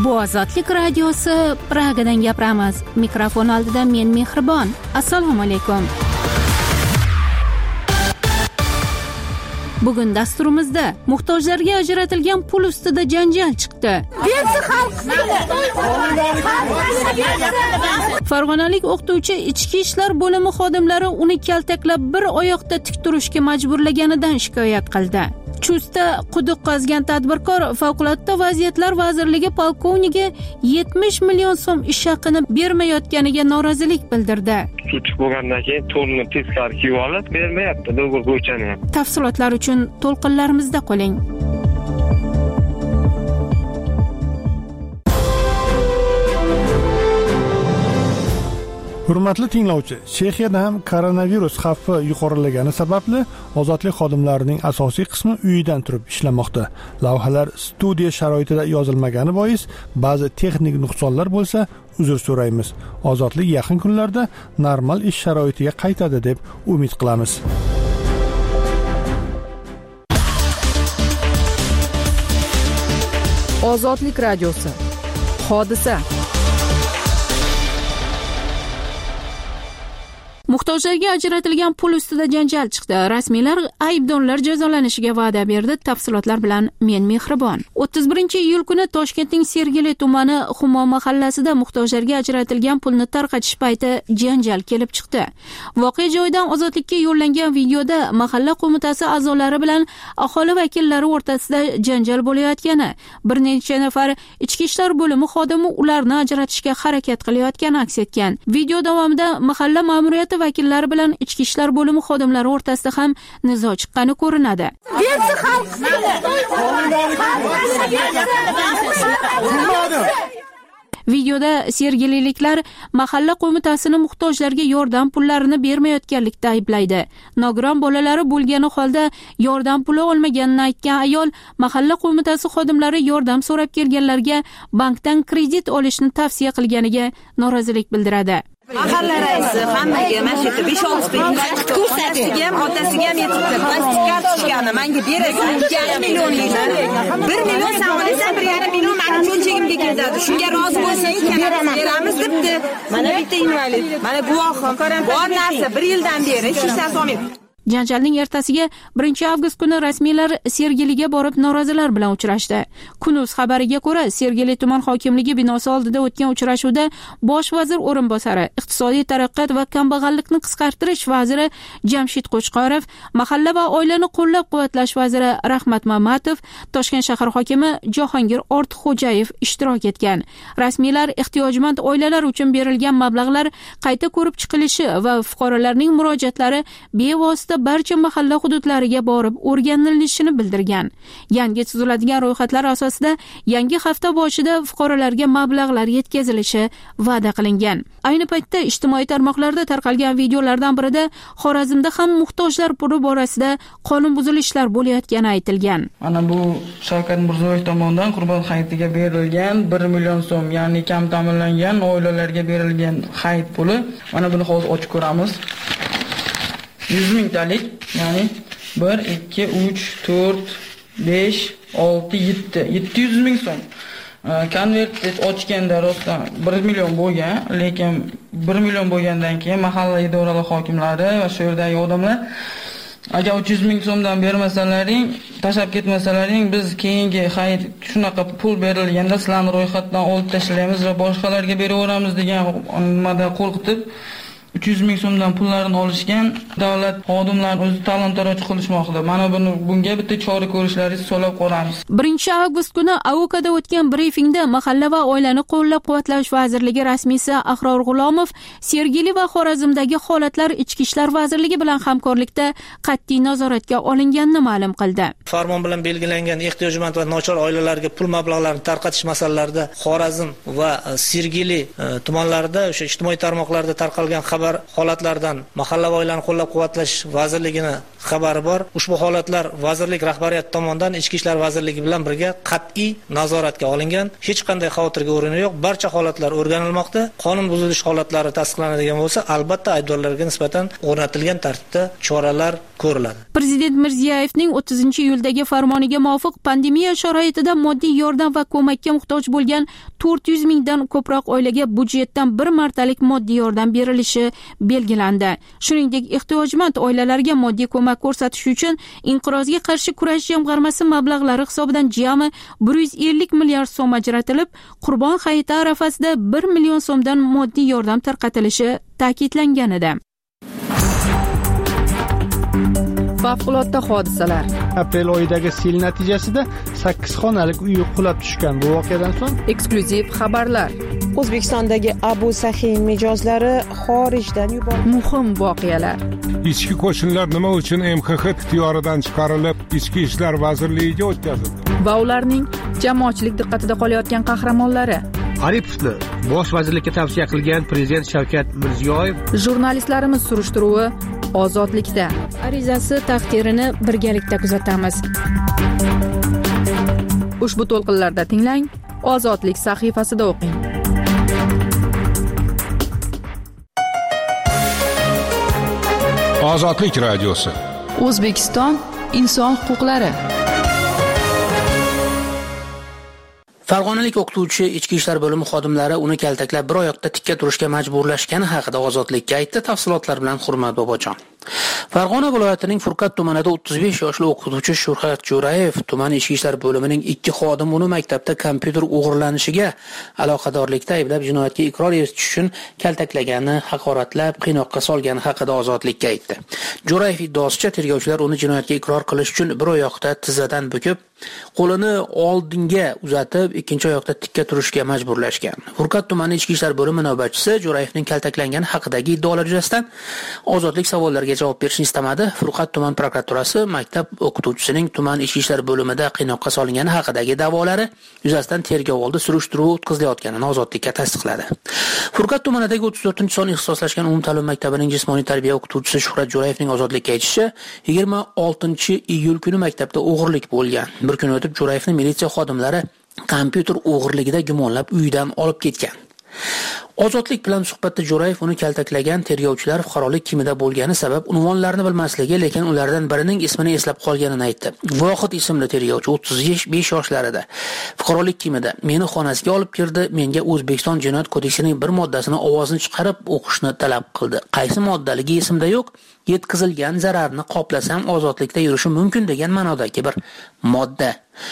Bu Ozodlik radiosi, Pragadan gapiramiz. Mikrofon oldida men Mehribon. Assalomu alaykum. Bugun dasturimizda muhtojlarga ajratilgan pul ustida janjal chiqdi. Farg'onalik o'qituvchi ichki ishlar bo'limi xodimlari uni kaltaklab bir oyoqda tik turishga majburlaganidan shikoyat qildi. Chustda quduq qazgan tadbirkor Favqulodda vaziyatlar vazirligi polkovnigi 70 million so'm ish haqini bermayotganiga norozilik bildirdi. Such bo'lgandan keyin to'lni teskari kiyib olib, bermayapti do'g'ri bo'ychani. Tafsilotlar uchun to'lqinlarimizda qoling. Hurmatli tinglovchi, Chexiyada ham koronavirus xavfi yuqorilagani sababli ozodlik xodimlarining asosiy qismi uyidan turib ishlamoqda. Lavhalar studiya sharoitida yozilmagani bois ba'zi texnik nuqsonlar bo'lsa, uzr so'raymiz. Ozodlik yaqin kunlarda normal ish sharoitiga qaytadi deb umid qilamiz. Ozodlik radiosi. Hodisa. Muhtojlarga ajratilgan pul ustida janjal chiqdi. Rasmiylar aybdorlar jazolanishiga va'da berdi. Tafsilotlar bilan men Mehribon. 31-iyul kuni Toshkentning Sergeli tumani Humo mahallasida muhtojlarga ajratilgan pulni tarqatish payti janjal kelib chiqdi. Voqea joyidan Ozodlikka yo'llangan videoda mahalla qo'mitasi a'zolari bilan aholi vakillari o'rtasida janjal bo'layotgani, bir necha nafar ichki ishlar bo'limi xodimi ularni ajratishga harakat qilayotgani aks etgan. Video davomida mahalla ma'muriyati vakillari bilan ichki ishlar bo'limi xodimlari o'rtasida ham nizo chiqqani ko'rinadi. Videoda sergeliliklar mahalla qo'mitasini muhtojlarga yordam pullarini bermayotganlikda ayblaydi. Nogiron bolalari bo'lgani holda yordam puli olmaganini aytgan ayol mahalla qo'mitasi xodimlari yordam so'rab kelganlarga bankdan kredit olishni tavsiya qilganiga norozilik bildiradi. Mahalla raisi hammaga mana shu 5-6 ta ko'rsatiga ham otasiga ham yetibdi. Plastik kartochkani menga berasan, 1 million yeysan. 1 million sen olasan, 1,5 million meni cho'nchagimga ketadi. Shunga rozi bo'lsang, kanal beramiz debdi. Mana bitta invalid, mana guvohim. Bor narsa 1 yildan beri hech narsa olmayapti. Janjalning ertasiga 1-avgust kuni rasmiylar Sergeliga borib norozilar bilan uchrashdi. Kun.uz xabariga ko'ra, Sergeli tuman hokimligi binosi oldida o'tgan uchrashuvda bosh vazir o'rinbosari, iqtisodiy taraqqiyot va kambag'allikni qisqartirish vaziri Jamshid Qo'chqorov, mahalla va oilani qo'llab-quvvatlash vaziri Rahmat Mamatov, Toshkent shahar hokimi Jahongir Ortiqxo'jayev ishtirok etgan. Rasmiylar ehtiyojmand oilalar uchun berilgan mablag'lar qayta ko'rib chiqilishi va fuqarolarning murojaatlari bevosita barcha mahalla hududlariga borib o'rganilishini bildirgan. Yangi tuziladigan ro'yxatlar asosida yangi hafta boshida fuqarolarga mablag'lar yetkazilishi va'da qilingan. Ayni paytda ijtimoiy tarmoqlarda tarqalgan videolardan birida Xorazmda ham muhtojlar puli borasida qonun buzilishlar bo'layotgani aytilgan. Mana bu Shavkat Mirziyoyev tomonidan Qurbon hayitiga berilgan 1 million so'm, ya'ni kam ta'minlangan oilalarga berilgan hayit puli. Mana buni hozir ochib ko'ramiz. 100 mingtalik, ya'ni 1, 2, 3, 4, 5, 6, 7, 700 ming so'm. Konvert ochganda rostdan 1 million bo'lgan, lekin 1 million bo'lgandan keyin mahalla idoralar hokimlari va shu yerdagi odamlar agar 300 ming so'mdan bermasalaring, tashab ketmasalaring, biz keyingi hayit shunaqa pul berilganda sizlarni ro'yxatdan olib tashlaymiz va boshqalarga beraveramiz degan nimada qo'rqitib 300 ming so'mdan pullarini olishgan. Davlat xodimlari o'zi talon-taroj qilishmoqda. Mana bunga bitta chora ko'rishlaringizni so'rab qolamiz. 1-avgust kuni AOKda o'tgan brifingda mahalla va oilani qo'llab-quvvatlash vazirligi rasmiysi Ahror G'ulomov Sergeli va Xorazmdagi holatlar Ichki ishlar vazirligi bilan hamkorlikda qat'iy nazoratga olinganini ma'lum qildi. Farmon bilan belgilangan ehtiyojmand va nochor oilalarga pul mablag'larini tarqatish masalalarida Xorazm va Sergeli tumanlarida o'sha ijtimoiy tarmoqlarda tarqalgan xabar bexabar holatlardan mahallavoylarni qo'llab-quvvatlash vazirligini xabari bor. Ushbu holatlar vazirlik rahbariyati tomonidan Ichki ishlar vazirligi bilan birga qat'iy nazoratga olingan. Hech qanday xavotirga o'rin yo'q. Barcha holatlar o'rganilmoqda. Qonun buzilish holatlari tasdiqlanadigan bo'lsa, albatta aybdorlarga nisbatan o'rnatilgan tartibda choralar ko'riladi. Prezident Mirziyoyevning 30-iyuldagi farmoniga muvofiq pandemiya sharoitida moddiy yordam va ko'makka muhtoj bo'lgan 400 mingdan ko'proq oilaga budjetdan bir martalik moddiy yordam berilishi belgilandi. Shuningdek, ehtiyojmand oilalarga moddiy ko'mak ko'rsatish uchun Inqirozga qarshi kurash jamg'armasi mablag'lari hisobidan jami 150 milliard so'm ajratilib, Qurbon hayiti arafasida 1 million so'mdan moddiy yordam tarqatilishi ta'kidlangan edi. Favqulodda hodisalar. Aprel oyidagi sel natijasida 8 xonalik uy qulab tushgan. Bu voqeadan so'ng Eksklyuziv xabarlar. O'zbekistondagi Abu Sahiy mijozlari xorijdan yuborildi. Muhim voqealar. Ichki qo'shinlar nima uchun MXX ixtiyoridan chiqarilib, Ichki ishlar vazirligiga o'tkazildi? Va ularning jamoatchilik diqqatida qolayotgan qahramonlari. Aripovni bosh vazirlikka tavsiya qilgan prezident Shavkat Mirziyoyev. Jurnalistlarimiz surishtiruvi ozodlikda. Arizasi taqdirini birgalikda kuzatamiz. Ushbu to'lqinlarda tinglang, Ozodlik sahifasida o'qing. Ozodlik radiosi. O'zbekiston inson huquqlari. Farg'onalik o'qituvchi Ichki ishlar bo'limi xodimlari uni kaltaklab bir oyoqda tikka turishga majburlashgani haqida Ozodlikka aytdi. Tafsilotlar bilan Hurmat Bobojon. Farg'ona viloyatining Furqat tumanida 35 yoshli o'qituvchi Shurhat Jo'rayev tuman Ichki ishlar bo'limining 2 xodimi uni maktabda kompyuter o'g'irlanishiga aloqadorlikda ayblab jinoyatga iqror etish uchun kaltaklagani, haqoratlab, qiynoqqa solgani haqida Ozodlikka aytdi. Jo'rayev iddaosicha tergovchilar uni jinoyatga iqror qilish uchun bir oyoqda tizzadan bukib, qo'lini oldinga uzatib, ikkinchi oyoqda tikka turishga majburlashgan. Furqat tumani Ichki ishlar bo'limi navbatchisi Jo'rayevning kaltaklangani haqidagi iddaolar yuzasidan Ozodlik savollariga javob berishni istamadi. Furqat tuman prokuraturasi maktab o'qituvchisining tuman Ichki ishlar bo'limida qiynoqqa solingani haqidagi da'volari yuzasidan tergov oldi surishtiruv o'tkazilayotganini Ozodlikka tasdiqladi. Furqat tumanidagi 34-son ixtisoslashgan umumta'lim maktabining jismoniy tarbiya o'qituvchisi Shuhrat Jo'rayevning Ozodlikka aytishicha, 26-iyul kuni maktabda o'g'irlik bo'lgan. Bir kun o'tib Jo'rayevni militsiya xodimlari kompyuter o'g'irligida gumonlab uyidan olib ketgan. Ozodlik bilan suhbatda Jo'rayev uni kaltaklagan tergovchilar fuqarolik kimida bo'lgani sabab unvonlarini bilmasligi, lekin ulardan birining ismini eslab qolganini aytdi. Vohid ismli tergovchi 35 yoshlarida. Fuqarolik kimida meni xonasiga olib kirdi, menga O'zbekiston Jinoyat kodeksining bir moddasini ovozini chiqarib o'qishni talab qildi. Qaysi moddaligi esimda yo'q. Yetkazilgan zararni qoplasam ozodlikda yurishim mumkin degan ma'nodagi bir modda.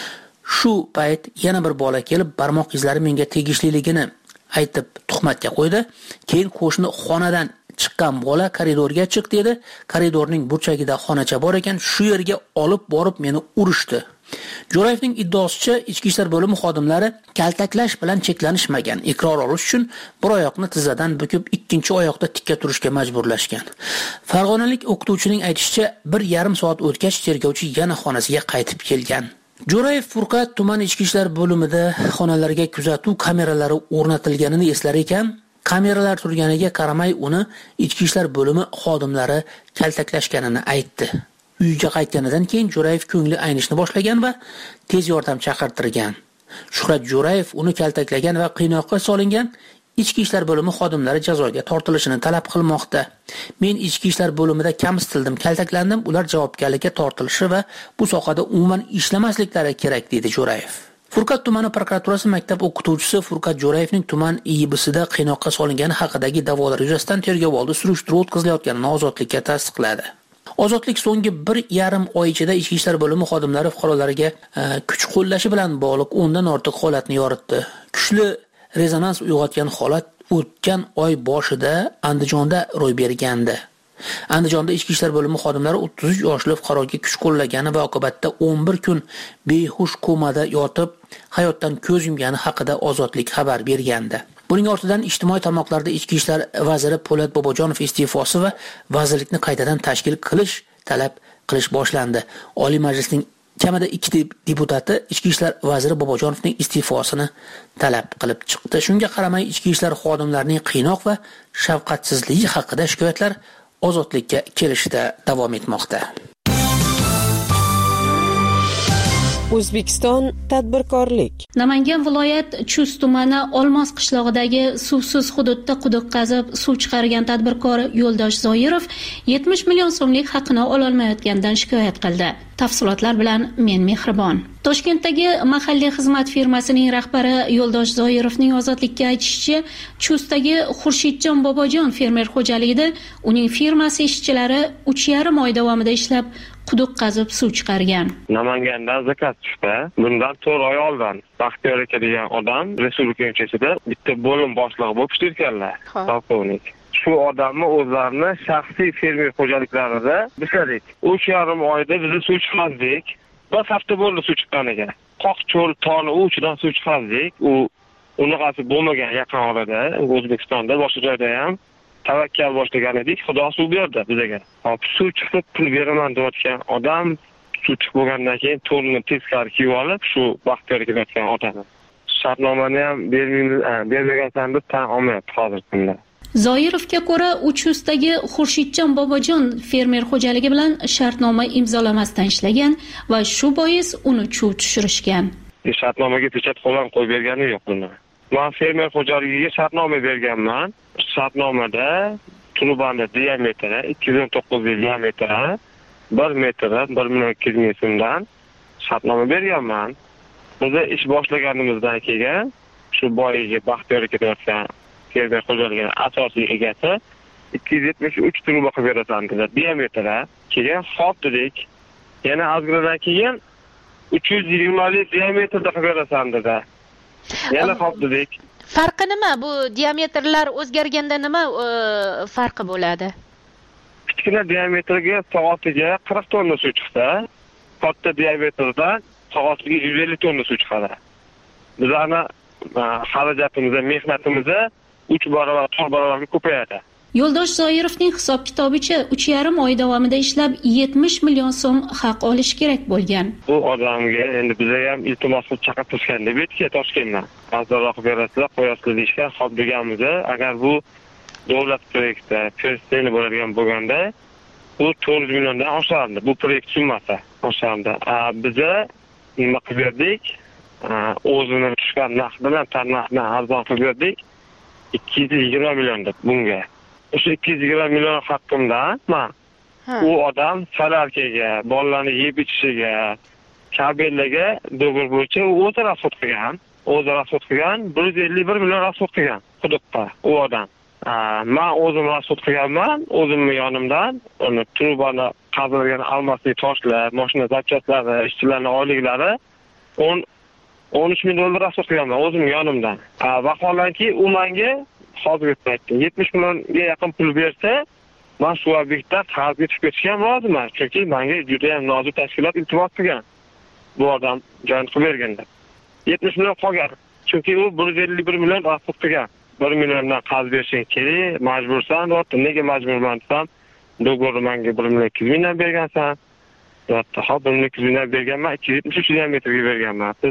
Shu payt yana bir bola kelib barmoq izlari menga tegishliligini aytib tuhmatga qo'ydi. Keyin qo'shni xonadan chiqqan bola koridorga chiq dedi. Koridorning burchagida xonacha bor ekan, shu yerga olib borib meni urishdi. Jo'rayevning iddaosicha Ichki ishlar bo'limi xodimlari kaltaklash bilan cheklanishmagan. Iqror olish uchun bir oyoqni tizzadan bukib, ikkinchi oyoqda tikka turishga majburlashgan. Farg'onalik o'qituvchining aytishicha, 1,5 soat o'tgach tergovchi yana xonasiga qaytib kelgan. Jo'rayev Furqat tuman Ichki ishlar bo'limida xonalarga kuzatuv kameralari o'rnatilganini eslar ekan, kameralar turganiga qaramay uni Ichki ishlar bo'limi xodimlari kaltaklashganini aytdi. Uyga qaytganidan keyin Jo'rayev ko'ngli aynishni boshlagan va tez yordam chaqirtirgan. Shuhrat Jo'rayev uni kaltaklagan va qiynoqqa solingan. Ichki ishlar bo'limi xodimlari jazoga tortilishini talab qilmoqda. Men Ichki ishlar bo'limida kamsitildim, kaltaklandim, ular javobgarlikka tortilishi va bu sohada umuman ishlamasliklari kerak dedi Jo'rayev. Furqat tumani prokuraturasi maktab o'qituvchisi Furqat Jo'rayevning tuman IIBsida qiynoqqa solingani haqidagi da'volar yuzasidan tergov oldi surishtiruv o'tkazilayotganini Ozodlikka tasdiqladi. Ozodlik so'nggi 1,5 oy ichida Ichki ishlar bo'limi xodimlari fuqarolarga kuch qo'llashi bilan bog'liq 10 dan ortiq holatni yoritdi. Kuchli rezonans uyg'otgan holat o'tgan oy boshida Andijonda ro'y bergandi. Andijonda Ichki ishlar bo'limi xodimlari 33 yoshli fuqaroga kuch qo'llagani va oqibatda 11 kun behush komada yotib hayotdan ko'z yumgani haqida Ozodlik xabar bergandi. Buning ortidan ijtimoiy tarmoqlarda Ichki ishlar vaziri Po'lat Bobojonov iste'fosi va vazirlikni qaytadan tashkil qilish talab qilish boshlandi. Oliy Majlisning kamida 2 deputati Ichki ishlar vaziri Bobojonovning iste'fosini talab qilib chiqdi. Shunga qaramay ichki ishlar xodimlarining qiynoq va shafqatsizligi haqida shikoyatlar ozodlikka kelishda davom etmoqda. O'zbekiston tadbirkorlik. Namangan viloyat Chust tumani Olmos qishlog'idagi suvsiz hududda quduq qazib suv chiqargan tadbirkor Yo'ldosh Zoirov 70 million so'mlik haqini ololmayotganidan shikoyat qildi. Tafsilotlar bilan men Mehribon. Toshkentdagi mahalliy xizmat firmasining rahbari Yo'ldosh Zoirovning ozodlikka aytishicha, Chustdagi Xurshidjon Bobojon fermer xo'jaligida uning firmasi ishchilari 3,5 oy davomida ishlab quduq qazib suv chiqargan. Namangandan zakat tushdi. Bundan 4 oy oldin Baxtiyor aka degan odam respublika ko'chasida bitta bo'lim boshlig'i bo'lib ishlayotganlar. Polkovnik. Shu odamni o'zlarini shaxsiy fermer xo'jaliklarida ishladik. 3,5 oyda biz suv chiqardik. Bir hafta bo'ldi suv chiqqaniga. Qoq cho'l toni uchidan suv chiqardik. U unaqasi bo'lmagan yaqin orada O'zbekistonda boshqa joyda ham tavakkal boshlagan edik. Xudo suv berdi bizga. Hop suv chiqib pul beraman deyotgan odam suv chiqib bo'lgandan keyin to'rni teskari kiyib olib shu Baxtiyor kelayotgan otani. Shartnomani ham bermagansan deb tan olmayapti hozirgi kunda. Zoirovga ko'ra, Uchustdagi Xurshidjon Bobojon fermer xo'jaligi bilan shartnoma imzolamasdan ishlagan va shu bois uni chuv tushirishgan. Shartnomaga pechat qo'ldan qo'yib bergani yo'q buni. Men fermer xo'jaligiga shartnoma berganman. Shartnomada trubani diametri 219 diametri 1 metri 1,2 million so'mdan shartnoma berganman. Biz ish boshlaganimizdan keyin shu boyiga Baxtiyor ketayotgan fermer xo'jaligining asosiy egasi 273 truba qilib berasan dedi. Diametri keyin hop dedik. Yana ozginadan keyin 320 diametrda qilib berasan dedi. Yana hop dedik. Farqi nima? Bu diametrlar o'zgarganda nima farqi bo'ladi? Kichkina diametrga soatiga 40 tonna suv chiqsa, katta diametrdan soatiga 150 tonna suv chiqadi. Bizlarning xarajatimiz, mehnatimiz 3 barobar, 4 barobarga ko'payadi. Yo'ldosh Zoirovning hisob kitobicha 3,5 oy davomida ishlab 70 million so'm haq olish kerak bo'lgan. Bu odamga endi bizga ham iltimos qilib chaqirtirishgan deb aytgan Toshkentdan. Arzonroq berasizlar, qo'yasizlar deyishgan. Xo'p deganmiz, agar bu davlat proyekti persistentli bo'ladigan bo'lganda, bu 400 milliondan oshardi. Bu proyekt summasi oshardi. Biza nima qilib berdik? O'zini tushgan narx bilan tarnaqni arzon qilib berdik. 220 million deb bunga. O'sha 220 million haqqimdan men u odam salarkaga, bolalarni yeb ichishiga, kabellarga do'g'ri bo'yicha o'zi rasxod qilgan. O'zi rasxod qilgan 151 million rasxod qilgan quduqqa u odam. Men o'zim rasxod qilganman, o'zimning yonimdan uni trubani qazilgan almasli toshlar, mashina zapchatlari, ishchilarning oyliklari 13 million dollar rasxod qilganman o'zim yonimdan. Vaholanki u menga hozirgi paytda 70 millionga yaqin pul bersa, men shu obyektdan qarzga tushib ketishga roziman. Chunki menga juda ham nozik tashkilot iltimos qilgan. Bu odam joyini qilib berganda 70 million qolgan. Chunki u 151 million rasxod qilgan. 1 milliondan qarz berishing kerak, majbursan. Nega majburman desam, do'g'ri menga 1,2 million bergansan. Hop 1,2 million berganman, 273 diametrga berganman. Siz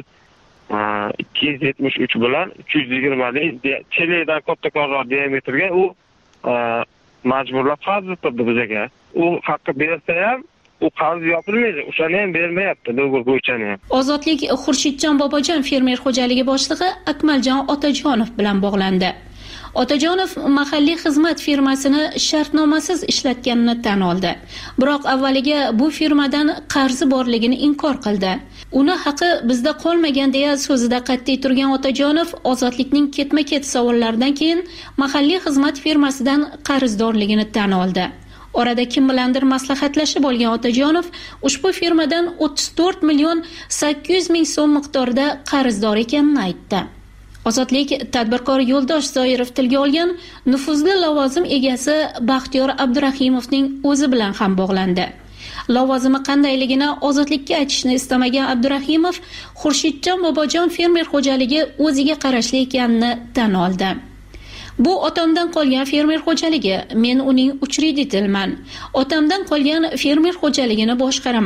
273 bilan 320 chelakdan kattaroq diametrga u majburlab qarz turdi bizga. U haqqi bersa ham u qarz yopilmaydi. O'shani ham bermayapti, do'g'ri bo'yichani ham. Ozodlik Xurshidjon Bobojon fermer xo'jaligi boshlig'i Akmaljon Otajonov bilan bog'landi. Otajonov mahalliy xizmat firmasini shartnomasiz ishlatganini tan oldi. Biroq avvaliga bu firmadan qarzi borligini inkor qildi. Uni haqi bizda qolmagan deya so'zida qat'iy turgan Otajonov ozodlikning ketma-ket savollaridan keyin mahalliy xizmat firmasidan qarzdorligini tan oldi. Orada kim bilandir maslahatlashib olgan Otajonov ushbu firmadan 34 million 800 ming so'm miqdorida qarzdor ekanini aytdi. Ozodlik tadbirkor Yo'ldosh Zoirov tilga olgan nufuzli lavozim egasi Baxtiyor Abdurahimovning o'zi bilan ham bog'landi. Lavozimi qandayligini Ozodlikka aytishni istamagan Abdurahimov Xurshidjon Bobojon fermer xo'jaligi o'ziga qarashli ekanini tan oldi. Bu otamdan qolgan fermer xo'jaligi, men uning uchreditelman. Otamdan qolgan fermer xo'jaligini boshqaraman.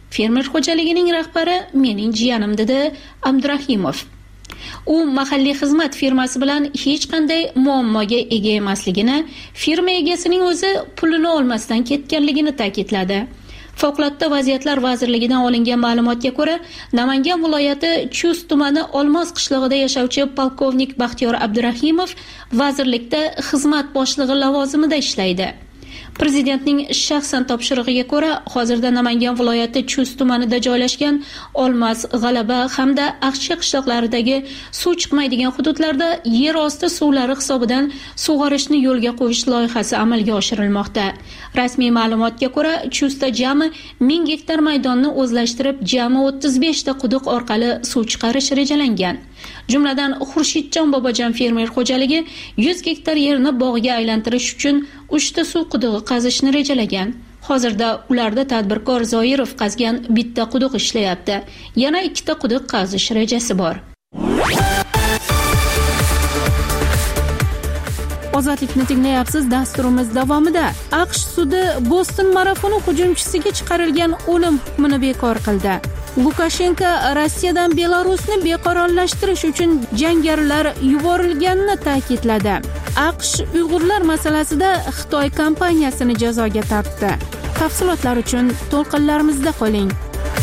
fermer xo'jaligining rahbari mening jiyanim, dedi Abdurahimov. U mahalliy xizmat firmasi bilan hech qanday muammoga ega emasligini, firma egasining o'zi pulini olmasdan ketganligini ta'kidladi. Favqulodda vaziyatlar vazirligidan olingan ma'lumotga ko'ra, Namangan viloyati Chust tumani Olmos qishlog'ida yashovchi polkovnik Baxtiyor Abdurahimov vazirlikda xizmat boshlig'i lavozimida ishlaydi. Prezidentning shaxsan topshirig'iga ko'ra, hozirda Namangan viloyati Chust tumanida joylashgan Olmos, G'alaba hamda Aqchi qishloqlaridagi suv chiqmaydigan hududlarda yer osti suvlari hisobidan sug'orishni yo'lga qo'yish loyihasi amalga oshirilmoqda. Rasmiy ma'lumotga ko'ra, Chustda jami 1000 gektar maydonni o'zlashtirib, jami 35 ta quduq orqali suv chiqarish rejalangan. Jumladan Xurshidjon Bobojon fermer xo'jaligi 100 gektar yerni bog'ga aylantirish uchun 3 ta suv qudug'i qazishni rejalagan. Hozirda ularda tadbirkor Zoirov qazgan bitta quduq ishlayapti. Yana 2 ta quduq qazish rejasi bor. Ozodlikni tinglayapsiz. Dasturimiz davomida AQSh sudi Boston marafoni hujumchisiga chiqarilgan o'lim hukmini bekor qildi. Lukashenko Rossiyadan Belarusni beqarorlashtirish uchun jangarilar yuborilganini ta'kidladi. AQSh Uyg'urlar masalasida Xitoy kompaniyasini jazoga tortdi. Tafsilotlar uchun to'lqinlarimizda qoling.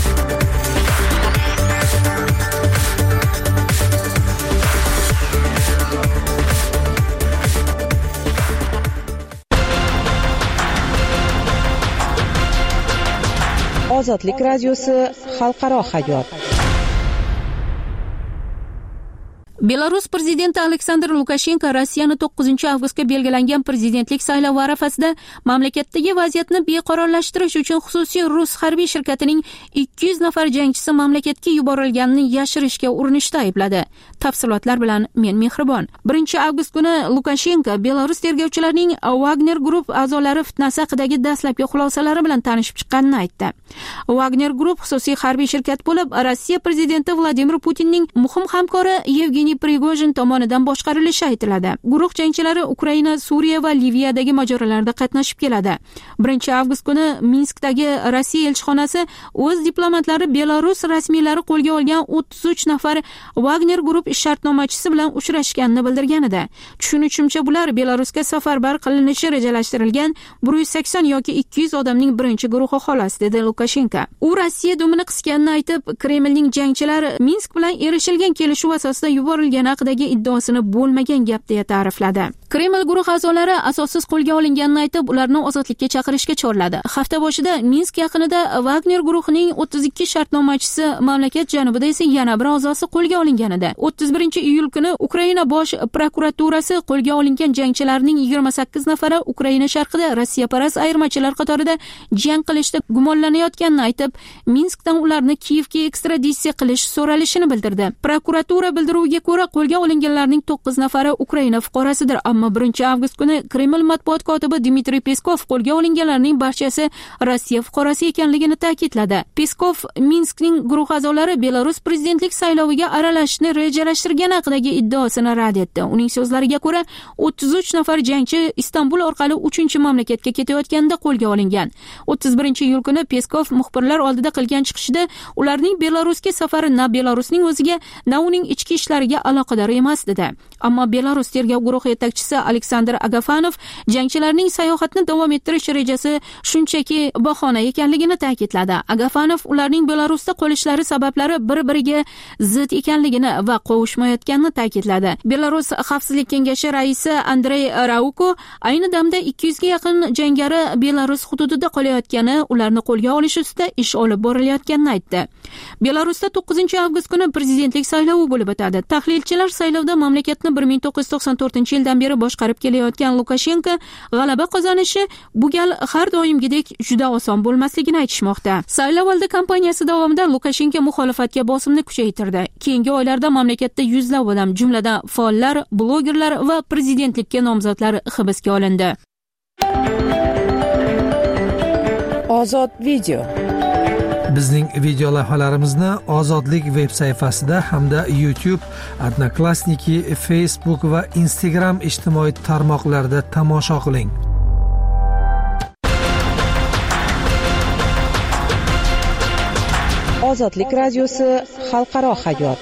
Ozodlik radiosi xalqaro hayot. Belarus prezidenti Aleksandr Lukashenko Rossiyani 9-avgustga belgilangan prezidentlik saylovi arafasida mamlakatdagi vaziyatni beqarorlashtirish uchun xususiy rus harbiy shirkatining 200 nafar jangchisi mamlakatga yuborilganini yashirishga urinishda aybladi. Tafsilotlar bilan men Mehribon. 1-avgust kuni Lukashenko Belarus tergovchilarining Wagner Group a'zolari fitnasi haqidagi dastlabki xulosalari bilan tanishib chiqqanini aytdi. Wagner Group xususiy harbiy shirkat bo'lib, Rossiya prezidenti Vladimir Putinning muhim hamkori Yevgeniy Prigojin tomonidan boshqarilishi aytiladi. Guruh jangchilari Ukraina, Suriya va Liviyadagi mojarolarda qatnashib keladi. 1-avgust kuni Minskdagi Rossiya elchixonasi o'z diplomatlari Belarus rasmiylari qo'lga olgan 33 nafar Wagner Group shartnomachisi bilan uchrashganini bildirgan edi. Tushunishimcha, bular Belarusga safarbar qilinishi rejalashtirilgan 180 yoki 200 odamning birinchi guruhi xolos, dedi Lukashenko. U Rossiya dumini qisganini aytib, Kremlning jangchilari Minsk bilan erishilgan kelishuv asosida yuborilgani haqidagi iddaosini bo'lmagan gap deya ta'rifladi. Kreml guruh a'zolari asossiz qo'lga olinganini aytib, ularni ozodlikka chaqirishga chorladi. Hafta boshida Minsk yaqinida Wagner guruhining 32 shartnomachisi, mamlakat janubida esa yana bir a'zosi qo'lga olingan edi. 31-iyul kuni Ukraina bosh prokuraturasi qo'lga olingan jangchilarning 28 nafari Ukraina sharqida Rossiyaparast ayirmachilar qatorida jang qilishda gumonlanayotganini aytib, Minskdan ularni Kiyevga ekstraditsiya qilish so'ralishini bildirdi. Prokuratura bildiruviga ko'ra, qo'lga olinganlarning 9 nafari Ukraina fuqarosidir. Ammo 1-avgust kuni Kreml matbuot kotibi Dmitriy Peskov qo'lga olinganlarning barchasi Rossiya fuqarosi ekanligini ta'kidladi. Peskov Minskning guruh a'zolari Belarus prezidentlik sayloviga aralashishni rejalashtirgani haqidagi iddaosini rad etdi. Uning so'zlariga ko'ra, 33 nafar jangchi Istanbul orqali 3-mamlakatga ketayotganda qo'lga olingan. 31-iyul kuni Peskov muxbirlar oldida qilgan chiqishida ularning Belarusga safari na Belarusning o'ziga, na uning ichki ishlariga aloqador emas dedi. Ammo Belarus tergov guruhi yetakchisi Aleksandr Agafanov jangchilarning sayohatni davom ettirish rejasi shunchaki bahona ekanligini ta'kidladi. Agafanov ularning Belarusda qolishlari sabablari bir-biriga zid ekanligini va qovushmayotganini ta'kidladi. Belarus Xavfsizlik kengashi raisi Andrey Rauko ayni damda 200 ga yaqin jangari Belarus hududida qolayotgani, ularni qo'lga olish ustida ish olib borilayotganini aytdi. Belarusda 9-avgust kuni prezidentlik saylovi bo'lib o'tadi. Tahlilchilar saylovda mamlakatni 1994-yildan beri boshqarib kelayotgan Lukashenko g'alaba qozonishi bu gal har doimgidek juda oson bo'lmasligini aytishmoqda. Saylovoldi kampaniyasi davomida Lukashenko muxolifatga bosimni kuchaytirdi. Keyingi oylarda mamlakatda yuzlab odam, jumladan faollar, blogerlar va prezidentlikka nomzodlar hibsga olindi. Ozod video. Bizning video lavhalarimizni Ozodlik veb sayfasida hamda YouTube, Odnoklassniki, Facebook va Instagram ijtimoiy tarmoqlarida tomosha qiling. Ozodlik radiosi xalqaro hayot.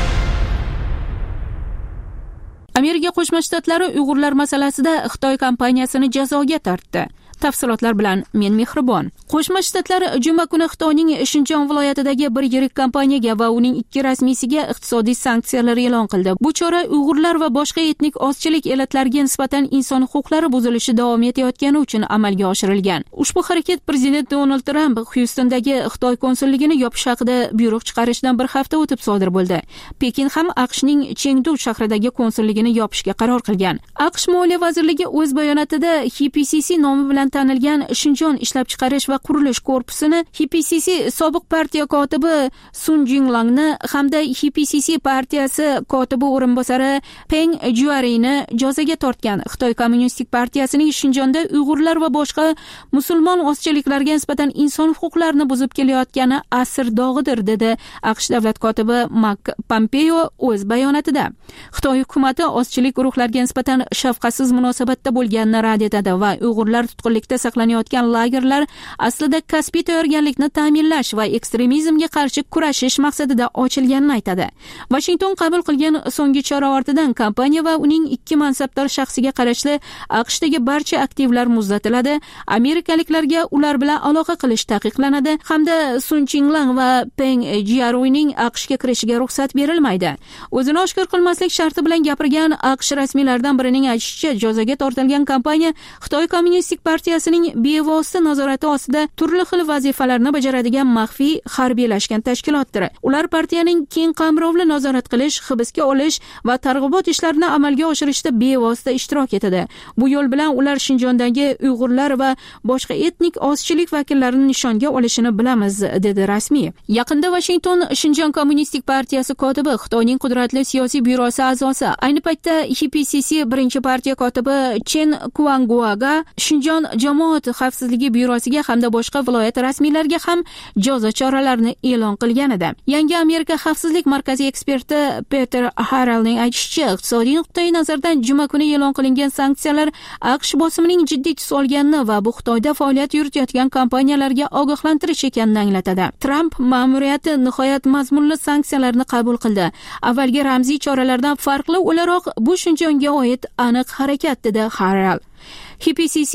Amerika Qo'shma Shtatlari Uyg'urlar masalasida Xitoy kompaniyasini jazoga tortdi. Tafsilotlar bilan men Mehribon. Qo'shma Shtatlar juma kuni Xitoyning Shinjon viloyatidagi bir yirik kompaniyaga va uning 2 rasmiysiga iqtisodiy sanksiyalar e'lon qildi. Bu chora Uyg'urlar va boshqa etnik ozchilik elatlariga nisbatan inson huquqlari buzilishi davom etayotgani uchun amalga oshirilgan. Ushbu harakat prezident Donald Tramp Hyustondagi Xitoy konsulligini yopish haqida buyruq chiqarishdan bir hafta o'tib sodir bo'ldi. Pekin ham AQShning Chengdu shahridagi konsulligini yopishga qaror qilgan. AQSh Moliya vazirligi o'z bayonotida HPCC nomi bilan tanilgan Shinjon ishlab chiqarish va qurilish korpusini HPCC sobiq partiya kotibi Sun Jinglangni hamda HPCC partiyasi kotibi o'rinbosari Peng Juarini jazoga tortgan. Xitoy Kommunistik partiyasining Shinjonda Uyg'urlar va boshqa musulmon ozchiliklarga nisbatan inson huquqlarini buzib kelayotgani asr dog'idir, dedi AQSh davlat kotibi Mark Pompeo o'z bayonotida. Xitoy hukumati ozchilik guruhlariga nisbatan shafqatsiz munosabatda bo'lganini rad etadi va Uyg'urlar tutqunlikda saqlanayotgan lagerlar aslida kasbiy tayyorgarlikni ta'minlash va ekstremizmga qarshi kurashish maqsadida ochilganini aytadi. Washington qabul qilgan so'nggi chora ortidan kompaniya va uning 2 mansabdor shaxsiga qarashli AQShdagi barcha aktivlar muzlatiladi, amerikaliklarga ular bilan aloqa qilish taqiqlanadi hamda Sun Jinlang va Peng Jiaruining AQShga kirishiga ruxsat berilmaydi. O'zini oshkor qilmaslik sharti bilan gapirgan AQSh rasmiylaridan birining aytishicha, jazoga tortilgan kompaniya Xitoy Kommunistik partiyasining bevosita nazorati ostida turli xil vazifalarni bajaradigan maxfiy harbiylashgan tashkilotdir. Ular partiyaning keng qamrovli nazorat qilish, hibsga olish va targ'ibot ishlarini amalga oshirishda bevosita ishtirok etadi. Bu yo'l bilan ular Shinjondagi Uyg'urlar va boshqa etnik ozchilik vakillarini nishonga olishini bilamiz, dedi rasmiy. Yaqinda Washington Shinjon Kommunistik partiyasi kotibi, Xitoyning qudratli siyosiy byurosi a'zosi, ayni paytda HPCC birinchi partiya kotibi Chen Kuangguaga Shinjon jamoat xavfsizligi byurosiga hamda boshqa viloyat rasmiylariga ham jazo choralarini e'lon qilgan edi. Yangi Amerika xavfsizlik markazi eksperti Peter Harrellning aytishicha, iqtisodiy nuqtai nazardan juma kuni e'lon qilingan sanksiyalar AQSh bosimining jiddiy tus olganini va bu Xitoyda faoliyat yuritayotgan kompaniyalarga ogohlantirish ekanini anglatadi. Tramp ma'muriyati nihoyat mazmunli sanksiyalarni qabul qildi. Avvalgi ramziy choralardan farqli o'laroq bu Shinjonga oid aniq harakat, dedi Harrell. HPCC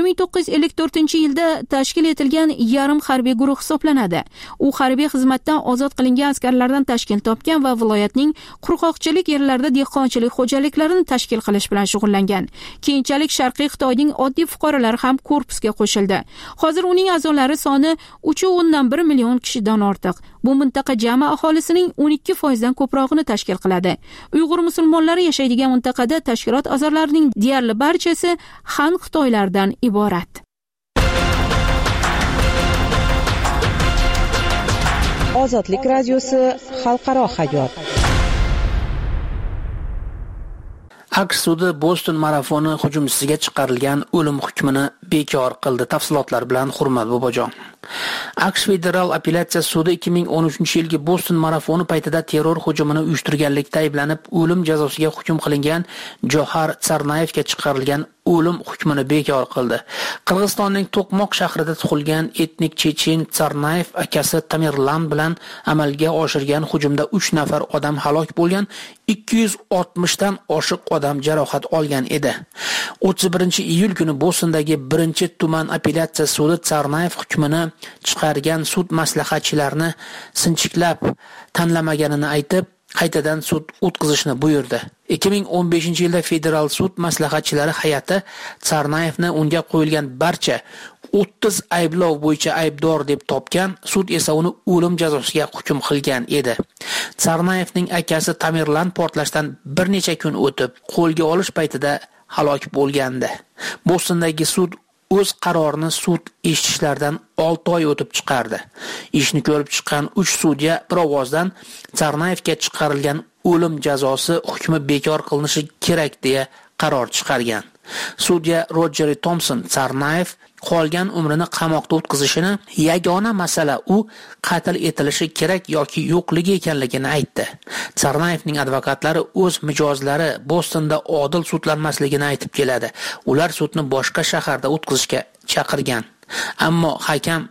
1954-yilda tashkil etilgan yarim harbiy guruh hisoblanadi. U harbiy xizmatdan ozod qilingan askarlardan tashkil topgan va viloyatning qurg'oqchilik yerlarida dehqonchilik xo'jaliklarini tashkil qilish bilan shug'ullangan. Keyinchalik Sharqiy Xitoyning oddiy fuqarolari ham korpusga qo'shildi. Hozir uning a'zolari soni 3.1 million kishidan ortiq. Bu mintaqa jami aholisining 12% dan ko'prog'ini tashkil qiladi. Uyg'ur musulmonlari yashaydigan mintaqada tashkilot a'zolarining deyarli barchasi Han Xitoylardan iborat. Ozodlik radiosi xalqaro hayot. AQSh sudi Boston marafoni hujumchisiga chiqarilgan o'lim hukmini bekor qildi. Tafsilotlar bilan Hurmat Bobojon. AQSh Federal apellyatsiya sudi 2013-yilgi Boston marafoni paytida terror hujumini uyushtirganlikda ayblanib o'lim jazosiga hukm qilingan Johar Tsarnaevga chiqarilgan o'lim hukmini bekor qildi. Qirg'izistonning To'qmoq shahrida tug'ilgan etnik chechen Tsarnaev akasi Tamerlan bilan amalga oshirgan hujumda 3 nafar odam halok bo'lgan, 260 dan oshiq odam jarohat olgan edi. 31-iyul kuni Bostondagi 1-tuman apellyatsiya sudi Tsarnaev hukmini chiqargan sud maslahatchilarini sinchiklab tanlamaganini aytib, qaytadan sud o'tkazishni buyurdi. 2015-yilda federal sud maslahatchilari hay'ati Tsarnaevni unga qo'yilgan barcha 30 ayblov bo'yicha aybdor deb topgan, sud esa uni o'lim jazosiga hukm qilgan edi. Tsarnaevning akasi Tamerlan portlashdan bir necha kun o'tib qo'lga olish paytida halok bo'lgandi. Bostondagi sud o'z qarorini sud eshitishlardan 6 oy o'tib chiqardi. Ishni ko'rib chiqqan 3 sudya bir ovozdan Tsarnaevga chiqarilgan o'lim jazosi hukmi bekor qilinishi kerak deya qaror chiqargan. Sudya Roger Thompson Tsarnaev qolgan umrini qamoqda o'tkazishini yagona masala u qatl etilishi kerak yoki yo'qligi ekanligini aytdi. Tsarnaevning advokatlari o'z mijozlari Bostonda odil sudlanmasligini aytib keladi. Ular sudni boshqa shaharda o'tkazishga chaqirgan. Ammo hakam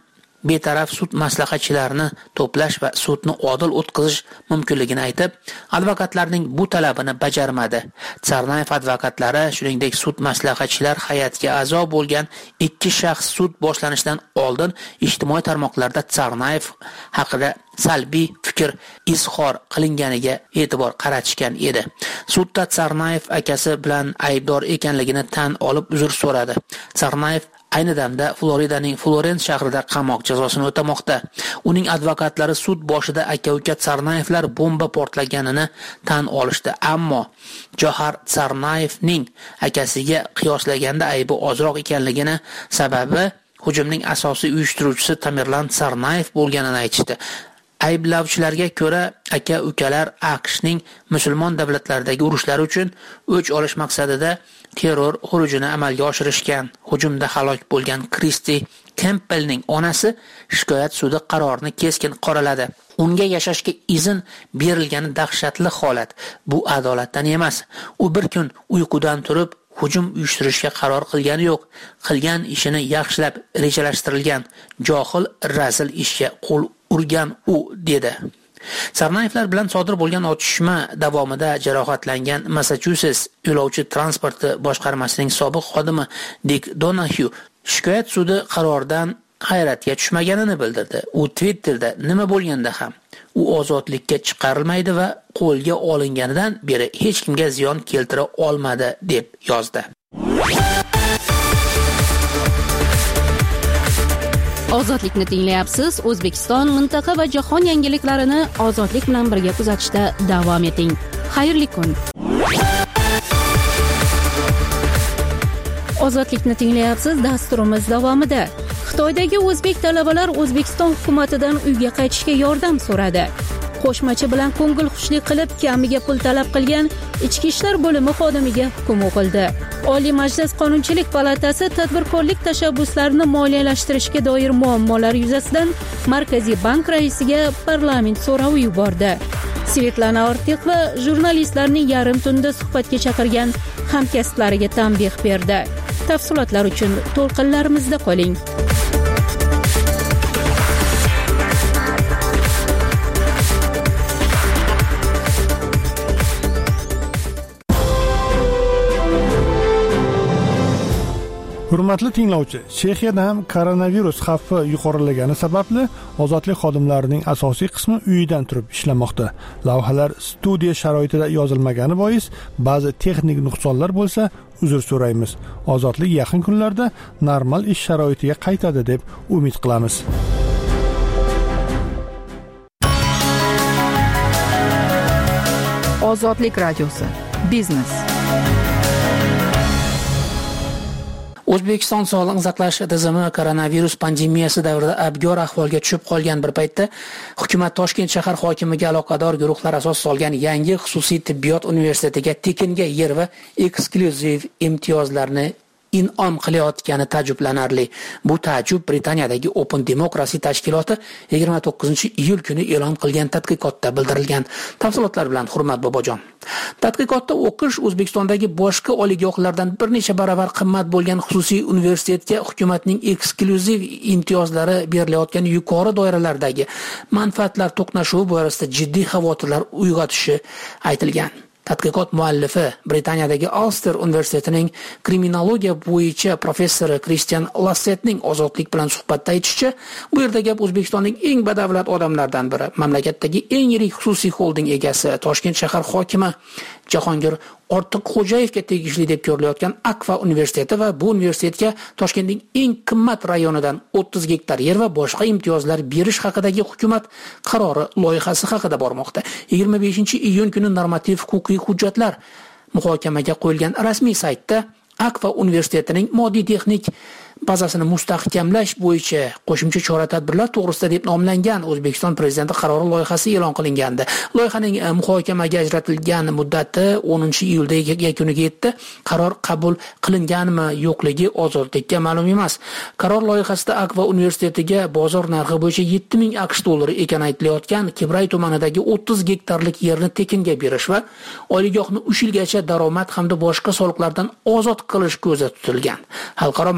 betaraf sud maslahatchilarini to'plash va sudni odil o'tkazish mumkinligini aytib, advokatlarning bu talabini bajarmadi. Tsarnayev advokatlari, shuningdek sud maslahatchilar hay'atiga a'zo bo'lgan 2 shaxs sud boshlanishidan oldin ijtimoiy tarmoqlarda Tsarnayev haqida salbiy fikr izhor qilinganiga e'tibor qaratishgan edi. Sudda Tsarnayev akasi bilan aybdor ekanligini tan olib uzr so'radi. Tsarnayev ayni damda Floridaning Florens shahrida qamoq jazosini o'tamoqda. Uning advokatlari sud boshida aka-uka Tsarnayevlar bomba portlaganini tan olishdi, ammo Johar Tsarnayevning akasiga qiyoslaganda aybi ozroq ekanligini, sababi hujumning asosiy uyushtiruvchisi Tamerlan Tsarnayev bo'lganini aytishdi. Ayblovchilarga ko'ra, aka-ukalar AQShning musulmon davlatlaridagi urushlari uchun o'ch olish maqsadida terror xurujini amalga oshirishgan. Hujumda halok bo'lgan Kristi Kempbellning onasi shikoyat sudi qarorini keskin qoraladi. Unga yashashga izn berilgani dahshatli holat. Bu adolatdan emas. U bir kun uyqudan turib hujum uyushtirishga qaror qilgani yo'q. Qilgan ishini yaxshilab rejalashtirilgan, johil razil ishga qo'l urgan u, dedi. Tsarnayevlar bilan sodir bo'lgan otishma davomida jarohatlangan Massachusets yo'lovchi transporti boshqarmasining sobiq xodimi Dick Donahue shikoyat sudi qaroridan hayratga tushmaganini bildirdi. U Twitterda nima bo'lganda ham u ozodlikka chiqarilmaydi va qo'lga olinganidan beri hech kimga ziyon keltira olmadi deb yozdi. Ozodlikni tinglayapsiz. O'zbekiston, mintaqa va jahon yangiliklarini ozodlik bilan birga kuzatishda davom eting. Xayrli kun. Ozodlikni tinglayapsiz. Dasturimiz davomida Xitoydagi o'zbek talabalar O'zbekiston hukumatidan uyga qaytishga yordam so'radi. Qo'shmachi bilan ko'ngilxushlik qilib kamiga pul talab qilgan Ichki ishlar bo'limi xodimiga hukm o'qildi. Oliy Majlis Qonunchilik palatasi tadbirkorlik tashabbuslarini moliyalashtirishga doir muammolar yuzasidan Markaziy bank raisiga parlament so'rovi yubordi. Svetlana Ortiqova jurnalistlarning yarim tunda suhbatga chaqirgan hamkasblariga tanbeh berdi. Tafsilotlar uchun to'lqinlarimizda qoling. Hurmatli tinglovchi, Chexiyada ham koronavirus xavfi yuqorilagani sababli ozodlik xodimlarining asosiy qismi uyidan turib ishlamoqda. Lavhalar studiya sharoitida yozilmagani bois ba'zi texnik nuqsonlar bo'lsa, uzr so'raymiz. Ozodlik yaqin kunlarda normal ish sharoitiga qaytadi deb umid qilamiz. Ozodlik radiosi. Biznes. O'zbekiston sog'liqni saqlash tizimi koronavirus pandemiyasi davrida abgor ahvolga tushib qolgan bir paytda hukumat Toshkent shahar hokimiga aloqador guruhlar asos solgan yangi xususiy tibbiyot universitetiga tekinga yer va eksklyuziv imtiyozlarni in'om qilayotgani ta'jublanarli. Bu ta'jub Britaniyadagi Open Democracy tashkiloti 29-iyul kuni e'lon qilgan tadqiqotda bildirilgan. Tafsilotlar bilan Hurmat Bobojon. Tadqiqotda o'qish O'zbekistondagi boshqa oliygohlardan bir necha baravar qimmat bo'lgan xususiy universitetga hukumatning eksklyuziv imtiyozlari berilayotgan yuqori doiralardagi manfaatlar to'qnashuvi borasida jiddiy xavotirlar uyg'otishi aytilgan. Tadqiqot muallifi Britaniyadagi Ulster universitetining kriminologiya bo'yicha professori Christian Lassetning ozodlik bilan suhbatda aytishicha, bu yerda gap O'zbekistonning eng badavlat odamlardan biri, mamlakatdagi eng yirik xususiy holding egasi, Toshkent shahar hokimi Jahongir Ortiqxo'jayevga tegishli deb ko'rilayotgan Akfa universiteti va bu universitetga Toshkentning eng qimmat rayonidan 30 gektar yer va boshqa imtiyozlar berish haqidagi hukumat qarori loyihasi haqida bormoqda. 25-iyun kuni normativ-huquqiy hujjatlar muhokamaga qo'yilgan rasmiy saytda Akfa universitetining moddiy texnik bazasini mustahkamlash bo'yicha qo'shimcha chora-tadbirlar to'g'risida deb nomlangan O'zbekiston prezidenti qarori loyihasi e'lon qilingandi. Loyihaning muhokamaga ajratilgan muddati 10-iyulda yakuniga yetdi. Qaror qabul qilinganmi, yo'qligi ozodlikka ma'lum emas. Qaror loyihasida Akfa universitetiga bozor narxi bo'yicha 7000 AQSh dollari ekani aytilayotgan Kibray tumanidagi 30 gektarlik yerni tekinga berish va oliygohni 3 yilgacha daromad hamda boshqa soliqlardan ozod qilish ko'zda tutilgan. Xalqaro maydondagi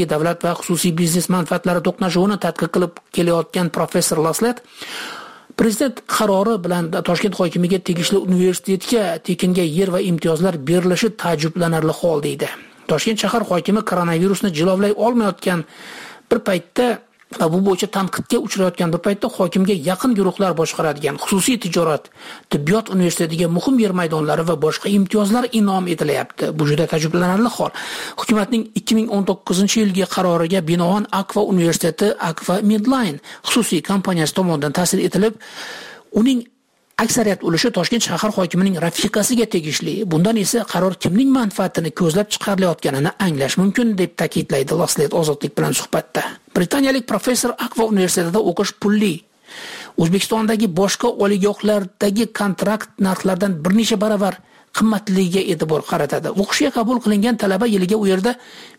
o'rtasidagi davlat va xususiy biznes manfaatlari to'qnashuvini tadqiq qilib kelayotgan professor Laslet Prezident qarori bilan Toshkent hokimiga tegishli universitetga tekinga yer va imtiyozlar berilishi taajjublanarli hol deydi. Toshkent shahar hokimi koronavirusni jilovlay olmayotgan bir paytda va bu bo'yicha tanqidga uchrayotgan bir paytda hokimga yaqin guruhlar boshqaradigan xususiy tijorat, tibbiyot universitetiga muhim yer maydonlari va boshqa imtiyozlar inom etilyapti. Bu juda taajjublanarli hol. Hukumatning 2019-yilgi qaroriga binoan Akva universiteti Akva Midline xususiy kompaniyasi tomonidan ta'sis etilib, uning aksariyat ulushi Toshkent shahar hokimining rafiqasiga tegishli. Bundan esa qaror kimning manfaatini ko'zlab chiqarilayotganini anglash mumkin deb ta'kidlaydi Laslet Ozodlik bilan suhbatda. Britaniyalik professor Akva universitetida o'qish pulli. O'zbekistondagi boshqa oliygohlardagi kontrakt narxlaridan bir necha baravar qimmatligiga e'tibor qaratadi. O'qishga qabul qilingan talaba yiliga u yerda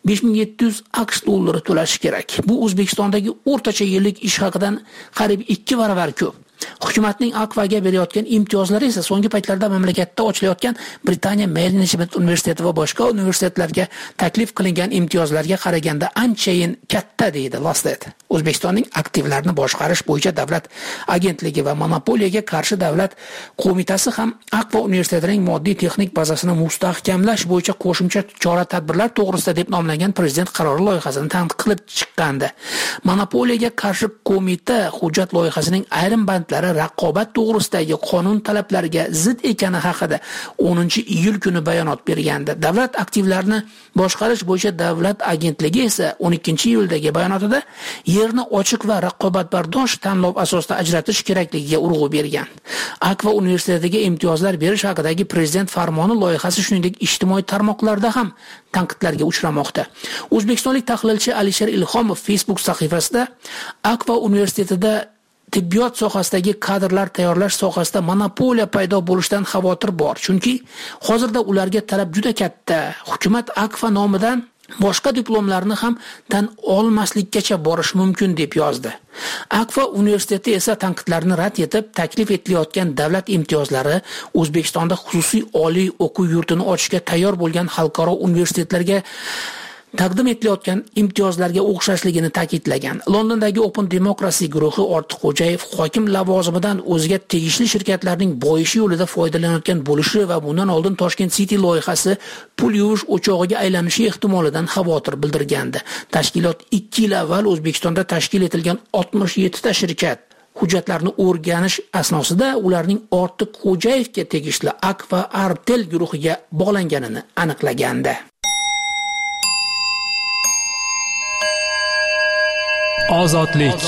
5700 AQSh dollari to'lashi kerak. Bu O'zbekistondagi o'rtacha yillik ish haqidan qariyb 2 baravar ko'p. Hukumatning Akvaga berayotgan imtiyozlari esa so'nggi paytlarda mamlakatda ochilayotgan Britaniya Management universiteti va boshqa universitetlarga taklif qilingan imtiyozlarga qaraganda anchayin katta deydi Laslet. O'zbekistonning aktivlarini boshqarish bo'yicha davlat agentligi va monopoliyaga qarshi davlat qo'mitasi ham Akva universitetining moddiy texnik bazasini mustahkamlash bo'yicha qo'shimcha chora-tadbirlar to'g'risida deb nomlangan prezident qarori loyihasini tanqid qilib chiqqandi. Monopoliyaga qarshi qo'mita hujjat loyihasining ayrim bandlari raqobat to'g'risidagi qonun talablariga zid ekani haqida 10-iyul kuni bayonot bergandi. Davlat aktivlarini boshqarish bo'yicha davlat agentligi esa 12-iyuldagi bayonotida yerni ochiq va raqobatbardosh tanlov asosida ajratish kerakligiga urg'u bergan. Akva universitetiga imtiyozlar berish haqidagi prezident farmoni loyihasi shuningdek ijtimoiy tarmoqlarda ham tanqidlarga uchramoqda. O'zbekistonlik tahlilchi Alisher Ilhomov Facebook sahifasida Akva universitetida tibbiyot sohasidagi kadrlar tayyorlash sohasida monopoliya paydo bo'lishidan xavotir bor. Chunki hozirda ularga talab juda katta. Hukumat Akva nomidan boshqa diplomlarni ham tan olmaslikkacha borish mumkin deb yozdi. Akva universiteti esa tanqidlarni rad etib, taklif etilayotgan davlat imtiyozlari O'zbekistonda xususiy oliy o'quv yurtini ochishga tayyor bo'lgan xalqaro universitetlarga taqdim etilayotgan imtiyozlarga o'xshashligini ta'kidlagan. Londondagi Open Democracy guruhi Ortiqxo'jayev hokim lavozimidan o'ziga tegishli shirkatlarning boyishi yo'lida foydalanayotgan bo'lishi va bundan oldin Toshkent City loyihasi pul yuvish o'chog'iga aylanishi ehtimolidan xavotir bildirgandi. Tashkilot 2 yil avval O'zbekistonda tashkil etilgan 67 ta shirkat hujjatlarni o'rganish asnosida ularning Ortiqxo'jayevga tegishli Akva Artel guruhiga bog'langanini aniqlagandi. Ozodlik.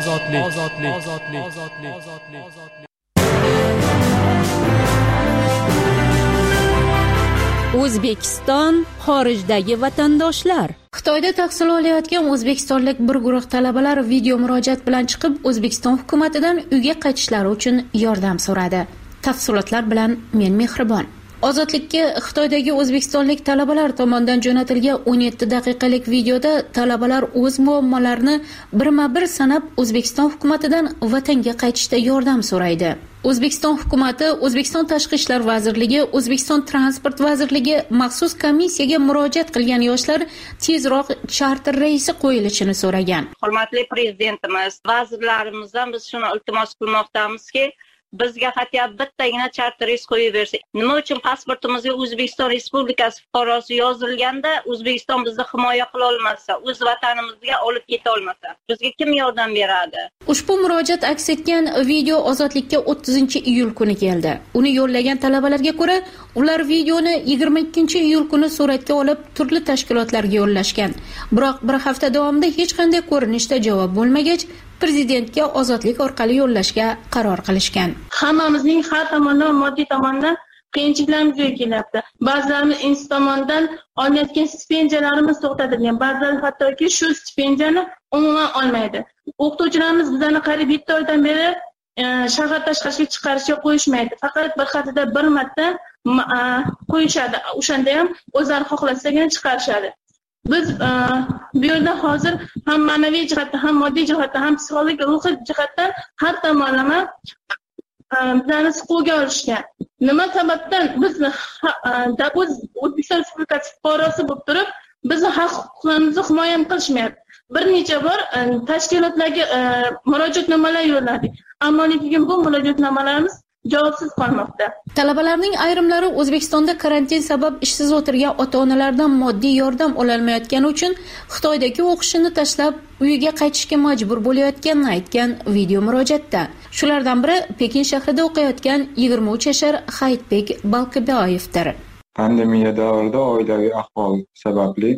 O'zbekiston xorijdagi vatandoshlar. Xitoyda tahsil olayotgan o'zbekistonlik bir guruh talabalar video murojaat bilan chiqib, O'zbekiston hukumatidan uyga qaytishlari uchun yordam so'radi. Tafsilotlar bilan men Mehribon. Ozodlikka Xitoydagi o'zbekistonlik talabalar tomonidan jo'natilgan 17 daqiqalik videoda talabalar o'z muammolarini birma-bir sanab O'zbekiston hukumatidan vatanga qaytishda yordam so'raydi. O'zbekiston hukumati, O'zbekiston Tashqi ishlar vazirligi, O'zbekiston Transport vazirligi maxsus komissiyaga murojaat qilgan yoshlar tezroq charter reysi qo'yilishini so'ragan. Hurmatli prezidentimiz, vazirlarimizdan biz shuni iltimos qilmoqdamizki, bizga hatto bittagina charter reys qo'yib bersa. Nima uchun pasportimizga O'zbekiston Respublikasi fuqarosi yozilganda O'zbekiston bizni himoya qila olmasa, o'z vatanimizga olib keta olmasa, bizga kim yordam beradi? Ushbu murojaat aks etgan video Ozodlikka 30-iyul kuni keldi. Uni yo'llagan talabalarga ko'ra, ular videoni 22-iyul kuni suratga olib turli tashkilotlarga yo'llashgan. Biroq bir hafta davomida hech qanday ko'rinishda javob bo'lmagach, prezidentga Ozodlik orqali yo'llashga qaror qilishgan. Hammamizning har tomondan moddiy tomondan qiyinchiliklarimiz yuzaga kelyapti. Ba'zilarimiz institut tomonidan olayotgan stipendiyalarimiz to'xtatilgan. Ba'zilar hattoki shu stipendiyani umuman olmaydi. O'qituvchilarimiz bizlarni qariyb 7 oydan beri shahar tashqariga chiqarishga qo'yishmaydi. Faqat bir haftada bir marta qo'yishadi. O'shanda ham o'zlari xohlasagina chiqarishadi. Biz bu yerda hozir ham ma'naviy jihatdan, ham moddiy jihatdan, ham psixologik ruhiy jihatdan har tomonlama bizlarni siquvga olishgan. Nima sababdan bizni O'zbekiston Respublikasi fuqarosi bo'lib turib, bizni haq huquqlarimizni himoya qilishmayapti. Bir necha bor tashkilotlarga murojaatnomalar yo'lladik. Ammo lekin bu murojaatnomalarimiz javobsiz qolmoqda. Talabalarning ayrimlari O'zbekistonda karantin sabab ishsiz o'tirgan ota-onalardan moddiy yordam ololmayotgani uchun Xitoydagi o'qishini tashlab uyiga qaytishga majbur bo'layotganini aytgan video murojaatda. Shulardan biri Pekin shahrida o'qiyotgan 23 yashar Hayitbek Balqiboyevdir. Pandemiya davrida oilaviy ahvol sababli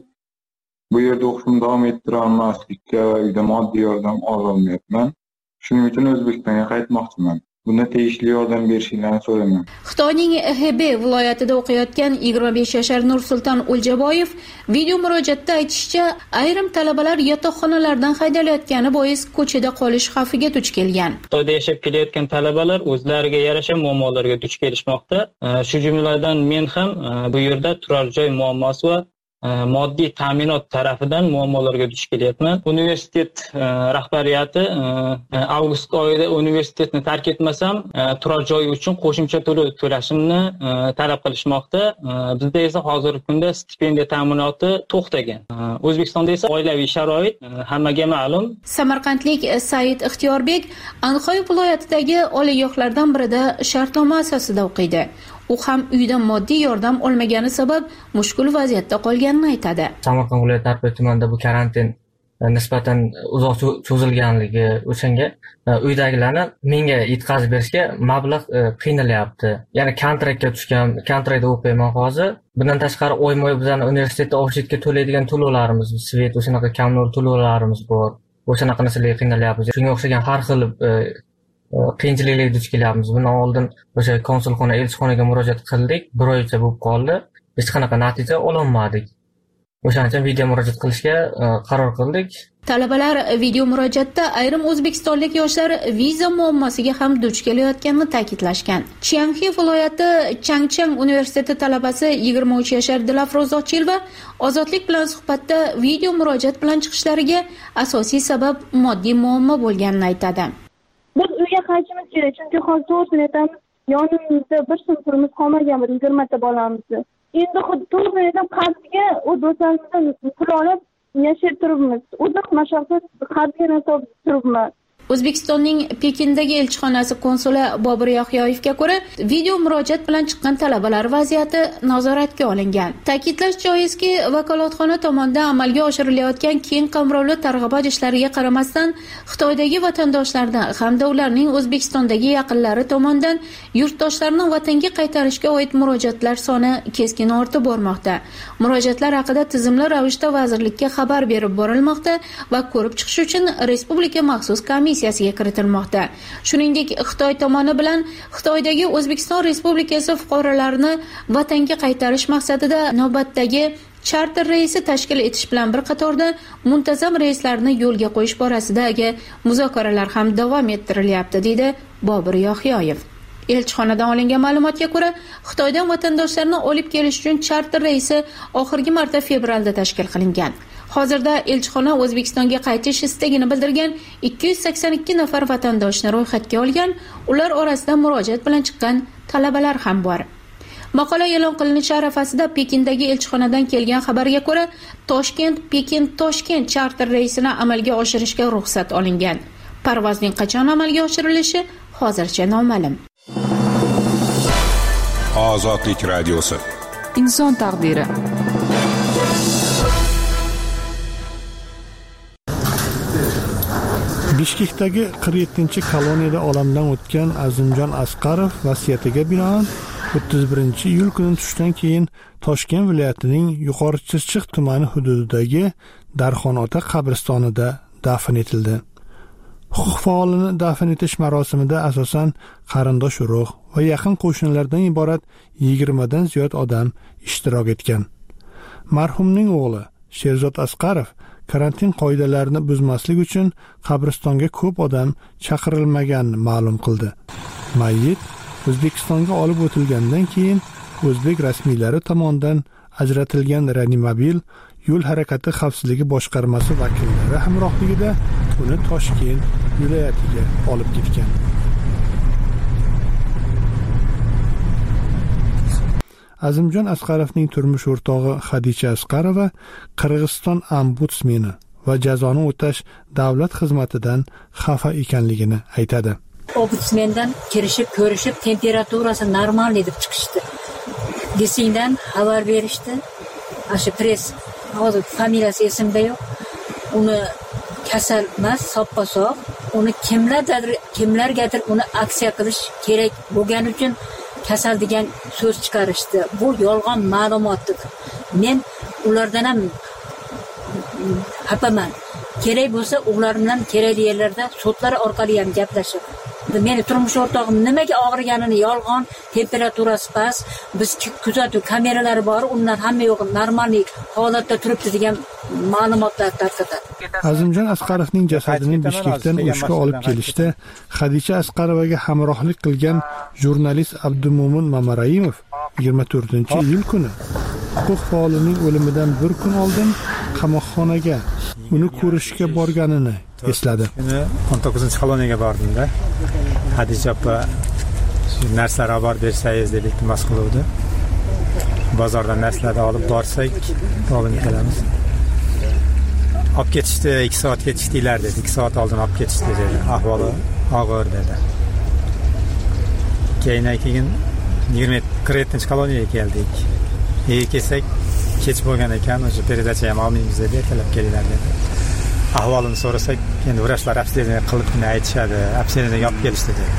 bu yerda o'qishimni davom ettira olmaslikka va uyda moddiy yordam ololmayapman. Shuning uchun O'zbekistonga qaytmoqchiman. Bunda tegishli yordam berishingizni so'rayman. Xitoyning Hebei viloyatida o'qiyotgan 25 yashar Nursulton O'ljaboyev video murojaatda aytishicha, ayrim talabalar yotoqxonalardan haydalayotgani bois ko'chada qolish xavfiga duch kelgan. Xitoyda yashab kelayotgan talabalar o'zlariga yarasha muammolarga duch kelishmoqda. Shu jumladan men ham bu yerda turar joy muammosi va moddiy ta'minot tarafidan muammolarga duch kelyapman. Universitet rahbariyati avgust oyida universitetni tark etmasam, turar joy uchun qo'shimcha to'lov to'lashimni talab qilishmoqda. Bizda esa hozirgi kunda stipendiya ta'minoti to'xtagan. O'zbekistonda esa oilaviy sharoit hammaga ma'lum. Samarqandlik Said Ixtiyorbek Anxoy viloyatidagi oliygohlardan birida shartnoma asosida o'qiydi. U ham uydan moddiy yordam olmagani sabab mushkul vaziyatda qolganini aytadi. Samarqand viloyati Tarbiya tumanida bu karantin nisbatan uzoq cho'zilganligi o'shanga uydagilarni menga yetkazib berishga mablag' qiynalyapti. Ya'ni kontraktga tushgan, kontraktda o'qiyman hozir. Bundan tashqari oyma-oy bizning universitetda objektga to'laydigan to'lovlarimiz, svet o'shanaqa kamnor to'lovlarimiz bor. O'shanaqa narsalarga qiynalyapmiz. Shunga o'xshagan har xil qiyinchiliklarga duch kelyapmiz. Bundan oldin o'sha konsulxona, elchixonaga murojaat qildik. 1 oycha bo'lib qoldi. Hech qanaqa natija ololmadik. O'shaning uchun video murojaat qilishga qaror qildik. Talabalar video murojaatda ayrim o'zbekistonlik yoshlar viza muammosiga ham duch kelayotganini ta'kidlashgan. Chiangxi viloyati Changchang universiteti talabasi 23 yashar Dilafroz Ochilova Ozodlik bilan suhbatda video murojaat bilan chiqishlariga asosiy sabab moddiy muammo bo'lganini aytadi. Biz uyga qaytishimiz kerak, chunki hozir to'g'risini aytamiz, yonimizda bir so'm pulimiz qolmagan, 20 ta bolamizni. Endi xuddi to'g'risini aytsam, qarzga u do'stlarimizdan pul olib yashab turibmiz. Uzoq mashaqqat qarzga nasib turibman. O'zbekistonning Pekindagi elchixonasi konsuli Bobur Yaxyoyevga ko'ra, video murojaat bilan chiqqan talabalar vaziyati nazoratga olingan. Ta'kidlash joizki, vakolatxona tomonidan amalga oshirilayotgan keng qamrovli targ'ibot ishlariga qaramasdan, Xitoydagi vatandoshlardan hamda ularning O'zbekistondagi yaqinlari tomonidan yurtdoshlarni vatanga qaytarishga oid murojaatlar soni keskin ortib bormoqda. Murojaatlar haqida tizimli ravishda vazirlikka xabar berib borilmoqda va ko'rib chiqish uchun respublika maxsus komissiya kiritilmoqda. Shuningdek, Xitoy tomoni bilan Xitoydagi O'zbekiston Respublikasi fuqarolarini vatanga qaytarish maqsadida navbatdagi charter reysi tashkil etish bilan bir qatorda muntazam reyslarni yo'lga qo'yish borasidagi muzokaralar ham davom ettirilyapti, deydi Bobur Yaxyoyev. Elchixonadan olingan ma'lumotga ko'ra, Xitoydan vatandoshlarni olib kelish uchun charter reysi oxirgi marta fevralda tashkil qilingan. Hozirda elchixona O'zbekistonga qaytish istagini bildirgan 282 nafar vatandoshni ro'yxatga olgan. Ular orasida murojaat bilan chiqqan talabalar ham bor. Maqola e'lon qilinishi arafasida Pekindagi elchixonadan kelgan xabarga ko'ra, Toshkent charter reysini amalga oshirishga ruxsat olingan. Parvozning qachon amalga oshirilishi hozircha noma'lum. Ozodlik radiosi. Inson taqdiri. Bishkekdagi 47-koloniyada olamdan o'tgan Azimjon Asqarov vasiyatiga binoan 31-iyul kuni tushdan keyin Toshkent viloyatining Yuqori Chirchiq tumani hududidagi Darxonota qabristonida dafn etildi. Huquq faolini dafn etish marosimida asosan qarindosh urug' va yaqin qo'shnilardan iborat 20 dan ziyod odam ishtirok etgan. Marhumning o'g'li Sherzod Asqarov karantin qoidalarini buzmaslik uchun qabristonga ko'p odam chaqirilmaganini ma'lum qildi. Mayyit O'zbekistonga olib o'tilgandan keyin o'zbek rasmiylari tomonidan ajratilgan reanimobil yo'l harakati xavfsizligi boshqarmasi vakillari hamrohligida uni Toshkent viloyatiga olib ketgan. Azimjon Asqarovning turmush o'rtog'i Xadicha Asqarova Qirg'iziston ombudsmeni va jazoni o'tash davlat xizmatidan xafa ekanligini aytadi. Ombudsmendan kirishib, ko'rishib, temperaturasi normal deb chiqishdi. Desingdan xabar berishdi. Ashu press, hozir familiyasi esimda yo'q. Uni kasal emas, soppa-sog', uni kimlargadir uni aksiya qilish kerak bo'lgani uchun kasal degan so'z chiqarishdi. Bu yolg'on ma'lumotdir. Men ulardan ham xafaman. Kerak bo'lsa, ular bilan kerakli yerlarda sudlar orqali ham gaplashib. Meni turmush o'rtog'im nimaga og'riganini yolg'on, temperaturasi past, biz kuzatuv kameralari bor, undan hamma yo'q, normal holatda turibdi degan ma'lumotlar tarqatadi. Azimjon Asqarovning jasadini Bishkekdan O'shga olib kelishda Xadicha Asqarovaga hamrohlik qilgan jurnalist Abdumo'min Mamarayimov 24-iyul kuni huquq faolining o'limidan bir kun oldin qamoqxonaga uni ko'rishga borganini esladi. 19-koloniyaga bordim-da. Xadicha opa narsalar olib bersangiz deb iltimos qiluvdi. Bozordan narsalarni olib borsak, olib kelamiz. Olib ketishdi, 2 soat ketishdilar dedi. 2 soat oldin olib ketishdi dedi. Ahvoli og'ir dedi. Keyin 27-koloniyaga keldik. Kelsak, kech bo'lgan ekan, o'sha передача ham olmaymiz deb ertalab kelinglar dedi. Ahvolini so'rasak, endi vrachlar обследование qilibni aytishadi, обследование olib kelishdi dedi.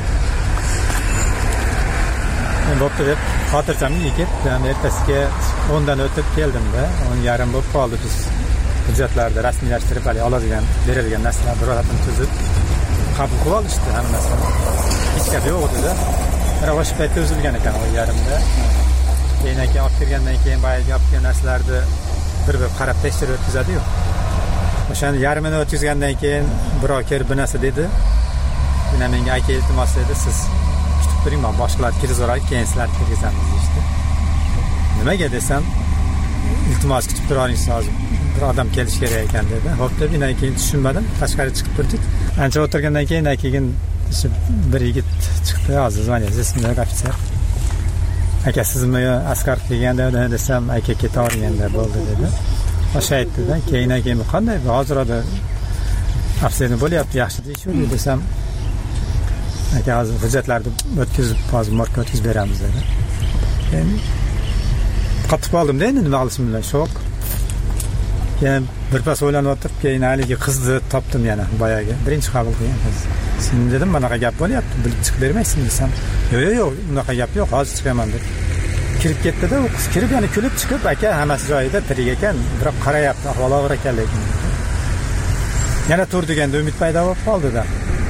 Men bo'pti deb xotirjam uyga ketdim. Ertasiga 10 dan o'tib keldim-da, 10:30 bo'lib qoldi. Biz hujjatlarni rasmiylashtirib, oladigan, berilgan narsalarni ro'yxatini tuzib qabul qilib olishdi hammasini. Hech gap yo'q edi-da. Biroq o'sha paytda uzilgan ekan 10:30da. Keyin olib kirgandan keyin boyagi olib kelgan narsalarni bir qarab tekshirib o'tkazadi-yu. O'shani yarmini o'tkazgandan keyin birov kelib bu narsa dedi. Yana menga aka iltimos dedi, siz kutib turing, men boshqalar kirgizib, keyin sizlar kirgizamiz deydi. Nimaga desam, iltimos kutib turing, hozir bir odam kelish kerak ekan dedi. Xo'p deb, undan keyin tushunmadim, tashqariga chiqib turdik. Ancha o'tirgandan keyin keyin bir yigit chiqdi, hozir zvoniyasiz ismida ofitser. Aka sizmi Asqarov deganda desam, aka ketaverganda bo'ldi dedi. O'sha aytdi-da, keyin qanday hozir obsedni bo'lyapti, yaxshi deyishdi desam, aka hozir hujjatlarni o'tkazib, hozir morgga o'tkazib beramiz dedi. Endi qotib qoldim-da, endi nima qilishim bilan shok. Keyin birpas o'ylanib o'tirib, keyin haligi qizni topdim yana, boyagi birinchi qabul qilgan qiz. Sen dedim, bunaqa gap bo'lyapti, bilib chiqib bermaysizmi desam, yo'q, unaqa gap yo'q, hozir chiqaman deb. Kirib ketdi-da, u qiz kirib, yana kulib chiqib, aka hammasi joyida, tirik ekan, biroq qarayapti, ahvoli og'ir ekan lekin. Yana tur deganda umid paydo bo'lib qoldi-da.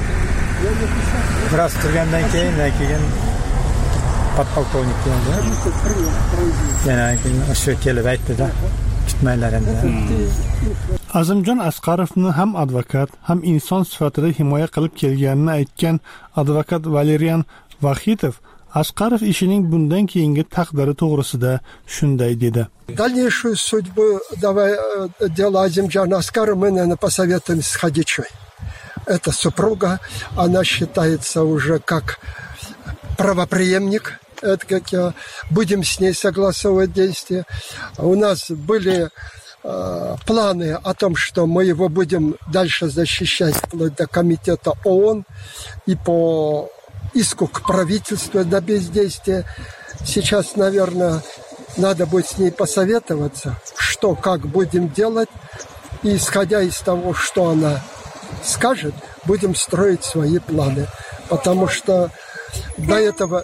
Biroz turgandan keyin podpolkovnik keldi. Yana o'sha kelib aytdi-da, kutmanglar endi. Azimjon Asqarovni ham advokat, ham inson sifatida himoya qilib kelganini aytgan advokat Valerian Vahidov Asqarov ishining bundan keyingi taqdiri to'g'risida shunday dedi. Дальнейшую судьбу дела Азимджана Аскарова мы, наверное, посоветуем с Хадичой. Это супруга, она считается уже как правопреемник. Это как будем с ней согласовывать действия. У нас были планы о том, что мы его будем дальше защищать вплоть до комитета ООН и по иску к правительству на бездействие. Сейчас, наверное, надо будет с ней посоветоваться, что, как будем делать. И, исходя из того, что она скажет, будем строить свои планы. Потому что до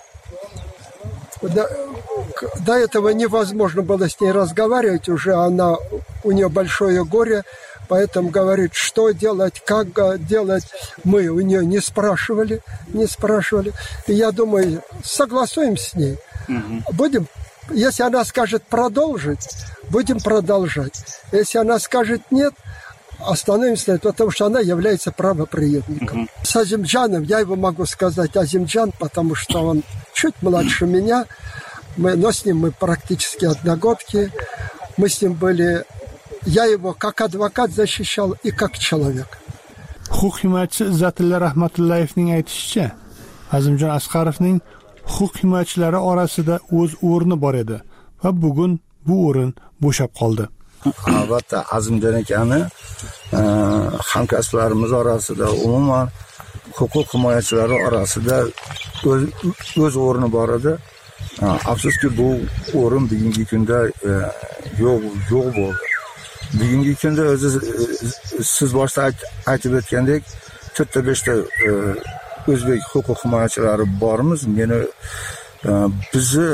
этого невозможно было с ней разговаривать. Уже у нее большое горе. Поэтому говорит, что делать, как делать, мы у нее не спрашивали. И я думаю, согласуем с ней. Будем, если она скажет продолжить, будем продолжать. Если она скажет нет, остановимся, потому что она является правопреемником. С Азимджаном, я его могу сказать Азимджан, потому что он чуть младше меня, но с ним мы практически одногодки. Мы с ним были... Я его как advokat защищал и как человек. Huquq himoyachisi Izzatilla Rahmatullayevning aytishicha, Azimjon Asqarovning huquq himoyachilari orasida o'z o'rni bor edi va bugun bu o'rin bo'shab qoldi. Albatta Azimjon akani hamkasblarimiz orasida, umuman huquq himoyachilari orasida o'z o'rni bor edi. Afsuski bu o'rin bugungi kunda yo'q bo'ldi. Bugungi kunda o'zi siz boshda aytib o'tgandek 4-5 ta o'zbek huquq himoyachilari bormiz. Meni bizni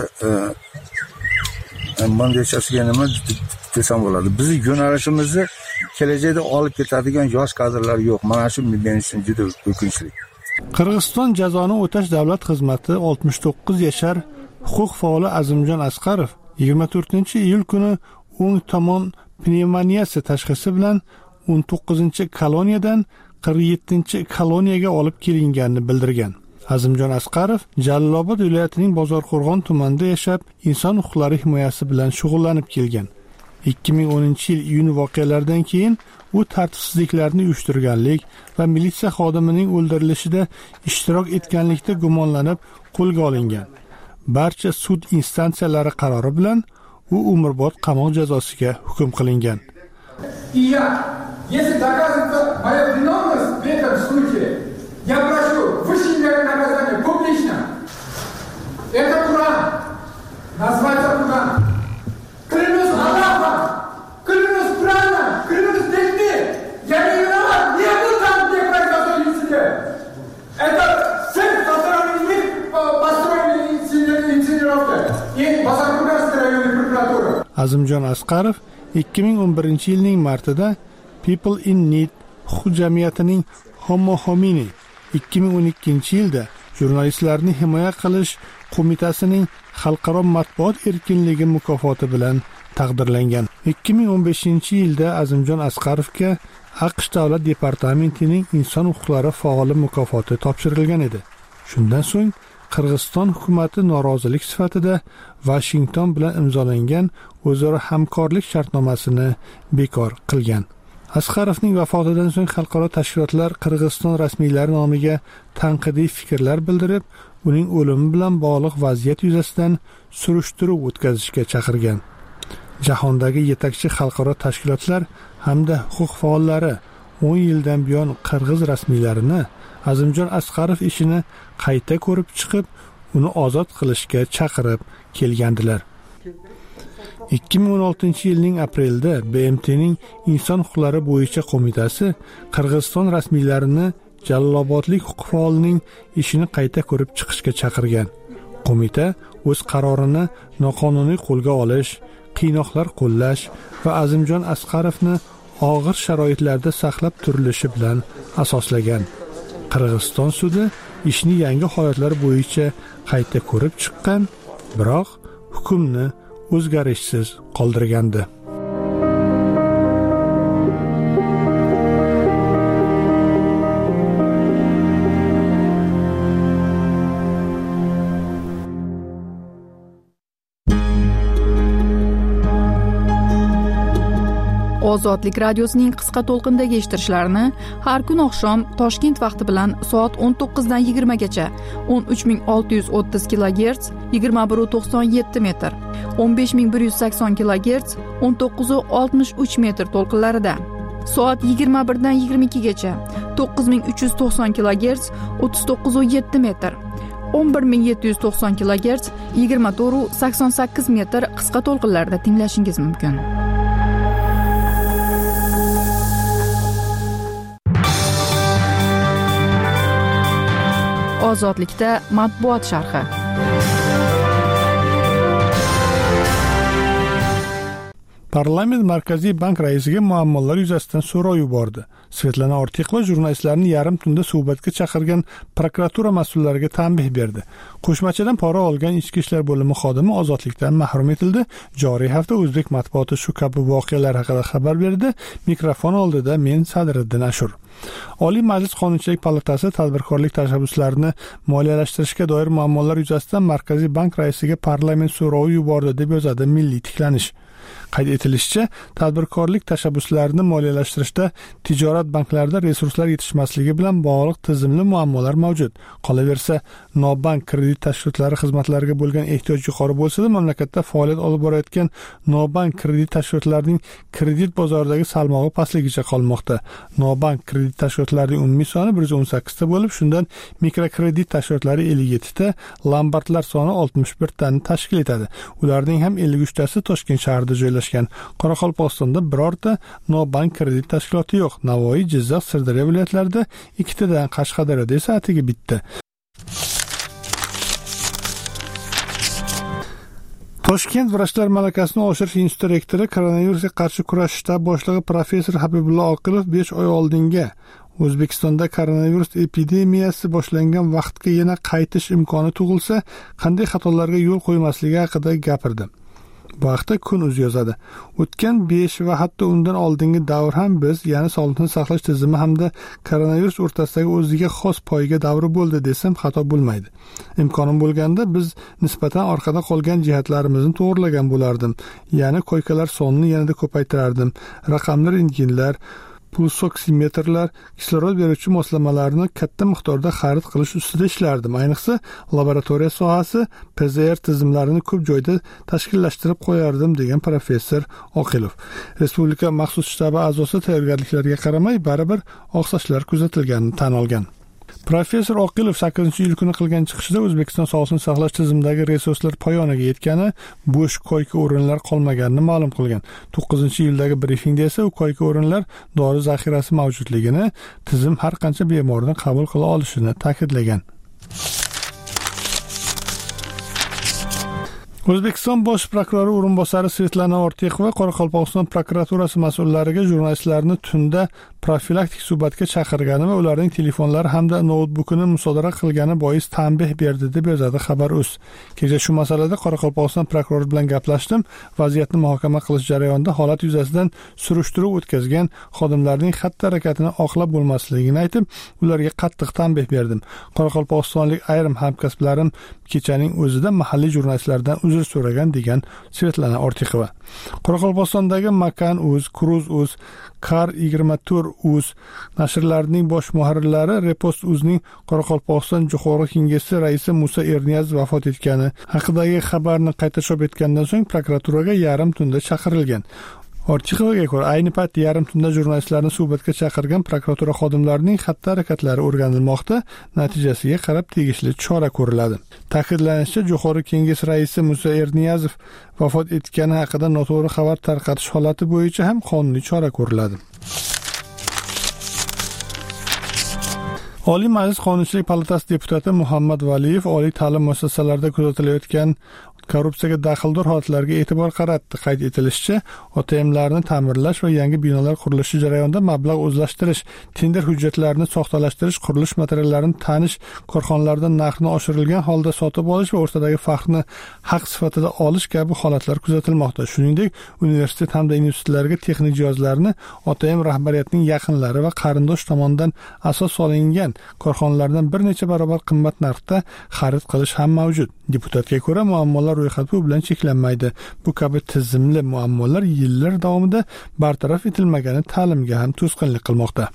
mandechasiga nima desam bo'ladi. Bizni yo'nalishimizni kelajakda olib ketadigan yosh kadrlar yo'q. Mana shu men uchun juda o'kinchli. Qirg'iziston jazoni o'tash davlat xizmati 69 yashar huquq faoli Azimjon Asqarov 24-iyul kuni o'ng tomon pnevmoniyasi tashxisi bilan 19-koloniyadan 47-koloniyaga olib kelinganini bildirgan. Azimjon Asqarov Jalolobod viloyatining Bozorqo'rg'on tumanida yashab, inson huquqlari himoyasi bilan shug'ullanib kelgan. 2010-yil iyun voqealaridan keyin u tartibsizliklarni uyushtirganlik va militsiya xodimining o'ldirilishida ishtirok etganlikda gumonlanib qo'lga olingan. Barcha sud instansiyalari qarori bilan u umrbod qamoq jazosiga hukm qilingan. Если доказывается моя виновность в этом случае, я прошу высшее меры наказания публично. Это Куран. Называется Куран. Клянусь Аллахом, клянусь Кураном, клянусь детьми. Я не виноват, не был там, где произошел инцидент. Это цель, со стороны них построили инсценировка. И Бозоркурганская районная прокуратура. Azimjon Asqarov 2011-yilning martida People in Need huquq jamiyatining Homo Homini 2012-yilda jurnalistlarni himoya qilish qo'mitasining xalqaro matbuot erkinligi mukofoti bilan taqdirlangan. 2015-yilda Azimjon Asqarovga AQSh davlat departamentining inson huquqlari faoli mukofoti topshirilgan edi. Shundan so'ng Qirg'iziston hukumatı norozilik sifatida Washington bilan imzolangan o'zaro hamkorlik shartnomasini bekor qilgan. Asqarovning vafotidan so'ng xalqaro tashkilotlar Qirg'iziston rasmiylari nomiga tanqidiy fikrlar bildirib, uning o'limi bilan bog'liq vaziyat yuzasidan surishtiruv o'tkazishga chaqirgan. Jahondagi yetakchi xalqaro tashkilotlar hamda huquq faollari 10 yildan buyon qirg'iz rasmiylarini Azimjon Asqarov ishini qayta ko'rib chiqib, uni ozod qilishga chaqirib kelgandilar. 2016-yilning aprelida BMTning inson huquqlari bo'yicha qo'mitasi Qirg'iziston rasmiylarini Jalolobodlik huquq faolining ishini qayta ko'rib chiqishga chaqirgan. Qo'mita o'z qarorini noqonuniy qo'lga olish, qiynoqlar qo'llash va Azimjon Asqarovni og'ir sharoitlarda saqlab turilishi bilan asoslagan. Qirg'iziston sudi ishni yangi holatlar bo'yicha qayta ko'rib chiqqan, biroq hukmni o'zgarishsiz qoldirgandi. Ozodlik radiosining qisqa to'lqindagi eshittirishlarini har kun oqshom Toshkent vaqti bilan soat 19 dan 20 gacha 13630 kHz 2197 metr, 15180 kHz 1963 metr to'lqinlarida, soat 21 dan 22 gacha 9390 kHz 3907 metr, 11790 kHz 2488 metr qisqa to'lqinlarda tinglashingiz mumkin. Ozodlikda matbuot sharhi. Parlament Markaziy bank raisiga muammolar yuzasidan so'rov yubordi. Svetlana Ortiqova jurnalistlarni yarim tunda suhbatga chaqirgan prokuratura mas'ullariga tanbeh berdi. Qo'shmachadan pora olgan ichki ishlar bo'limi xodimi ozodlikdan mahrum etildi. Joriy hafta o'zbek matbuoti shu kabi voqealar haqida xabar berdi. Mikrofon oldida men Sadriddin Ashur. Oliy Majlis Qonunchilik palatasi tadbirkorlik tashabbuslarini moliyalashtirishga doir muammolar yuzasidan Markaziy bank raisiga parlament so'rovi yubordi deb yozadi Milliy tiklanish. Qayd etilishicha, tadbirkorlik tashabbuslarini moliyalashtirishda tijorat banklarida resurslar yetishmasligi bilan bog'liq tizimli muammolar mavjud. Qolaversa, nobank kredit tashkilotlari xizmatlariga bo'lgan ehtiyoj yuqori bo'lsa-da, mamlakatda faoliyat olib borayotgan nobank kredit tashkilotlarining kredit bozoridagi salmog'i pastligicha qolmoqda. Nobank kredit tashkilotlarining umumiy soni 118 ta bo'lib, shundan mikrokredit tashkilotlari 57 ta, lombardlar soni 61 tani tashkil etadi. Ularning ham 53 tasi Toshkent shahrida joylashgan. Qoraqalpog'istonda birorta nobank kredit tashkiloti yo'q. Navoiy, Jizzax, Sirdaryo viloyatlarida 2 tadan, Qashqadaryoda esa atigi bitta. Toshkent vrachlar malakasini oshirish instituti rektori, koronavirusga qarshi kurash shtab boshlig'i professor Habibulla Oqilov 5 oy oldinga O'zbekistonda koronavirus epidemiyasi boshlangan vaqtga yana qaytish imkoni tug'ilsa, qanday xatolarga yo'l qo'ymasligi haqida gapirdi. Bu haqda Kun.uz yozadi. O'tgan 5 va hatto undan oldingi davr ham biz, ya'ni sog'liqni saqlash tizimi hamda koronavirus o'rtasidagi o'ziga xos poyga davri bo'ldi desam xato bo'lmaydi. Imkonim bo'lganda biz nisbatan orqada qolgan jihatlarimizni to'g'rilagan bo'lardim. Ya'ni koykalar sonini yanada ko'paytirardim. Raqamli rentgenlar, pulsoksimetrlar, kislorod beruvchi moslamalarni katta miqdorda xarid qilish ustida ishlardim. Ayniqsa, laboratoriya sohasi, PCR tizimlarini ko'p joyda tashkillashtirib qo'yardim, degan professor Oqilov. Respublika maxsus shtabi a'zosi tayyorgarliklarga qaramay baribir oqsashlar kuzatilganini tan olgan. Professor Oqilov 8-iyul kuni qilgan chiqishida O'zbekiston sog'liqni saqlash tizimidagi resurslar poyoniga yetgani, bo'sh koyka o'rinlar qolmaganini ma'lum qilgan. 9-iyuldagi brifingda esa u koyka o'rinlar dori zaxirasi mavjudligini, tizim har qancha bemorni qabul qila olishini ta'kidlagan. O'zbekiston bosh prokurori o'rinbosari Svetlana Ortiqova Qoraqalpog'iston prokuraturasi mas'ullariga jurnalistlarni tunda profilaktik suhbatga chaqirgani va ularning telefonlari hamda noutbukini musodara qilgani bois tanbeh berdi, deb yozadi Xabar.uz. Kecha shu masalada Qoraqalpog'iston prokurori bilan gaplashdim. Vaziyatni muhokama qilish jarayonida holat yuzasidan surishtiruv o'tkazgan xodimlarning xatti-harakatini oqlab bo'lmasligini aytib, ularga qattiq tanbeh berdim. Qoraqalpog'istonlik ayrim hamkasblarim kechaning o'zida mahalliy jurnalistlardan uzr so'ragan, degan Svetlana Ortiqova. Qoraqalpog'istondagi Makan.uz, Cruz.uz, Kar24.uz nashrlarining bosh muharrirlari Repost.uzning Qoraqalpog'iston Jo'qorg'i Kengashi raisi Musa Erniyazov vafot etgani haqidagi xabarni qayta chop etgandan so'ng prokuraturaga yarim tunda chaqirilgan. Ortiqovaga ko'ra, ayni paytda yarim tunda jurnalistlarni suhbatga chaqirgan prokuratura xodimlarining xatti-harakatlari o'rganilmoqda, natijasiga qarab tegishli chora ko'riladi. Ta'kidlanishicha, Jo'qorg'i Kengash raisi Musa Erniyazov vafot etgani haqida noto'g'ri xabar tarqatish holati bo'yicha ham qonuniy chora ko'riladi. Oliy Majlis Qonunchilik palatasi deputati Muhammad Valiyev oliy ta'lim muassasalarida kuzatilayotgan korrupsiyaga daxldor holatlarga e'tibor qaratdi. Qayd etilishicha, OTMlarni ta'mirlash va yangi binolar qurilishi jarayonida mablag' o'zlashtirish, tender hujjatlarini soxtalashtirish, qurilish materiallarini tanish, korxonalardan narxni oshirilgan holda sotib olish va o'rtadagi farqni haq sifatida olish kabi holatlar kuzatilmoqda. Shuningdek, universitet hamda institutlarga texnik jihozlarni OTM rahbariyatining yaqinlari va qarindosh tomonidan asos solingan korxonalardan bir necha barobar qimmat narxda xarid qilish ham mavjud. Deputatga ko'ra, muammolar ro'yxati bilan cheklanmaydi. Bu kabi tizimli muammolar yillar davomida bartaraf etilmagani ta'limga ham to'sqinlik qilmoqda.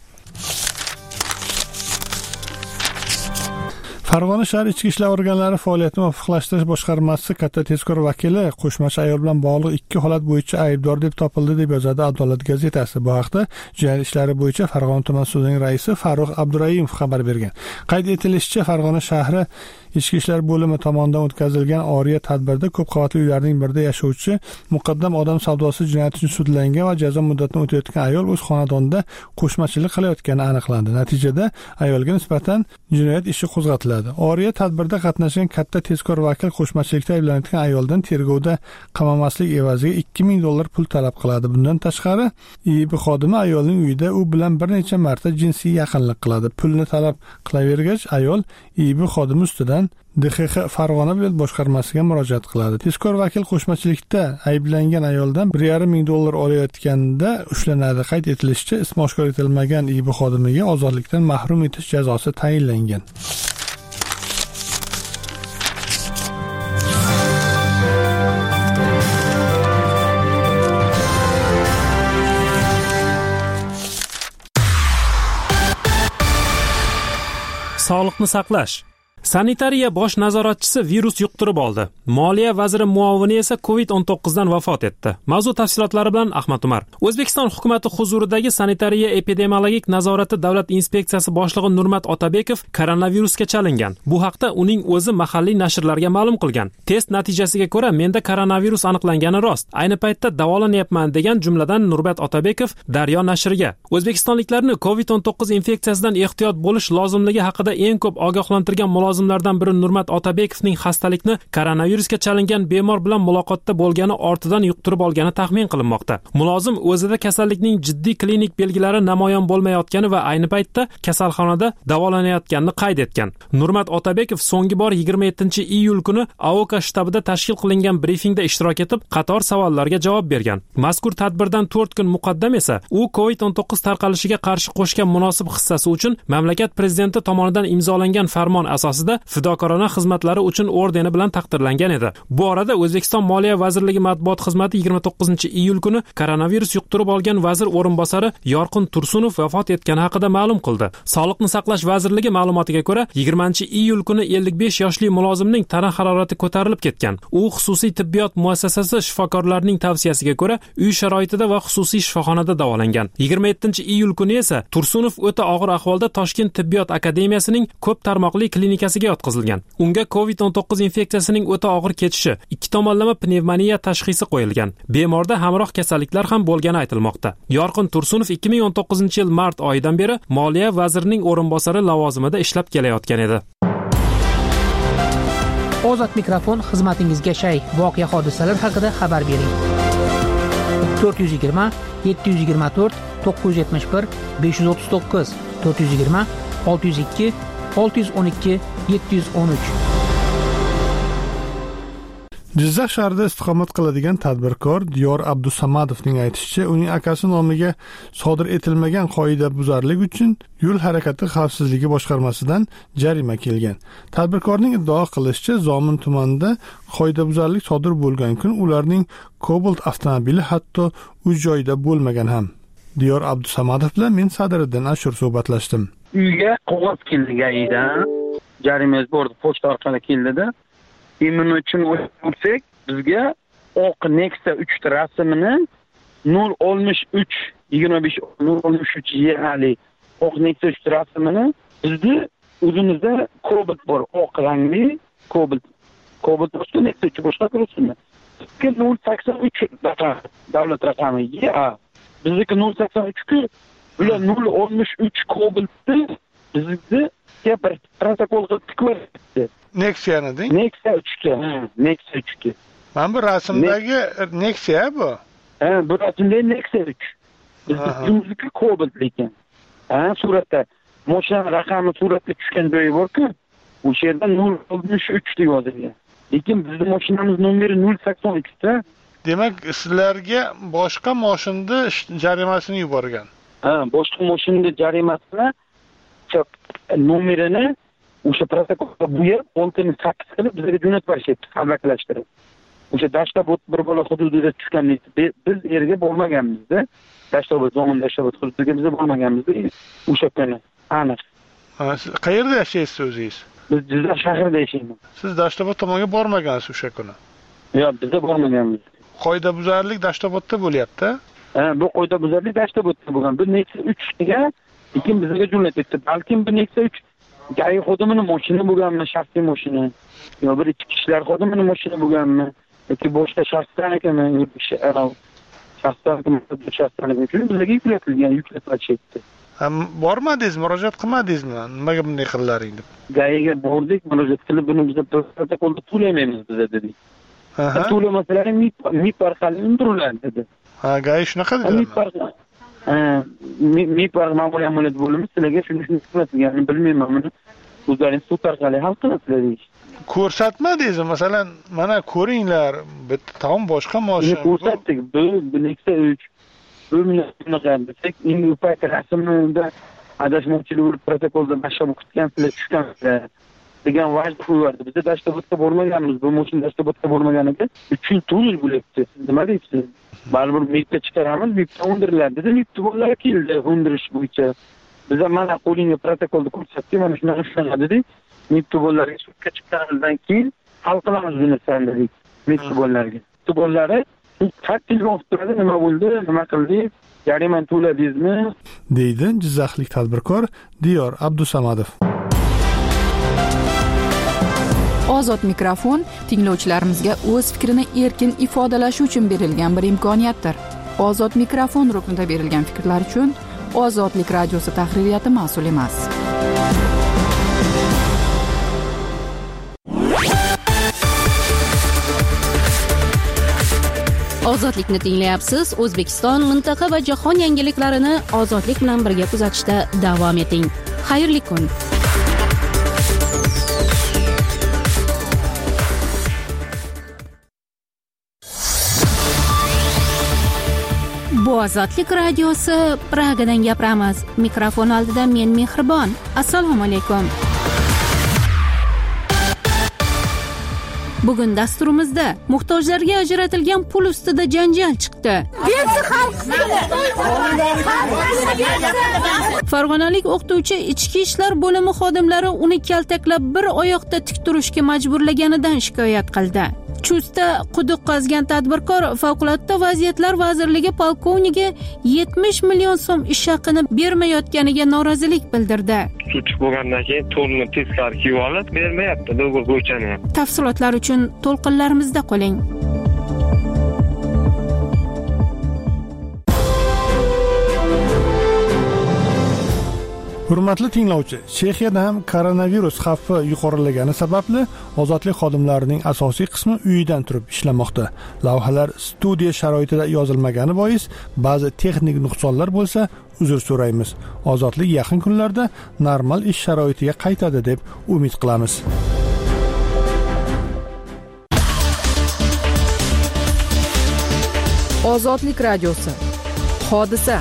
Farg'ona shahar ichki ishlar organlari faoliyatini muvofiqlashtirish boshqarmasi katta tezkor vakili qo'shmachi ayol bilan bog'liq 2 holat bo'yicha aybdor deb topildi, deb yozadi Adolat gazetasi. Bu haqda jinoyat ishlari bo'yicha Farg'ona tuman sudining raisi Farruh Abdurayimov xabar bergan. Qayd etilishicha, Farg'ona shahri ichki ishlar bo'limi tomonidan o'tkazilgan oriya tadbirda ko'p qavatli uylarning birida yashovchi muqaddam odam savdosi jinoyati uchun sudlangan va jazo muddatini o'tayotgan ayol o'z xonadonida qo'shmachilik qilayotgani aniqlandi. Natijada ayolga nisbatan jinoyat ishi qo'zg'atiladi. Oriya tadbirda qatnashgan katta tezkor vakil qo'shmachilikda ayblanayotgan ayoldan tergovda qamamaslik evaziga $2000 pul talab qiladi. Bundan tashqari, IIB xodimi ayolning uyida u bilan bir necha marta jinsiy yaqinlik qiladi. Pulni talab qilavergach, ayol IIB xodimi ustidan DXX Farg'ona viloyat boshqarmasiga murojaat qiladi. Tezkor vakil qo'shmachilikda ayblangan ayoldan $1,500 olayotganda ushlanadi. Qayd etilishicha, ismi oshkor etilmagan IIB xodimiga ozodlikdan mahrum etish jazosi tayinlangan. sog'liqni saqlash. Sanitariya bosh nazoratchisi virus yuqtirib oldi. Moliya vaziri muovini esa COVID-19 dan vafot etdi. Mavzu tafsilotlari bilan Ahmad Umar. O'zbekiston hukumati huzuridagi sanitariya epidemiologik nazorati davlat inspeksiyasi boshlig'i Nurmat Otabekov koronavirusga chalingan. Bu haqda uning o'zi mahalliy nashrlarga ma'lum qilgan. Test natijasiga ko'ra menda koronavirus aniqlangani rost. Ayni paytda davolanyapman degan jumladan Nurmat Otabekov Daryo nashriga o'zbekistonliklarni COVID-19 infeksiyasidan ehtiyot bo'lish lozimligi haqida eng ko'p ogohlantirgan mulozimlardan biri Nurmat Otabekovning xastalikni koronavirusga chalingan bemor bilan muloqotda bo'lgani ortidan yuqtirib olgani taxmin qilinmoqda. Mulozim o'zida kasallikning jiddiy klinik belgilari namoyon bo'lmayotgani va ayni paytda kasalxonada davolanayotganini qayd etgan. Nurmat Otabekov so'nggi bor 27-iyul kuni AOK shtabida tashkil qilingan brifingda ishtirok etib, qator savollarga javob bergan. Mazkur tadbirdan 4 kun muqaddam esa u COVID-19 tarqalishiga qarshi qo'shgan munosib hissasi uchun mamlakat prezidenti tomonidan imzolangan farmon asosida fidokorona xizmatlari uchun ordeni bilan taqdirlangan edi. Bu orada O'zbekiston Moliya vazirligi matbuot xizmati 29-iyul kuni koronavirus yuqtirib olgan vazir o'rinbosari Yorqin Tursunov vafot etgani haqida ma'lum qildi. Sog'liqni saqlash vazirligi ma'lumotiga ko'ra, 20-iyul kuni 55 yoshli mulozimning tana harorati ko'tarilib ketgan. U xususiy tibbiyot muassasasi shifokorlarining tavsiyasiga ko'ra uy sharoitida va xususiy shifoxonada davolangan. 27-iyul kuni esa Tursunov o'ta og'ir ahvolda Toshkent tibbiyot akademiyasining ko'p tarmoqli klinikasiga yotqizilgan. Unga COVID-19 infeksiyasining o'ta og'ir kechishi, 2 tomonlama pnevmoniya tashxisi qo'yilgan. Bemorda hamroh kasalliklar ham bo'lgani aytilmoqda. Yorqin Tursunov 2019-yil mart oyidan beri Moliya vazirining o'rinbosari lavozimida ishlab kelayotgan edi. Ozod mikrofon xizmatingizga shay. Voqea hodisalar haqida xabar bering. 420 724 971 539 420 602 612 713. Jizzax shahrida istiqomat qiladigan tadbirkor Diyor Abdusamadovning aytishicha, uning akasi nomiga sodir etilmagan qoidabuzarlik uchun yo'l harakati xavfsizligi boshqarmasidan jarima kelgan. Tadbirkorning iddao qilishicha, Zomin tumanida qoidabuzarlik sodir bo'lgan kun ularning Cobalt avtomobili hatto uy joyida bo'lmagan ham. Diyor Abdusamadov bilan men Sadiriddin Ashur suhbatlashdim. Uyga qog'oz keldi gayidan. Jarimangiz bordi, pochta orqali keldida. Emin uchun o'tsak, bizga oq Nexia 3 rasmini 063 25 063 yali oq Nexia 3 rasmini bizni o'zimizda Cobalt bor, oq rangli Cobalt boshqa Nexia 3 boshqa ko'rsatma. 083 raqam, davlat raqami. Bizniki 083 ku, ular 063 Cobaltni bizni bir protokol qilib ko'rsatdi. Nexia'ni deng? Nexia 3 Nexia 3. Mana bu rasmdagi Nexia bu. Bu rasmdagi Nexia 3. Bizniki Cobalt lekin. Suratda mashina raqami suratga tushgan joyi bor-ku, o'sha yerda 063 deb yozilgan. Lekin bizning mashinamiz nomeri 082 da. Demak, sizlarga boshqa mashinada jarimasini yuborgan. Boshqa mashinada jarimasini nomerini o'sha protokolga bo'yab, oltini 8 qilib bizga jo'natib berishyapti, qalbakilashtirib. O'sha Dashtobod bir bola hududida tushganlik. Biz yerga bormaganmiz-da. Dashtobod, Zomin Dashtobod hududiga biz bormaganmiz-da. O'sha kuni aniq. Siz qayerda yashaysiz o'zingiz? Biz Jizzax shahrida yashaymiz. Siz Dashtobod tomonga bormagansiz o'sha kuni? Yo'q, biz bormaganmiz. Qoidabuzarlik Dashtobodda bo'lyapti. Bu qoidabuzarlik Dashtobodda bo'lgan. Bu Nexia 3 ga lekin bizga jo'natibdi. Balkim bu Nexia 3 gayi xodimining mashina bo'lganmi, shaxsiy mashina, yo bir ichki ishlar xodimining mashina bo'lganmi, yoki boshqa shaxsdan ekanmi, shaxsdan uchun bizga yuklatilgan. Bormadingiz, murojaat qilmadingizmi? Nimaga bunday qildilaring deb? Gayiga bordik, murojaat qilib, buni biz protokolda to'laymaymiz biz dedi. To'lamasalaring MIP orqali undiriladi dedi. Gayi shunaqa dedi. MIP ma'muriy amaliyot bo'limi sizlarga shuni ko'rsatganini bilmayman, buni o'zlaringiz sud orqali hal qilasizlar deydi. Ko'rsatmadingizmi? Masalan, mana ko'ringlar, bitta tom boshqa mashina. Ko'rsatdik. Bu Nexia 3. Bu bunaqa desak, endi u payt rasmda adashmovchilik bo'lib protokolda bashqa kutgansizlar, tushgansizlar degan vajh qo'yardi. Biz Dashtobodga bormaganmiz. Bu mashina Dashtobodga bormaganiga 3 yil bo'libdi. Nima deysiz? Baribir MIPga chiqaramiz, MIPga undiriladi dedi. MIP bolalar keldi undirish bo'yicha. Biza mana qo'lingga protokolda ko'rsatdik, mana shunaqa ushlanadi dedik. Mittubollarga sudga chiqqanidan keyin hal qilamiz buni dedik. Mittubollarga. Mittubollari qat telefon qilib turadi, nima bo'ldi, nima qildik, jarimani to'ladingizmi? deydi Jizzaxlik tadbirkor Diyor Abdusamadov. Ozod mikrofon tinglovchilarimizga o'z fikrini erkin ifodalashi uchun berilgan bir imkoniyatdir. Ozod mikrofon ruknida berilgan fikrlar uchun Ozodlik radiosi tahririyati mas'ul emas. Ozodlikni tinglayapsiz. O'zbekiston, mintaqa va jahon yangiliklarini ozodlik bilan birga kuzatishda davom eting. Xayrli kun. Bu Ozodlik radiosi, Pragadan gapiramiz. Mikrofon oldida men Mehribon. Assalomu alaykum. Bugun dasturimizda muhtojlarga ajratilgan pul ustida janjal chiqdi. Farg'onalik o'qituvchi ichki ishlar bo'limi xodimlari uni kaltaklab bir oyoqda tik turishga majburlaganidan shikoyat qildi. Chustda quduq qazgan tadbirkor Favqulodda vaziyatlar vazirligi polkovnigi 70 million so'm ish haqini bermayotganiga norozilik bildirdi. Sud bo'lgandan keyin to'lni teskari kiyib olib, bermayapti do'g'ri bo'yichani. Tafsilotlar uchun to'lqinlarimizda qoling. Hurmatli tinglovchi, Chexiyada ham koronavirus xavfi yuqorilagani sababli ozodlik xodimlarining asosiy qismi uyidan turib ishlamoqda. Lavhalar studiya sharoitida yozilmagani bois ba'zi texnik nuqsonlar bo'lsa, uzr so'raymiz. Ozodlik yaqin kunlarda normal ish sharoitiga qaytadi deb umid qilamiz. Ozodlik radiosi. Hodisa.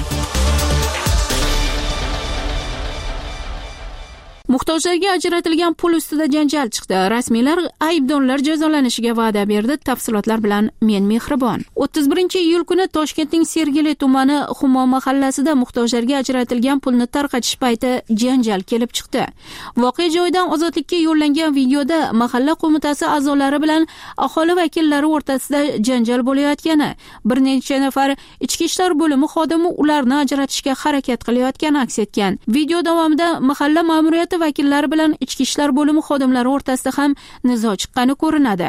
Muhtojlarga ajratilgan pul ustida janjal chiqdi. Rasmiylar aybdorlar jazolanishiga va'da berdi. Tafsilotlar bilan men Mehribon. 31-iyul kuni Toshkentning Sergeli tumani Humo mahallasida muhtojlarga ajratilgan pulni tarqatish payti janjal kelib chiqdi. Voqea joyidan Ozodlikka yo'llangan videoda mahalla qo'mitasi a'zolari bilan aholi vakillari o'rtasida janjal bo'layotgani, bir necha nafar ichki ishlar bo'limi xodimi ularni ajratishga harakat qilayotgani aks etgan. Video davomida mahalla ma'muriyati vakillari bilan ichki ishlar bo'limi xodimlari o'rtasida ham nizo chiqqani ko'rinadi.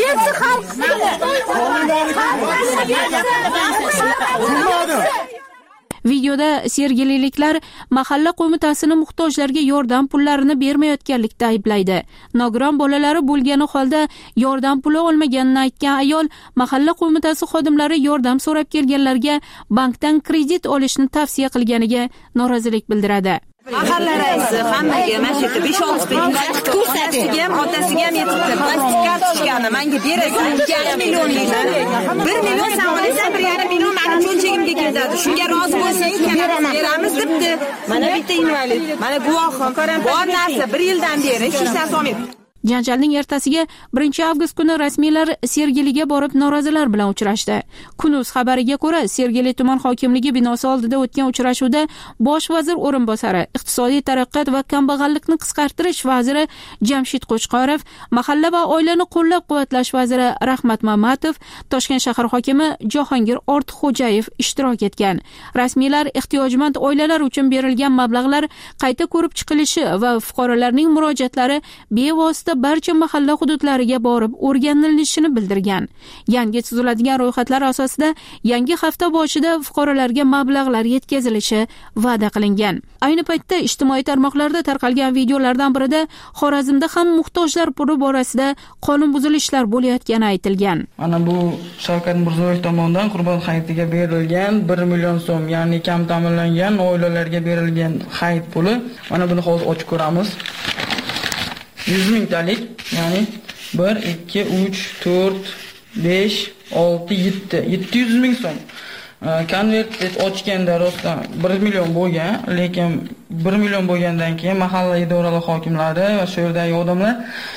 Videoda sergeliliklar mahalla qo'mitasini muhtojlarga yordam pullarini bermayotganlikda ayblaydi. Nogiron bolalari bo'lgani holda yordam puli olmaganini aytgan ayol mahalla qo'mitasi xodimlari yordam so'rab kelganlarga bankdan kredit olishni tavsiya qilganiga norozilik bildiradi. Mahalla raisi hammaga mana shu 5-6 pul ko'rsatasiga ham otasiga ham yetibdi. Plastik kartochkani menga berasan 2 millionlikni. 1 million sen olasan, 1,5 million meni cho'nchagimga ketadi. Shunga rozi bo'lsang beramiz debdi. Mana bitta invalid, mana guvohim. Bor narsa 1 yildan beri hech narsa olmayapti. Janjalning ertasiga 1-avgust kuni rasmiylar Sergeliga borib norozilar bilan uchrashdi. Kun.uz xabariga ko'ra, Sergeli tuman hokimligi binosi oldida o'tgan uchrashuvda bosh vazir o'rinbosari, iqtisodiy taraqqiyot va kambag'allikni qisqartirish vaziri Jamshid Qo'chqorov, mahalla va oilani qo'llab-quvvatlash vaziri Rahmat Mamatov, Toshkent shahar hokimi Jahongir Ortiqxo'jayev ishtirok etgan. Rasmiylar ehtiyojmand oilalar uchun berilgan mablag'lar qayta ko'rib chiqilishi va fuqarolarning murojaatlari bevosita barcha mahalla hududlariga borib o'rganilishini bildirgan. Yangi tuziladigan ro'yxatlar asosida yangi hafta boshida fuqarolarga mablag'lar yetkazilishi va'da qilingan. Ayni paytda ijtimoiy tarmoqlarda tarqalgan videolardan birida Xorazmda ham muhtojlar puli borasida qonun buzilishlar bo'layotgani aytilgan. Mana bu Shavkat Mirziyoyev tomonidan Qurbon hayitiga berilgan 1 million so'm, ya'ni kam ta'minlangan oilalarga berilgan hayit puli. Mana buni hozir ochib ko'ramiz. 100 mingtalik, ya'ni 1, 2, 3, 4, 5, 6, 7, 700 ming so'm. Konvert ochganda rostdan 1 million bo'lgan, lekin 1 million bo'lgandan keyin mahalla idoralari hokimlari va shu yerdagi odamlar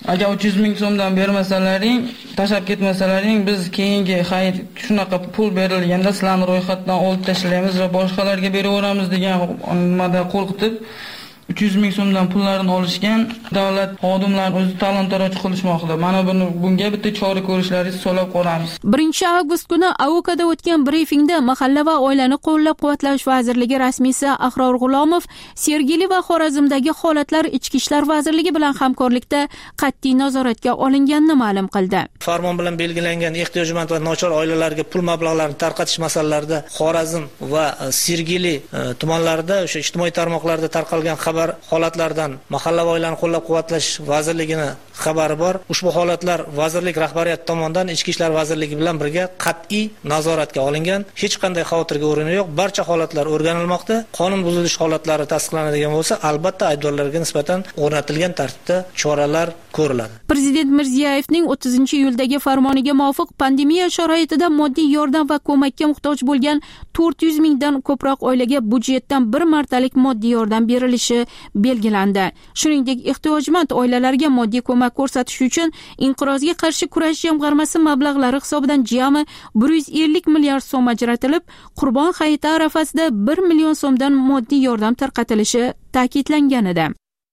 Agar 300 ming so'mdan bermasalaring, tashlab ketmasalaring, biz keyingi hayit shunaqa pul berilganda sizlarni ro'yxatdan olib tashlaymiz va boshqalarga beraveramiz degan nimada qo'rqitib 300 ming so'mdan pullarini olishgan. Davlat xodimlari o'zi talon-taroj qilishmoqda. Mana bunga bitta chora ko'rishlaringizni so'rab qolamiz. 1-avgust kuni AOKda o'tgan brifingda Mahalla va oilani qo'llab-quvvatlash vazirligi rasmiysi Ahror G'ulomov Sergeli va Xorazmdagi holatlar Ichki ishlar vazirligi bilan hamkorlikda qat'iy nazoratga olinganini ma'lum qildi. Farmon bilan belgilangan ehtiyojmand va nochor oilalarga pul mablag'larini tarqatish masalalarida Xorazm va Sergeli tumanlarida o'sha ijtimoiy tarmoqlarda tarqalgan xabar holatlardan Mahalla va oilani qo'llab-quvvatlash vazirligini xabari bor. Ushbu holatlar vazirlik rahbariyati tomonidan Ichki ishlar vazirligi bilan birga qat'iy nazoratga olingan. Hech qanday xavotirga o'rin yo'q. Barcha holatlar o'rganilmoqda. Qonun buzilish holatlari tasdiqlanadigan bo'lsa, albatta aybdorlarga nisbatan o'rnatilgan tartibda choralar ko'riladi. Prezident Mirziyoyevning 30-iyuldagi farmoniga muvofiq pandemiya sharoitida moddiy yordam va ko'makka muhtoj bo'lgan 400 mingdan ko'proq oilaga byudjetdan bir martalik moddiy yordam berilishi belgilandi. Shuningdek, ehtiyojmand oilalarga moddiy ko'mak ko'rsatish uchun Inqirozga qarshi kurash jamg'armasi mablag'lari hisobidan jami 150 milliard so'm ajratilib, Qurbon hayiti arafasida 1 million so'mdan moddiy yordam tarqatilishi ta'kidlangan edi.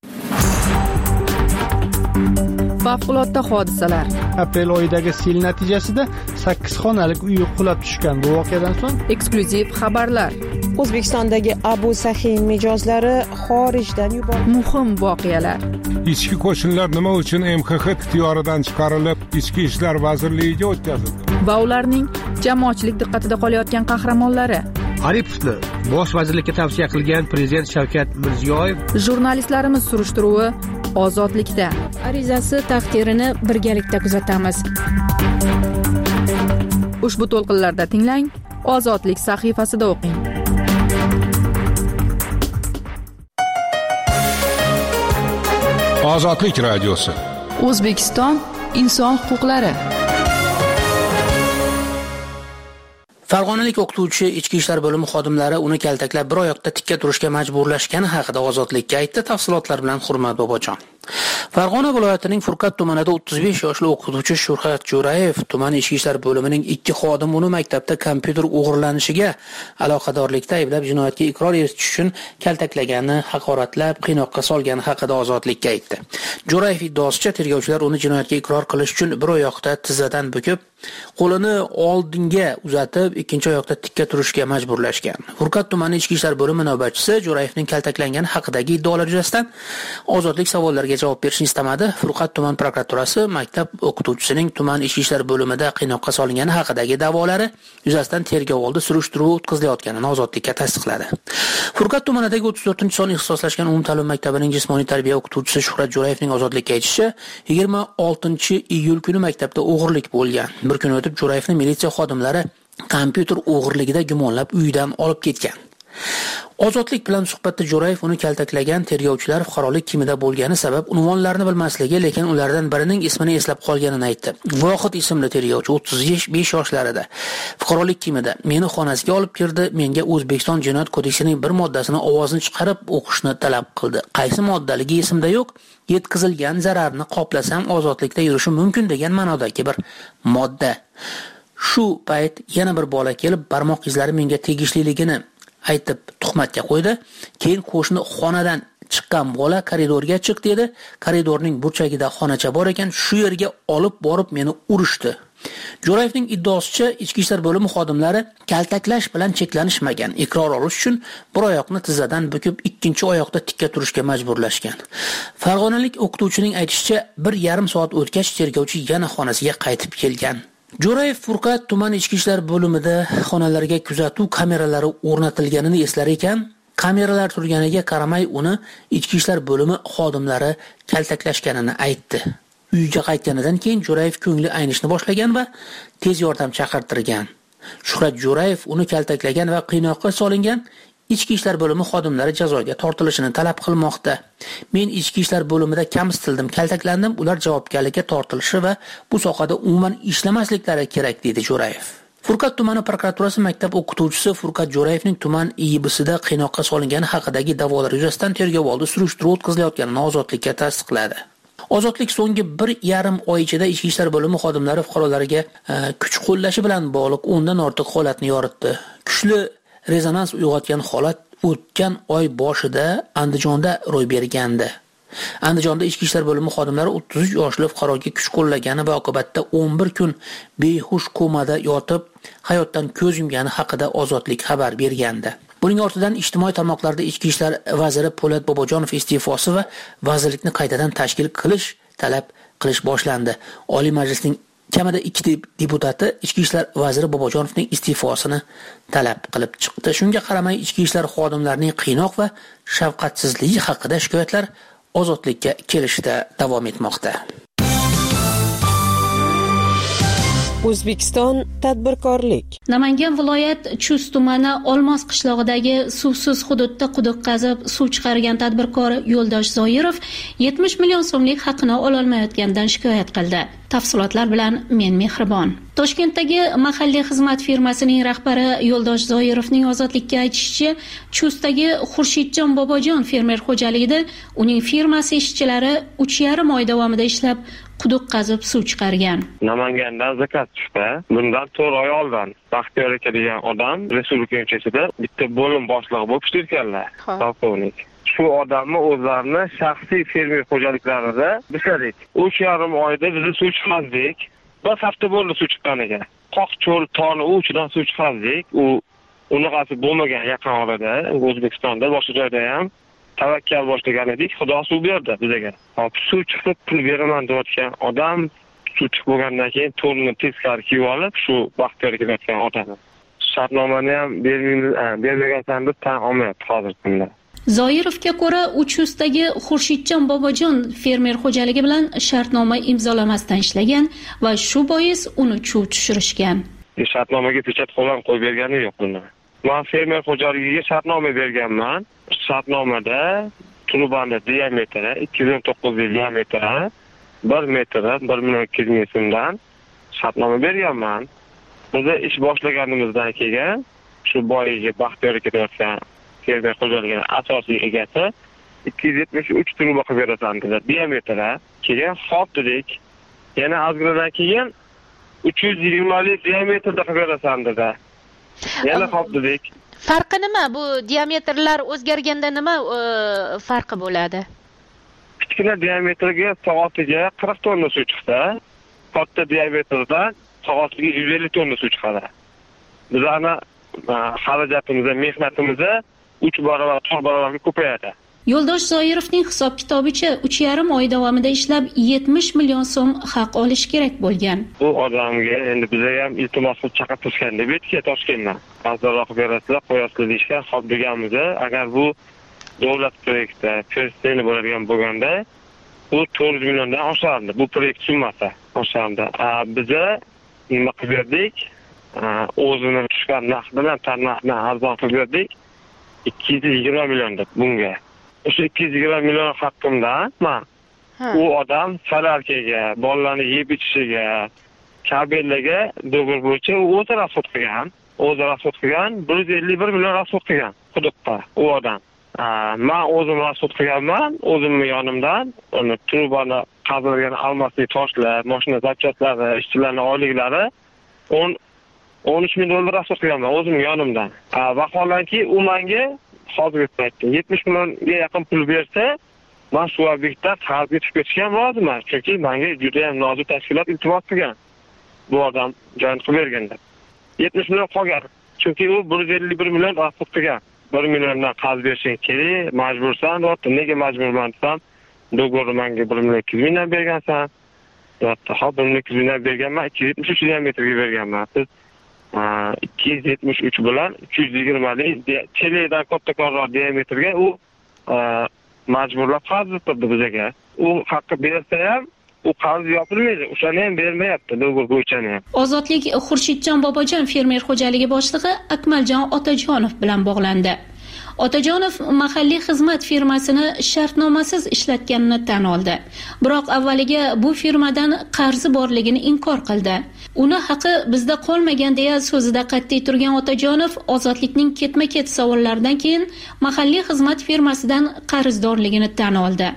Favqulodda hodisalar. Aprel oyidagi sel natijasida 8 xonalik uy qulab tushgan. Bu voqeadan so'ng eksklyuziv xabarlar. O'zbekistondagi Abu Sahin mijozlari xorijdan yuborildi. Muhim voqealar. Ichki qo'shinlar nima uchun MXX ixtiyoridan chiqarilib, Ichki ishlar vazirligiga o'tkazildi? Va ularning jamoatchilik diqqatida qolayotgan qahramonlari. Aripovni bosh vazirlikka tavsiya qilgan prezident Shavkat Mirziyoyev. Jurnalistlarimiz surishtiruvi Ozodlikda. Arizasi taqdirini birgalikda kuzatamiz. Ushbu to'lqinlarda tinglang, Ozodlik sahifasida o'qing. Ozodlik radiosi. O'zbekiston inson huquqlari. Farg'onalik o'qituvchi Ichki ishlar bo'limi xodimlari uni kaltaklab bir oyoqda tikka turishga majburlashgani haqida Ozodlikka aytdi. Tafsilotlar bilan Hurmat Bobojon. Farg'ona viloyatining Furqat tumanida 35 yoshli o'qituvchi Shurhat Jo'rayev tuman Ichki ishlar bo'limining 2 xodimi uni maktabda kompyuter o'g'irlanishiga aloqadorlikda ayblab jinoyatga iqror etish uchun kaltaklagani, haqoratlab, qiynoqqa solgani haqida Ozodlikka aytdi. Jo'rayev iddaosicha tergovchilar uni jinoyatga iqror qilish uchun bir oyoqda tizzadan bukib, qo'lini oldinga uzatib, ikkinchi oyoqda tikka turishga majburlashgan. Furqat tumani Ichki ishlar bo'limi navbatchisi Jo'rayevning kaltaklangani haqidagi iddaolar yuzasidan Ozodlik savollariga javob berishni istamadi. Furqat tuman prokuraturasi maktab o'qituvchisining tuman Ichki ishlar bo'limida qiynoqqa solingani haqidagi da'volari yuzasidan tergov oldi surishtiruv o'tkazilganini Ozodlikka tasdiqladi. Furqat tumanidagi 34-son ixtisoslashgan umumta'lim maktabining jismoniy tarbiya o'qituvchisi Shuhrat Jo'rayevning Ozodlikka aytishicha, 26-iyul kuni maktabda o'g'irlik bo'lgan. Bir kun o'tib Jo'rayevning militsiya xodimlari kompyuter o'g'irligida gumonlab uyidan olib ketgan. Ozodlik bilan suhbatda Jo'rayev uni kaltaklagan tergovchilar fuqarolik kimida bo'lgani sabab unvonlarini bilmasligi, lekin ulardan birining ismini eslab qolganini aytdi. Vohid ismli tergovchi 35 yoshlarida. Fuqarolik kimida meni xonasiga olib kirdi, menga O'zbekiston Jinoyat kodeksining bir moddasini ovozini chiqarib o'qishni talab qildi. Qaysi moddaligi esimda yo'q. Yetkazilgan zararni qoplasam ozodlikda yurishim mumkin degan ma'nodagi bir modda. Shu payt yana bir bola kelib barmoq izlari menga tegishliligini aytib tuhmatga qo'ydi. Keyin qo'shni xonadan chiqqan bola koridorga chiq dedi. Koridorning burchagida xonacha bor ekan, shu yerga olib borib meni urishdi. Jo'rayevning iddaosicha Ichki ishlar bo'limi xodimlari kaltaklash bilan cheklanishmagan. Iqror olish uchun bir oyoqni tizzadan bukib, ikkinchi oyoqda tikka turishga majburlashgan. Farg'onalik o'qituvchining aytishicha, 1,5 soat o'tgach tergovchi yana xonasiga qaytib kelgan. Jo'rayev Furqat tuman Ichki ishlar bo'limida xonalarga kuzatuv kameralari o'rnatilganini eslar ekan, kameralar turganiga qaramay uni Ichki ishlar bo'limi xodimlari kaltaklashganini aytdi. Uyga qaytganidan keyin Jo'rayev ko'ngli aynishni boshlagan va tez yordam chaqirtirgan. Shuhrat Jo'rayev uni kaltaklagan va qiynoqqa solingan. Ichki ishlar bo'limi xodimlari jazoga tortilishini talab qilmoqda. Men Ichki ishlar bo'limida kamsitildim, kaltaklandim, ular javobgarlikka tortilishi va bu sohada umuman ishlamasliklari kerak dedi Jo'rayev. Furqat tumani prokuraturasi maktab o'qituvchisi Furqat Jo'rayevning tuman IIBsida qiynoqqa solingani haqidagi da'volar yuzasidan tergov oldi surishtiruv o'tkazilayotganini Ozodlikka tasdiqladi. Ozodlik so'nggi 1,5 oy ichida Ichki ishlar bo'limi xodimlari fuqarolarga kuch qo'llashi bilan bog'liq 10 dan ortiq holatni yoritdi. Kuchli rezonans uyg'otgan holat o'tgan oy boshida Andijonda ro'y bergandi. Andijonda Ichki ishlar bo'limi xodimlari 33 yoshli fuqaroga kuch qo'llagani va oqibatda 11 kun behush komada yotib hayotdan ko'z yumgani haqida Ozodlik xabar bergandi. Buning ortidan ijtimoiy tarmoqlarda Ichki ishlar vaziri Po'lat Bobojonov iste'fosi va vazirlikni qaytadan tashkil qilish talab qilish boshlandi. Oliy Majlisning kamida 2 deputati Ichki ishlar vaziri Bobojonovning iste'fosini talab qilib chiqdi. Shunga qaramay Ichki ishlar xodimlarining qiynoq va shafqatsizligi haqida shikoyatlar Ozodlikka kelishda davom etmoqda. O'zbekiston tadbirkorlik. Namangan viloyat Chust tumani Olmos qishlog'idagi suvsiz hududda quduq qazib suv chiqargan tadbirkor Yo'ldosh Zoirov 70 million so'mlik haqini ololmayotganidan shikoyat qildi. Tafsilotlar bilan men Mehribon. Toshkentdagi mahalliy xizmat firmasining rahbari Yo'ldosh Zoirovning Ozodlikka aytishicha, Chustdagi Xurshidjon Bobojon fermer xo'jaligida uning firmasi ishchilari 3,5 oy davomida ishlab quduq qazib suv chiqargan. Namangandan zakaz tushdi. Bundan 4 oy oldin Baxtiyor aka degan odam respublika ko'chasida bitta bo'lim boshlig'i bo'lib ishlayotganlar. Polkovnik. Shu odamni o'zlarini shaxsiy fermer xo'jaliklarida ishladik. 3,5 oyda biz suv chiqardik. Bir hafta bo'ldi suv chiqqaniga. Qoq cho'l toni uchidan suv chiqardik. U unaqasi bo'lmagan yaqin orada O'zbekistonda boshqa joyda ham tavakkal boshlagan edik. Xudo suv berdi bizga. Hop suv chiqib pul beraman deyotgan odam suv chiqib bo'lgandan keyin to'rni teskari kiyib olib shu Baxtiyor aka aytgan odamni shartnomani ham bermagansan deb tan olmayapti hozir kunda. Zoirovga ko'ra, Uchustdagi Xurshidjon Bobojon fermer xo'jaligi bilan shartnoma imzolamasdan ishlagan va shu bois uni chuv tushirishgan. Shartnomaga pechat qo'yib bergani yo'q buni. Men fermer xo'jaligiga shartnoma berganman. Shartnomada trubani diametri 219 diametri 1 metri 1 million 200 ming so'mdan shartnoma berganman. Biz ish boshlaganimizdan keyin shu boyiga Baxtiyor aka deyotgan fermer xo'jaligining asosiy egasi 273 truba qilib berasan dedi. Diametri keyin xo'p dedik. Yana ozginadan keyin 320 lik diametrda qilib berasan dedi. Yana xo'p dedik. Farqi nima? Bu diametrlar o'zgarganda nima farqi bo'ladi? Kichkina diametrga soatiga 40 tonna suv chiqsa, katta diametrdan soatiga 150 tonna suv chiqadi. Bizlarning xarajatimiz, mehnatimiz 3 barobar, 4 barobarga ko'payadi. Yo'ldosh Zoirovning hisob kitobicha 3,5 oy davomida ishlab 70 million so'm haq olish kerak bo'lgan. Bu odamga endi bizga ham iltimos qilib chaqirtirishgan deb aytdi Toshkentdan. Azroq berasizlar, qo'yasizlar deyishgan. Xo'p deganmiz, agar bu davlat proyekti persistentli bo'ladigan bo'lganda, bu 400 milliondan oshardi. Bu proyekt summasi oshardi. Biza nima qilib berdik? O'zini tushgan narx bilan tarnaqni arzon qilib berdik. 220 million deb bunga. O'sha 220 million haqqimdan men u odam salarkaga, bolalarni yeb ichishiga, kabellarga do'g'ri bo'yicha o'zi rasxod qilgan. 151 million rasxod qilgan quduqqa u odam. Men o'zim rasxod qilganman, o'zimning yonimdan uni trubani qazilgan almasli toshlar, mashina zapchatlari, ishchilarning oyliklari 13 million dollar rasxod qilganman o'zimning yonimdan. Vaholanki u menga hozirgi paytda 70 millionga yaqin pul bersa, men shu obyektdan qarzga tushib ketishga roziman. Chunki menga juda ham nozik tashkilot iltimos qilgan. Bu odam joyini qilib berganda 70 million qolgan. Chunki u 151 million rasxod qilgan. 1 milliondan qarz berishing kerak, majbursan. Nega majburman desam, do'g'ri menga 1 million 200 mingdan bergansan. Hop 1 million 200 mingdan berganman, 273 diametrga berganman. Siz 273 bilan 320 lik cheledan kattaroq diametrga u majburlab qarz berdi bizga. U haqqi bersa ham u qarz yopilmaydi. O'shani ham bermayapti do'g'ri bo'yicha ham. Ozodlik Xurshidjon Bobojon fermer xo'jaligi boshlig'i Akmaljon Otajonov bilan bog'landi. Otajonov mahalliy xizmat firmasini shartnomasiz ishlatganini tan oldi. Biroq avvaliga bu firmadan qarzi borligini inkor qildi. Uni haqi bizda qolmagan deya so'zida qat'iy turgan Otajonov Ozodlikning ketma-ket savollaridan keyin mahalliy xizmat firmasidan qarzdorligini tan oldi.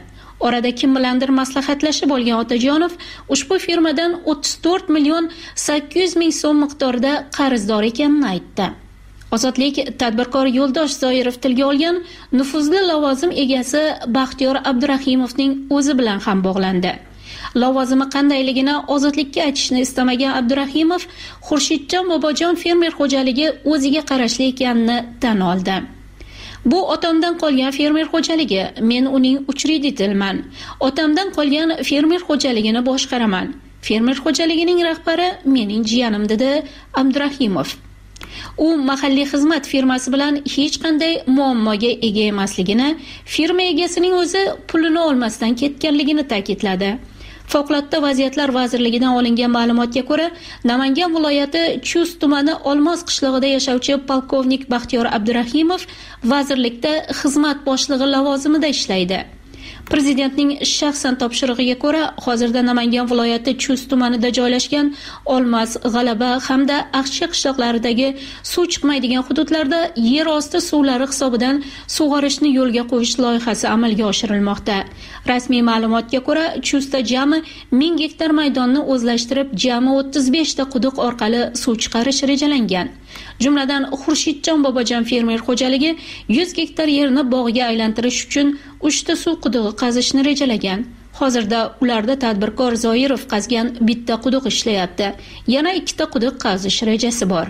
Orada kim bilandir maslahatlashib olgan Otajonov ushbu firmadan 34 million 800 ming so'm miqdorida qarzdor ekanini aytdi. Ozodlik tadbirkor Yo'ldosh Zoirov tilga olgan nufuzli lavozim egasi Baxtiyor Abdurahimovning o'zi bilan ham bog'landi. Lavozimi qandayligini Ozodlikka aytishni istamagan Abdurahimov Xurshidjon Bobojon fermer xo'jaligi o'ziga qarashli ekanini tan oldi. Bu otamdan qolgan fermer xo'jaligi, men uning uchreditelman. Otamdan qolgan fermer xo'jaligini boshqaraman. Fermer xo'jaligining rahbari mening jiyanim, dedi Abdurahimov. U mahalliy xizmat firmasi bilan hech qanday muammoga ega emasligini, firma egasining o'zi pulini olmasdan ketganligini ta'kidladi. Favqulodda vaziyatlar vazirligidan olingan ma'lumotga ko'ra, Namangan viloyati Chust tumani Olmos qishlog'ida yashovchi polkovnik Baxtiyor Abdurahimov vazirlikda xizmat boshlig'i lavozimida ishlaydi. Prezidentning shaxsan topshirig'iga ko'ra, hozirda Namangan viloyati Chust tumanida joylashgan Olmos, G'alaba hamda Aqshi qishloqlaridagi suv chiqmaydigan hududlarda yer osti suvlari hisobidan sug'orishni yo'lga qo'yish loyihasi amalga oshirilmoqda. Rasmiy ma'lumotga ko'ra, Chustda jami 1000 gektar maydonni o'zlashtirib, jami 35 ta quduq orqali suv chiqarish rejalangan. Jumladan Xurshidjon Bobojon fermer xo'jaligi 100 gektar yerni bog'ga aylantirish uchun 3 ta suv qudug'i qazishni rejalagan. Hozirda ularda tadbirkor Zoirov qazgan bitta quduq ishlayapti. Yana 2 ta quduq qazish rejasi bor.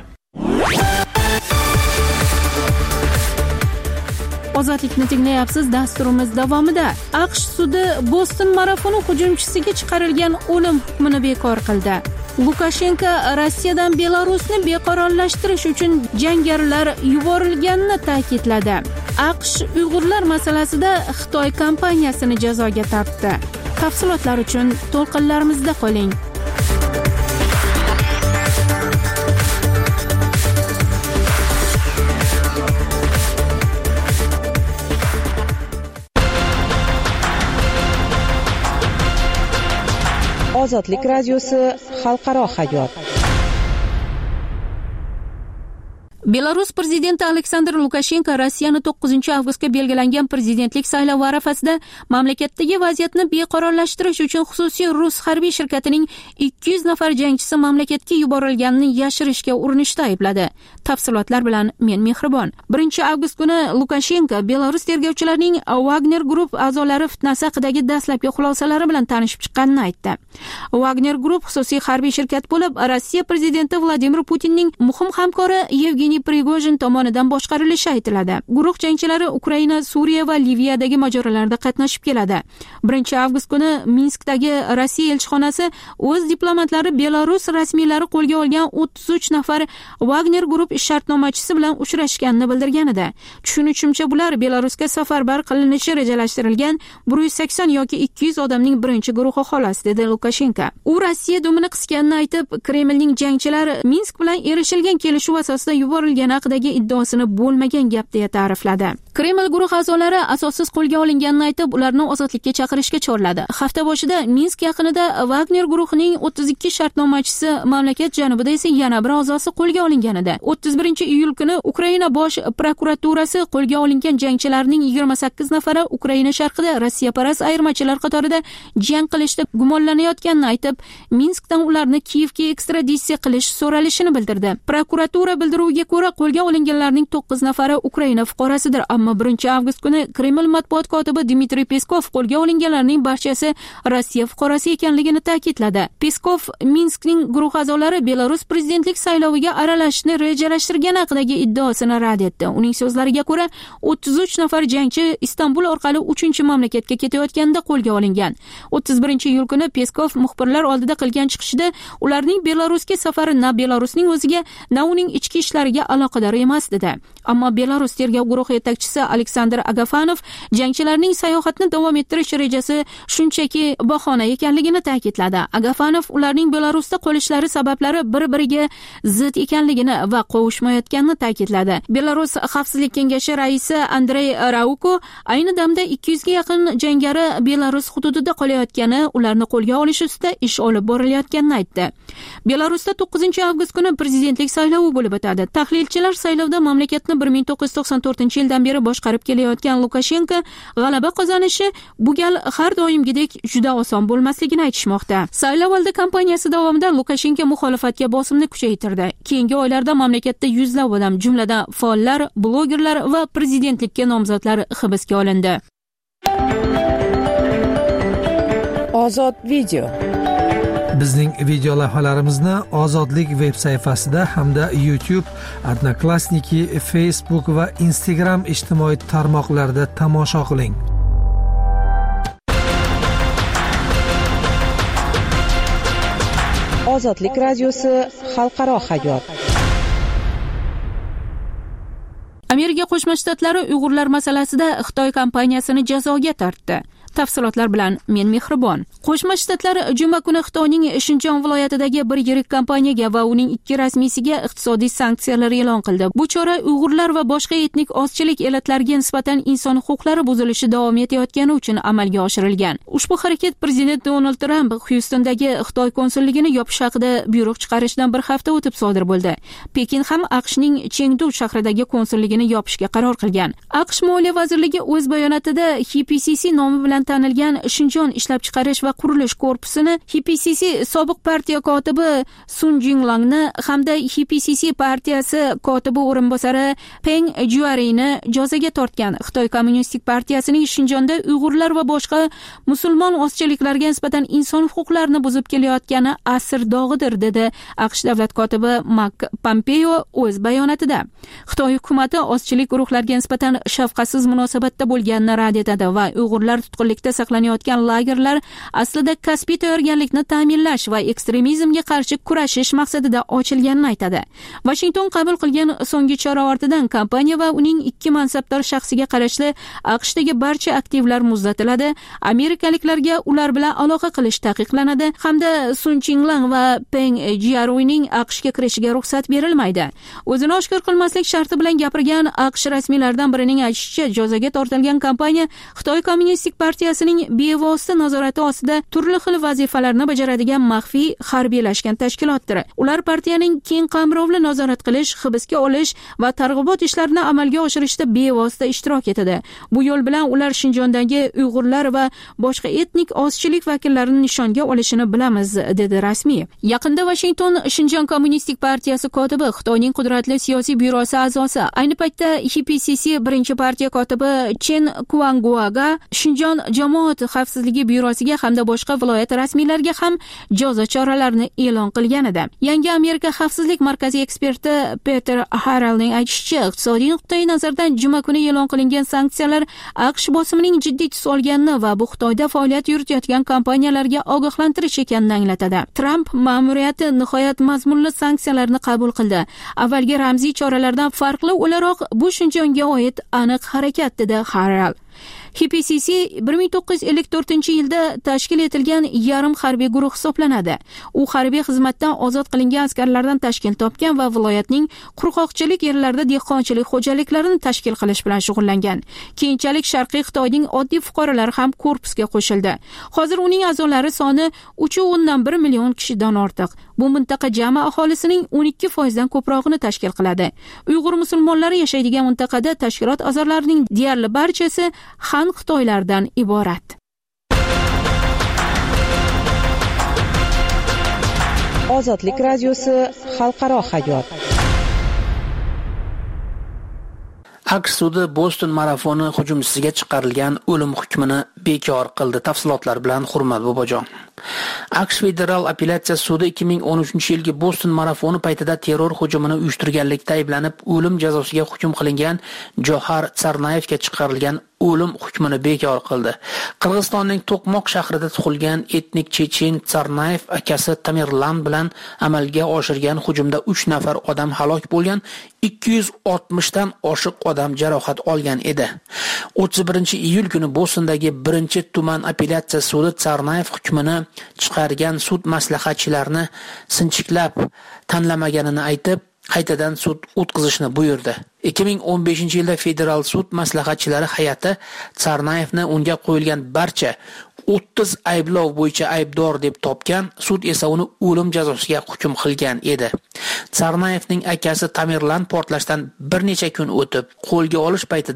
Ozodlikni tinglayapsiz. Dasturimiz davomida AQSh sudi Boston marafoni hujumchisiga chiqarilgan o'lim hukmini bekor qildi. Lukashenko Rossiyadan Belarusni beqarorlashtirish uchun jangarilar yuborilganini ta'kidladi. AQSh Uyg'urlar masalasida Xitoy kompaniyasini jazoga tortdi. Tafsilotlar uchun to'lqinlarimizda qoling. Ozodlik radiosi xalqaro hayot. Belarus prezidenti Aleksandr Lukashenko Rossiyani 9-avgustga belgilangan prezidentlik saylovi arafasida mamlakatdagi vaziyatni beqarorlashtirish uchun xususiy rus harbiy shirkatining 200 nafar jangchisi mamlakatga yuborilganini yashirishga urinishda aybladi. Tafsilotlar bilan men Mehribon. 1-avgust kuni Lukashenko Belarus tergovchilarining Wagner Group a'zolari fitnasi haqidagi dastlabki xulosalari bilan tanishib chiqqanini aytdi. Wagner Group xususiy harbiy shirkat bo'lib, Rossiya prezidenti Vladimir Putinning muhim hamkori Yevgeniy Prigojin tomonidan boshqarilishi aytiladi. Guruh jangchilari Ukraina, Suriya va Liviyadagi mojarolarda qatnashib keladi. 1-avgust kuni Minskdagi Rossiya elchixonasi o'z diplomatlari Belarus rasmiylari qo'lga olgan 33 nafar Wagner Group shartnomachisi bilan uchrashganini bildirgan edi. Tushunishimcha, bular Belarusga safarbar qilinishi rejalashtirilgan 180 yoki 200 odamning birinchi guruhi xolos, dedi Lukashenko. U Rossiya dumini qisganini aytib, Kremlning jangchilari Minsk bilan erishilgan kelishuv asosida yuborilgani haqidagi iddaosini bo'lmagan gap deya ta'rifladi. Kreml guruh a'zolari asossiz qo'lga olinganini aytib, ularni ozodlikka chaqirishga chorladi. Hafta boshida Minsk yaqinida Wagner guruhining 32 shartnomachisi, mamlakat janubida esa yana bir a'zosi qo'lga olingan edi. 31-iyul kuni Ukraina bosh prokuraturasi qo'lga olingan jangchilarning 28 nafari Ukraina sharqida Rossiyaparast ayirmachilar qatorida jang qilishda gumonlanayotganini aytib, Minskdan ularni Kiyevga ekstraditsiya qilish so'ralishini bildirdi. Prokuratura bildiruviga ko'ra, qo'lga olinganlarning 9 nafari Ukraina fuqarosidir. Ammo 1-avgust kuni Kreml matbuot kotibi Dmitriy Peskov qo'lga olinganlarning barchasi Rossiya fuqarosi ekanligini ta'kidladi. Peskov Minskning guruh a'zolari Belarus prezidentlik sayloviga aralashishni rejalashtirgani haqidagi iddaosini rad etdi. Uning so'zlariga ko'ra, 33 nafar jangchi Istanbul orqali 3-mamlakatga ketayotganda qo'lga olingan. 31-iyul kuni Peskov muxbirlar oldida qilgan chiqishida ularning Belarusga safari na Belarusning o'ziga, na uning ichki ishlariga aloqador emas dedi. Ammo Belarus tergov guruhi yetakchisi Aleksandr Agafanov jangchilarning sayohatni davom ettirish rejasi shunchaki bahona ekanligini ta'kidladi. Agafanov ularning Belarusda qolishlari sabablari bir-biriga zid ekanligini va qovushmayotganini ta'kidladi. Belarus Xavfsizlik kengashi raisi Andrey Rauko ayni damda 200 ga yaqin jangari Belarus hududida qolayotgani, ularni qo'lga olish ustida ish olib borilayotganini aytdi. Belarusda 9-avgust kuni prezidentlik saylovi bo'lib o'tadi. Tahlilchilar saylovda mamlakatni 1994-yildan beri boshqarib kelayotgan Lukashenko g'alaba qozonishi bu gal har doimgidek juda oson bo'lmasligini aytishmoqda. Saylovoldi kampaniyasi davomida Lukashenko muxolifatga bosimni kuchaytirdi. Keyingi oylarda mamlakatda yuzlab odam, jumladan faollar, blogerlar va prezidentlikka nomzodlar hibsga olindi. Ozod video. Bizning video lavhalarimizni Ozodlik veb sayfasida hamda YouTube, Odnoklassniki, Facebook va Instagram ijtimoiy tarmoqlarida tomosha qiling. Ozodlik radiosi xalqaro hayot. Amerika Qo'shma Shtatlari Uyg'urlar masalasida Xitoy kompaniyasini jazoga tortdi. Tafsilotlar bilan men Mehribon. Qo'shma Shtatlar juma kuni Xitoyning Shinjon viloyatidagi bir yirik kompaniyaga va uning 2 rasmiysiga iqtisodiy sanksiyalar e'lon qildi. Bu chora Uyg'urlar va boshqa etnik ozchilik elatlariga nisbatan inson huquqlari buzilishi davom etayotgani uchun amalga oshirilgan. Ushbu harakat prezident Donald Trump Houstondagi Xitoy konsulligini yopish haqida buyruq chiqarishdan bir hafta o'tib sodir bo'ldi. Pekin ham AQShning Chengdu shahridagi konsulligini yopishga qaror qilgan. AQSh Moliya vazirligi o'z bayonotida HPCC nomi bilan tanilgan Shinjon ishlab chiqarish va qurilish korpusini, HPCC sobiq partiya kotibi Sun Jinglangni hamda HPCC partiyasi kotibi o'rinbosari Peng Juariyni jazoga tortgan. Xitoy Kommunistik partiyasining Shinjonda Uyg'urlar va boshqa musulmon ozchiliklarga nisbatan inson huquqlarini buzib kelayotgani asr dog'idir, dedi AQSh davlat kotibi Mark Pompeo o'z bayonotida. Xitoy hukumati ozchilik guruhlariga nisbatan shafqatsiz munosabatda bo'lganini rad etadi va Uyg'urlar tutqunlikda saqlanayotgan lagerlar aslida kasbiy tayyorgarlikni ta'minlash va ekstremizmga qarshi kurashish maqsadida ochilganini aytadi. Washington qabul qilgan so'nggi chora ortidan kompaniya va uning 2 mansabdor shaxsiga qarashli AQShdagi barcha aktivlar muzlatiladi, amerikaliklarga ular bilan aloqa qilish taqiqlanadi hamda Sun Jinglong va Peng Jiaruyning AQShga kirishiga ruxsat berilmaydi. O'zini oshkor qilmaslik sharti bilan gapirgan AQSh rasmiylaridan birining aytishicha, jazoga tortilgan kompaniya Xitoy Kommunistik partiyasining bevosita nazorati ostida turli xil vazifalarni bajaradigan maxfiy harbiylashgan tashkilotdir. Ular partiyaning keng qamrovli nazorat qilish, hibsga olish va targ'ibot ishlarini amalga oshirishda bevosita ishtirok etadi. Bu yo'l bilan ular Shinjondagi Uyg'urlar va boshqa etnik ozchilik vakillarini nishonga olishini bilamiz, dedi rasmiy. Yaqinda Washington Shinjon Kommunistik partiyasi kotibi, Xitoyning qudratli siyosiy byurosi a'zosi, ayni paytda HPCC birinchi partiya kotibi Chen Kuangguaga Shinjon jamoat xavfsizligi byurosiga hamda boshqa viloyat rasmiylariga ham jazo choralarini e'lon qilgan edi. Yangi Amerika xavfsizlik markazi eksperti Peter Harrellning aytishicha, iqtisodiy nuqtai nazardan juma kuni e'lon qilingan sanksiyalar AQSh bosimining jiddiy tus olganini va bu Xitoyda faoliyat yuritayotgan kompaniyalarga ogohlantirish ekanini anglatadi. Trump ma'muriyati nihoyat mazmunli sanksiyalarni qabul qildi. Avvalgi ramziy choralardan farqli o'laroq bu Shinjonga oid aniq harakat, dedi Harrell. HPCC 1954-yilda tashkil etilgan yarim harbiy guruh hisoblanadi. U harbiy xizmatdan ozod qilingan askarlardan tashkil topgan va viloyatning qurg'oqchilik yerlarida dehqonchilik xo'jaliklarini tashkil qilish bilan shug'ullangan. Keyinchalik Sharqiy Xitoyning oddiy fuqarolari ham korpusga qo'shildi. Hozir uning a'zolari soni 3.1 million kishidan ortiq. Bu mintaqa jami aholisining 12% ko'prog'ini tashkil qiladi. Uyg'ur musulmonlari yashaydigan mintaqada tashkilot a'zolarining deyarli barchasi Han Xitoylardan iborat. Ozodlik radiosi xalqaro hayot. AQSh sudi Boston marafoni hujumchisiga chiqarilgan o'lim hukmini bekor qildi. Tafsilotlar bilan Hurmat Bobojon. AQSh federal apellyatsiya sudi 2013-yilgi Boston marafoni paytida terror hujumini uyushtirganlikda ayblanib o'lim jazosiga hukm qilingan Johar Tsarnaevga chiqarilgan o'lim hukmini bekor qildi. Qirg'izistonning To'qmoq shahrida tug'ilgan etnik chechen Tsarnaev akasi Tamerlan bilan amalga oshirgan hujumda 3 nafar odam halok bo'lgan, 260 dan oshiq odam jarohat olgan edi. 31-iyul kuni Bostondagi 1-tuman apellyatsiya sudi Tsarnaev hukmini chiqargan sud maslahatchilarini sinchiklab tanlamaganini aytib, qaytadan sud o'tkazishni buyurdi. 2015-yilda federal sud maslahatchilari hay'ati Tsarnaevni unga qo'yilgan barcha 30 ayblov bo'yicha aybdor deb topgan, sud esa uni o'lim jazosiga hukm qilgan edi. Tsarnaevning akasi Tamerlan portlashdan bir necha kun o'tib qo'lga olish paytida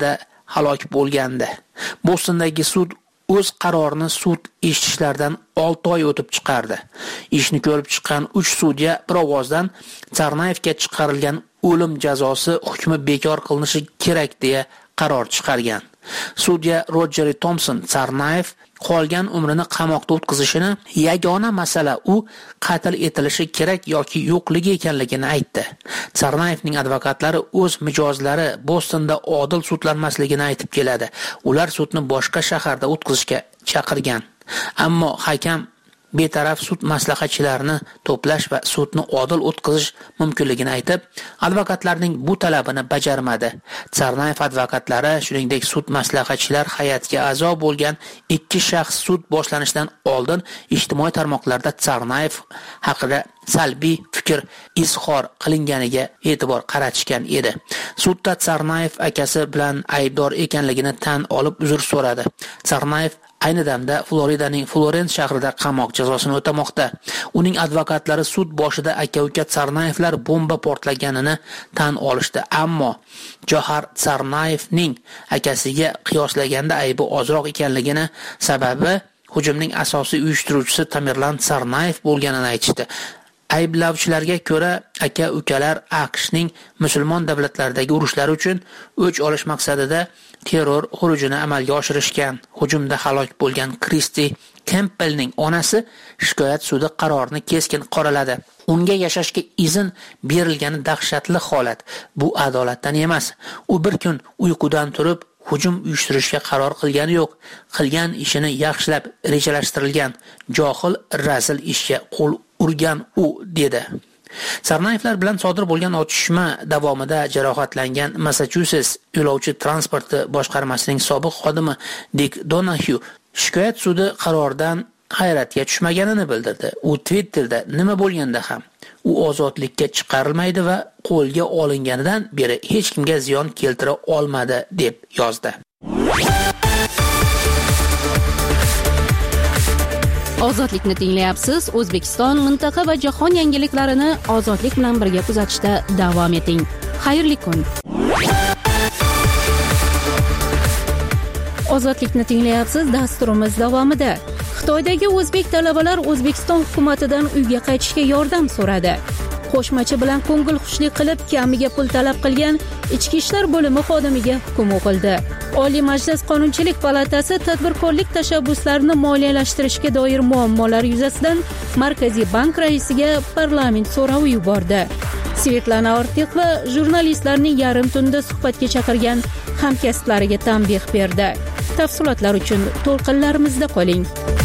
halok bo'lgandi. Bostondagi sud o'z qarorini sud eshitishlardan 6 oy o'tib chiqardi. Ishni ko'rib chiqqan 3 sudya bir ovozdan Tsarnaevga chiqarilgan o'lim jazosi hukmi bekor qilinishi kerak deya qaror chiqargan. Sudya Roger Thompson Tsarnaev qolgan umrini qamoqda o'tkazishini yagona masala u qatl etilishi kerak yoki yo'qligi ekanligini aytdi. Tsarnaevning advokatlari o'z mijozlari Bostonda odil sudlanmasligini aytib keladi. Ular sudni boshqa shaharda o'tkazishga chaqirgan. Ammo hakam betaraf sud maslahatchilarini to'plash va sudni odil o'tkazish mumkinligini aytib, advokatlarning bu talabini bajarmadi. Tsarnaev advokatlari, shuningdek sud maslahatchilar hay'atiga a'zo bo'lgan 2 shaxs sud boshlanishidan oldin ijtimoiy tarmoqlarda Tsarnaev haqida salbiy fikr izhor qilinganiga e'tibor qaratishgan edi. Sudda Tsarnaev akasi bilan aybdor ekanligini tan olib uzr so'radi. Tsarnaev ayni damda Floridaning Florens shahrida qamoq jazosini o'tamoqda. Uning advokatlari sud boshida aka-uka Tsarnaevlar bomba portlaganini tan olishdi, ammo Johar Tsarnaevning akasiga qiyoslaganda aybi ozroq ekanligini, sababi hujumning asosiy uyushtiruvchisi Tamerlan Tsarnaev bo'lganini aytishdi. Ayblovchilarga ko'ra, aka-ukalar AQShning musulmon davlatlaridagi urushlari uchun o'ch olish maqsadida terror xurujini amalga oshirishgan. Hujumda halok bo'lgan Kristi Kempbellning onasi shikoyat sudi qarorini keskin qoraladi. Unga yashashga izn berilgani dahshatli holat. Bu adolatdan emas. U bir kun uyqudan turib hujum uyushtirishga qaror qilgani yo'q. Qilgan ishini yaxshilab rejalashtirilgan, johil razil ishga qo'l urgan u dedi. Tsarnaevlar bilan sodir bo'lgan otishma davomida jarohatlangan Massachusetts yo'lovchi transporti boshqarmasining sobiq xodimi Dick Donahue shikoyat sudi qaroridan hayratga tushmaganini bildirdi. U Twitterda nima bo'lganda ham u ozodlikka chiqarilmaydi va qo'lga olinganidan beri hech kimga ziyon keltira olmadi deb yozdi. Ozodlikni tinglayapsiz. O'zbekiston, mintaqa va jahon yangiliklarini ozodlik bilan birga kuzatishda davom eting. Xayrli kun. Ozodlikni tinglayapsiz. Dasturimiz davomida Xitoydagi o'zbek talabalar O'zbekiston hukumatidan uyga qaytishga yordam so'radi. Qo'shmachi bilan ko'ngilxushlik qilib kamiga pul talab qilgan Ichki ishlar bo'limi xodimiga hukm o'qildi. Oliy Majlis Qonunchilik palatasi tadbirkorlik tashabbuslarini moliyalashtirishga doir muammolar yuzasidan Markaziy bank raisiga parlament so'rovi yubordi. Svetlana Ortiqova jurnalistlarning yarim tunda suhbatga chaqirgan hamkasblariga tanbeh berdi. Tafsilotlar uchun to'lqinlarimizda qoling.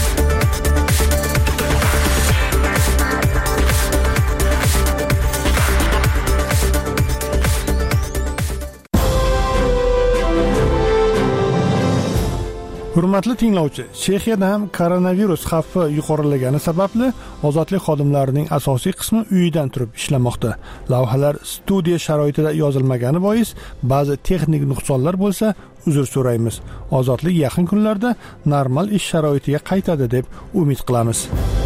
Hurmatli tinglovchi, Chexiyada ham koronavirus xavfi yuqorilagani sababli ozodlik xodimlarining asosiy qismi uyidan turib ishlamoqda. Lavhalar studiya sharoitida yozilmagani bois ba'zi texnik nuqsonlar bo'lsa, uzr so'raymiz. Ozodlik yaqin kunlarda normal ish sharoitiga qaytadi deb umid qilamiz.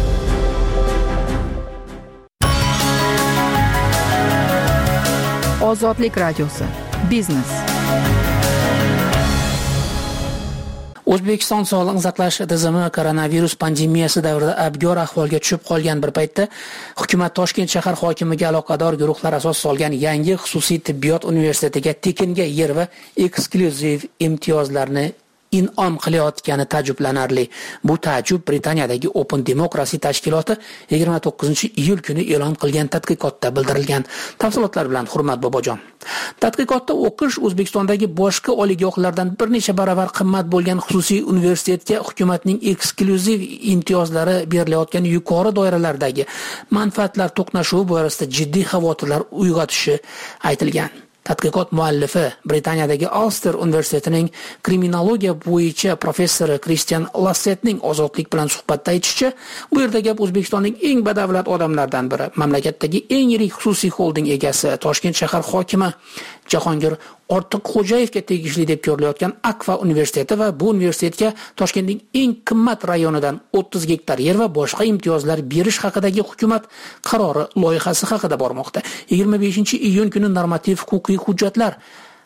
Ozodlik radiosi. Biznes. O'zbekiston sog'liqni saqlash tizimi koronavirus pandemiyasi davrida abgor ahvolga tushib qolgan bir paytda hukumat Toshkent shahar hokimiga aloqador guruhlar asos solgan yangi xususiy tibbiyot universitetiga tekinga yer va eksklyuziv imtiyozlarni in'om qilayotgani ta'jublanarli. Bu ta'jub Britaniyadagi Open Democracy tashkiloti 29-iyul kuni e'lon qilgan tadqiqotda bildirilgan. Tafsilotlar bilan Hurmat Bobojon. Tadqiqotda o'qish O'zbekistondagi boshqa oliygohlardan bir necha baravar qimmat bo'lgan xususiy universitetga hukumatning eksklyuziv imtiyozlari berilayotgani yuqori doiralardagi manfaatlar to'qnashuvi borasida jiddiy xavotirlar uyg'otishi aytilgan. Tadqiqot muallifi Britaniyadagi Ulster universitetining kriminologiya bo'yicha professori Christian Lassetning ozodlik bilan suhbatda aytishicha, bu yerda gap O'zbekistonning eng badavlat odamlardan biri, mamlakatdagi eng yirik xususiy holding egasi, Toshkent shahar hokimi Jahongir Ortiqxo'jayevga tegishli deb ko'rilayotgan Akfa universiteti va bu universitetga Toshkentning eng qimmat rayonidan 30 gektar yer va boshqa imtiyozlar berish haqidagi hukumat qarori loyihasi haqida bormoqda. 25-iyun kuni normativ huquqiy hujjatlar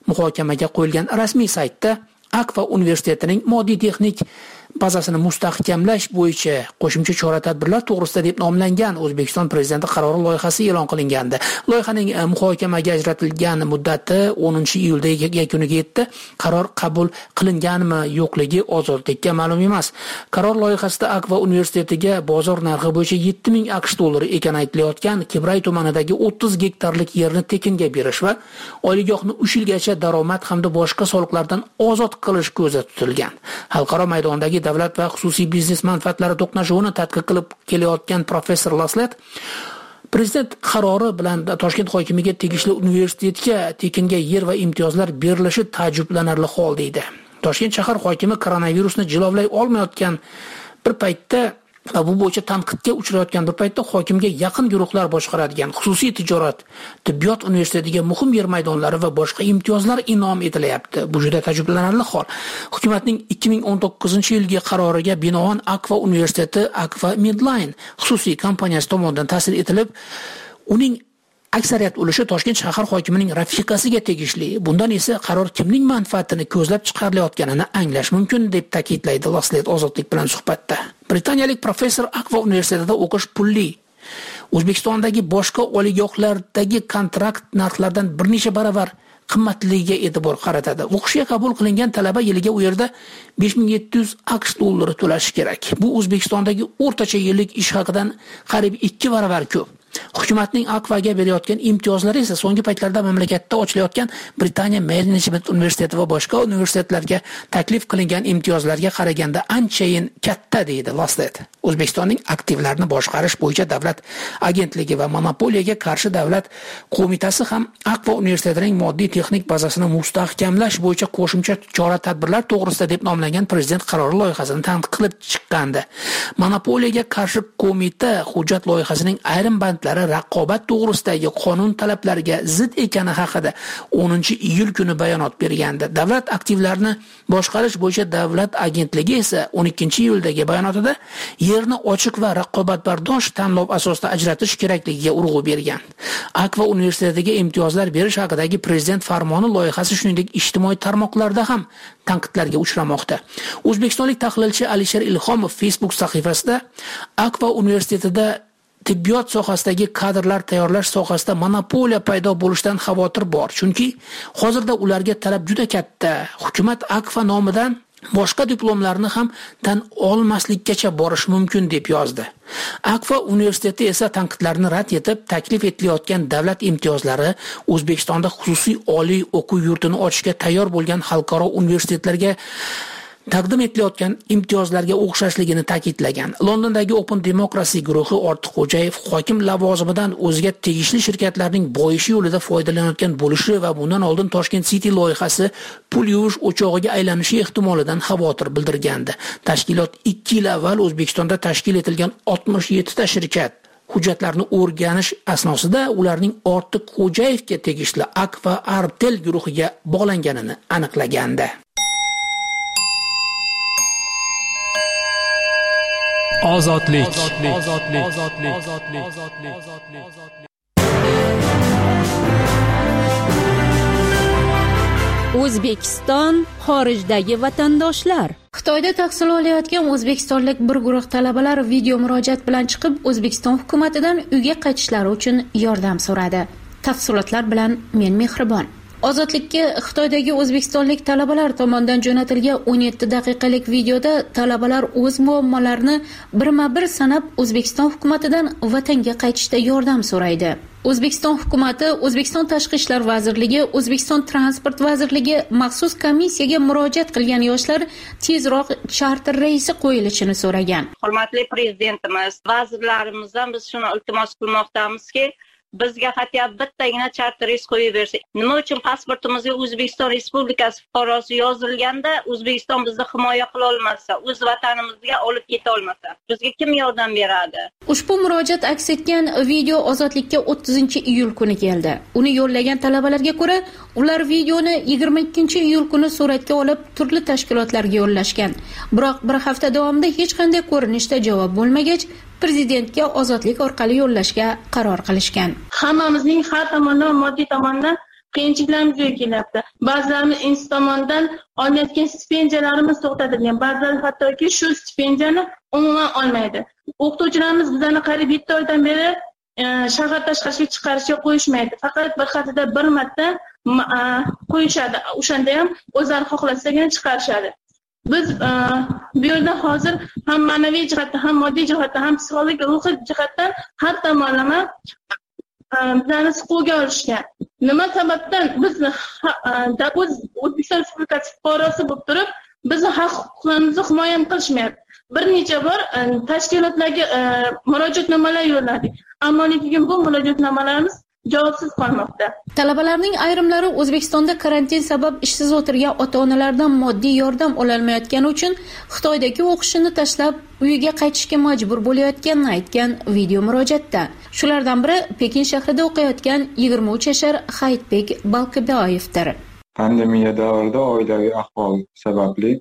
muhokamaga qo'yilgan rasmiy saytda Akfa universitetining moddiy texnik bazasini mustahkamlash bo'yicha qo'shimcha chora-tadbirlar to'g'risida deb nomlangan O'zbekiston prezidenti qarori loyihasi e'lon qilingandi. Loyihaning muhokamaga ajratilgan muddati 10-iyulda yakuniga yetdi. Qaror qabul qilinganmi, yo'qligi ozodlikka ma'lum emas. Qaror loyihasida Akfa universitetiga bozor narxi bo'yicha 7000 AQSh dollari ekani aytilayotgan Kibray tumanidagi 30 gektarlik yerni tekinga berish va oliygohni 3 yilgacha daromad hamda boshqa soliqlardan ozod qilish ko'zda tutilgan. Xalqaro maydondagi davlat va xususiy biznes manfaatlari to'qnashuvini tadqiq qilib kelayotgan professor Laslet prezident qarori bilan Toshkent hokimiga tegishli universitetga tekinga yer va imtiyozlar berilishi taajjublanarli hol deydi. Toshkent shahar hokimi koronavirusni jilovlay olmayotgan bir paytda va bu bo'yicha tanqidga uchrayotgan bir paytda hokimga yaqin guruhlar boshqaradigan xususiy tijorat, tibbiyot universitetiga muhim yer maydonlari va boshqa imtiyozlar inom etilyapti. Bu juda taajjublanarli hol. Hukumatning 2019-yilgi qaroriga binoan Akfa universiteti Akfa Midline xususiy kompaniyasi tomonidan ta'sis etilib, uning aksariyat ulushi Toshkent shahar hokimining rafiqasiga tegishli. Bundan esa qaror kimning manfaatini ko'zlab chiqarilayotganini anglash mumkin deb ta'kidlaydi Laslet ozodlik bilan suhbatda. Britaniyalik professor Akfa universitetida o'qish pulli. O'zbekistondagi boshqa oliygohlardagi kontrakt narxlaridan bir necha baravar qimmatligiga e'tibor qaratadi. O'qishga qabul qilingan talaba yiliga u yerda 5700 AQSh dollari to'lashi kerak. Bu O'zbekistondagi o'rtacha yillik ish haqidan qariyb 2 baravar ko'p. Hukumatning Akfaga berayotgan imtiyozlari esa so'nggi paytlarda mamlakatda ochilayotgan Britaniya Management universiteti va boshqa universitetlarga taklif qilingan imtiyozlarga qaraganda anchayin katta deydi Laslet. O'zbekistonning aktivlarini boshqarish bo'yicha davlat agentligi va monopoliyaga qarshi davlat qo'mitasi ham Akfa universitetining moddiy texnik bazasini mustahkamlash bo'yicha qo'shimcha chora-tadbirlar to'g'risida deb nomlangan prezident qarori loyihasini tanqid qilib chiqqandi. Monopoliyaga qarshi qo'mita hujjat loyihasining ayrim bandlari raqobat to'g'risidagi qonun talablariga zid ekani haqida 10-iyul kuni bayonot bergandi. Davlat aktivlarini boshqarish bo'yicha davlat agentligi esa 12-iyuldagi bayonotida yerni ochiq va raqobatbardosh tanlov asosida ajratish kerakligiga urg'u bergan. Akfa universitetiga imtiyozlar berish haqidagi prezident farmoni loyihasi shuningdek ijtimoiy tarmoqlarda ham tanqidlarga uchramoqda. O'zbekistonlik tahlilchi Alisher Ilhomov Facebook sahifasida Akfa universitetida tibbiyot sohasidagi kadrlar tayyorlash sohasida monopoliya paydo bo'lishidan xavotir bor. Chunki hozirda ularga talab juda katta. Hukumat Akfa nomidan boshqa diplomlarni ham tan olmaslikkacha borish mumkin deb yozdi. Akfa universiteti esa tanqidlarni rad etib, taklif etilayotgan davlat imtiyozlari O'zbekistonda xususiy oliy o'quv yurtini ochishga tayyor bo'lgan xalqaro universitetlarga taqdim etilayotgan imtiyozlarga o'xshashligini ta'kidlagan. Londondagi Open Democracy guruhi Ortiqxo'jayev hokim lavozimidan o'ziga tegishli shirkatlarning boyishi yo'lida foydalanayotgan bo'lishi va bundan oldin Toshkent City loyihasi pul yuvish o'chog'iga aylanishi ehtimolidan xavotir bildirgandi. Tashkilot 2 yil avval O'zbekistonda tashkil etilgan 67 ta shirkat hujjatlarni o'rganish asnosida ularning Ortiqxo'jayevga tegishli Akfa Artel guruhiga bog'langanini aniqlagandi. Ozodlik. O'zbekiston xorijdagi vatandoshlar. Xitoyda tahsil olayotgan o'zbekistonlik bir guruh talabalar video murojaat bilan chiqib, O'zbekiston hukumatidan uyga qaytishlari uchun yordam so'radi. Tafsilotlar bilan men Mehribon. Ozodlikka Xitoydagi o'zbekistonlik talabalar tomonidan jo'natilgan 17 daqiqalik videoda talabalar o'z muammolarini birma-bir sanab O'zbekiston hukumatidan vatanga qaytishda yordam so'raydi. O'zbekiston hukumati, O'zbekiston Tashqi ishlar vazirligi, O'zbekiston Transport vazirligi maxsus komissiyaga murojaat qilgan yoshlar tezroq charter reysi qo'yilishini so'ragan. Hurmatli prezidentimiz, vazirlarimizdan biz shuni iltimos qilmoqdamizki, bizga hatto bittagina charter reys qo'yib bersa. Nima uchun pasportimizga O'zbekiston Respublikasi fuqarosi yozilganda O'zbekiston bizni himoya qila olmasa, o'z vatanimizga olib keta olmasa, bizga kim yordam beradi? Ushbu murojaat aks etgan video Ozodlikka 30-iyul kuni keldi. Uni yo'llagan talabalarga ko'ra, ular videoni 22-iyul kuni suratga olib turli tashkilotlarga yo'llashgan. Biroq bir hafta davomida hech qanday ko'rinishda javob bo'lmagach, prezidentga ozodlik orqali yo'llashga qaror qilishgan. Hammamizning har tomondan moddiy tomondan qiyinchiliklarimiz yuzaga kelyapti. Ba'zilarimiz inst tomonidan olayotgan stipendiyalarimiz to'xtatilgan. Ba'zilar hattoki shu stipendiyani umuman olmaydi. O'qituvchilarimiz bizlarni qariyb 7 oydan beri shahar tashqariga chiqarishga qo'yishmaydi. Faqat bir haftada bir marta qo'yishadi. O'shanda ham o'zlari xohlasagina chiqarishadi. Biz bu yerda hozir ham ma'naviy jihatdan, ham moddiy jihatdan, ham psixologik, ruhiy jihatdan har tomonlama bizlarni siquvga olishgan. Nima sababdan bizni O'zbekiston Respublikasi fuqarosi bo'lib turib, bizni haq-huquqlarimizni himoya qilishmayapti. Bir necha bor tashkilotlarga murojaatnomalar yo'lladik. Ammo lekin bu murojaatnomalarimiz javobsiz qolmoqda. Talabalarning ayrimlari O'zbekistonda karantin sabab ishsiz o'tirgan ota-onalardan moddiy yordam ololmayotgani uchun Xitoydagi o'qishini tashlab uyiga qaytishga majbur bo'layotganini aytgan video murojaatda. Shulardan biri Pekin shahrida o'qiyotgan 23 yashar Hayitbek Balqiboyevdir. Pandemiya davrida oilaviy ahvol sababli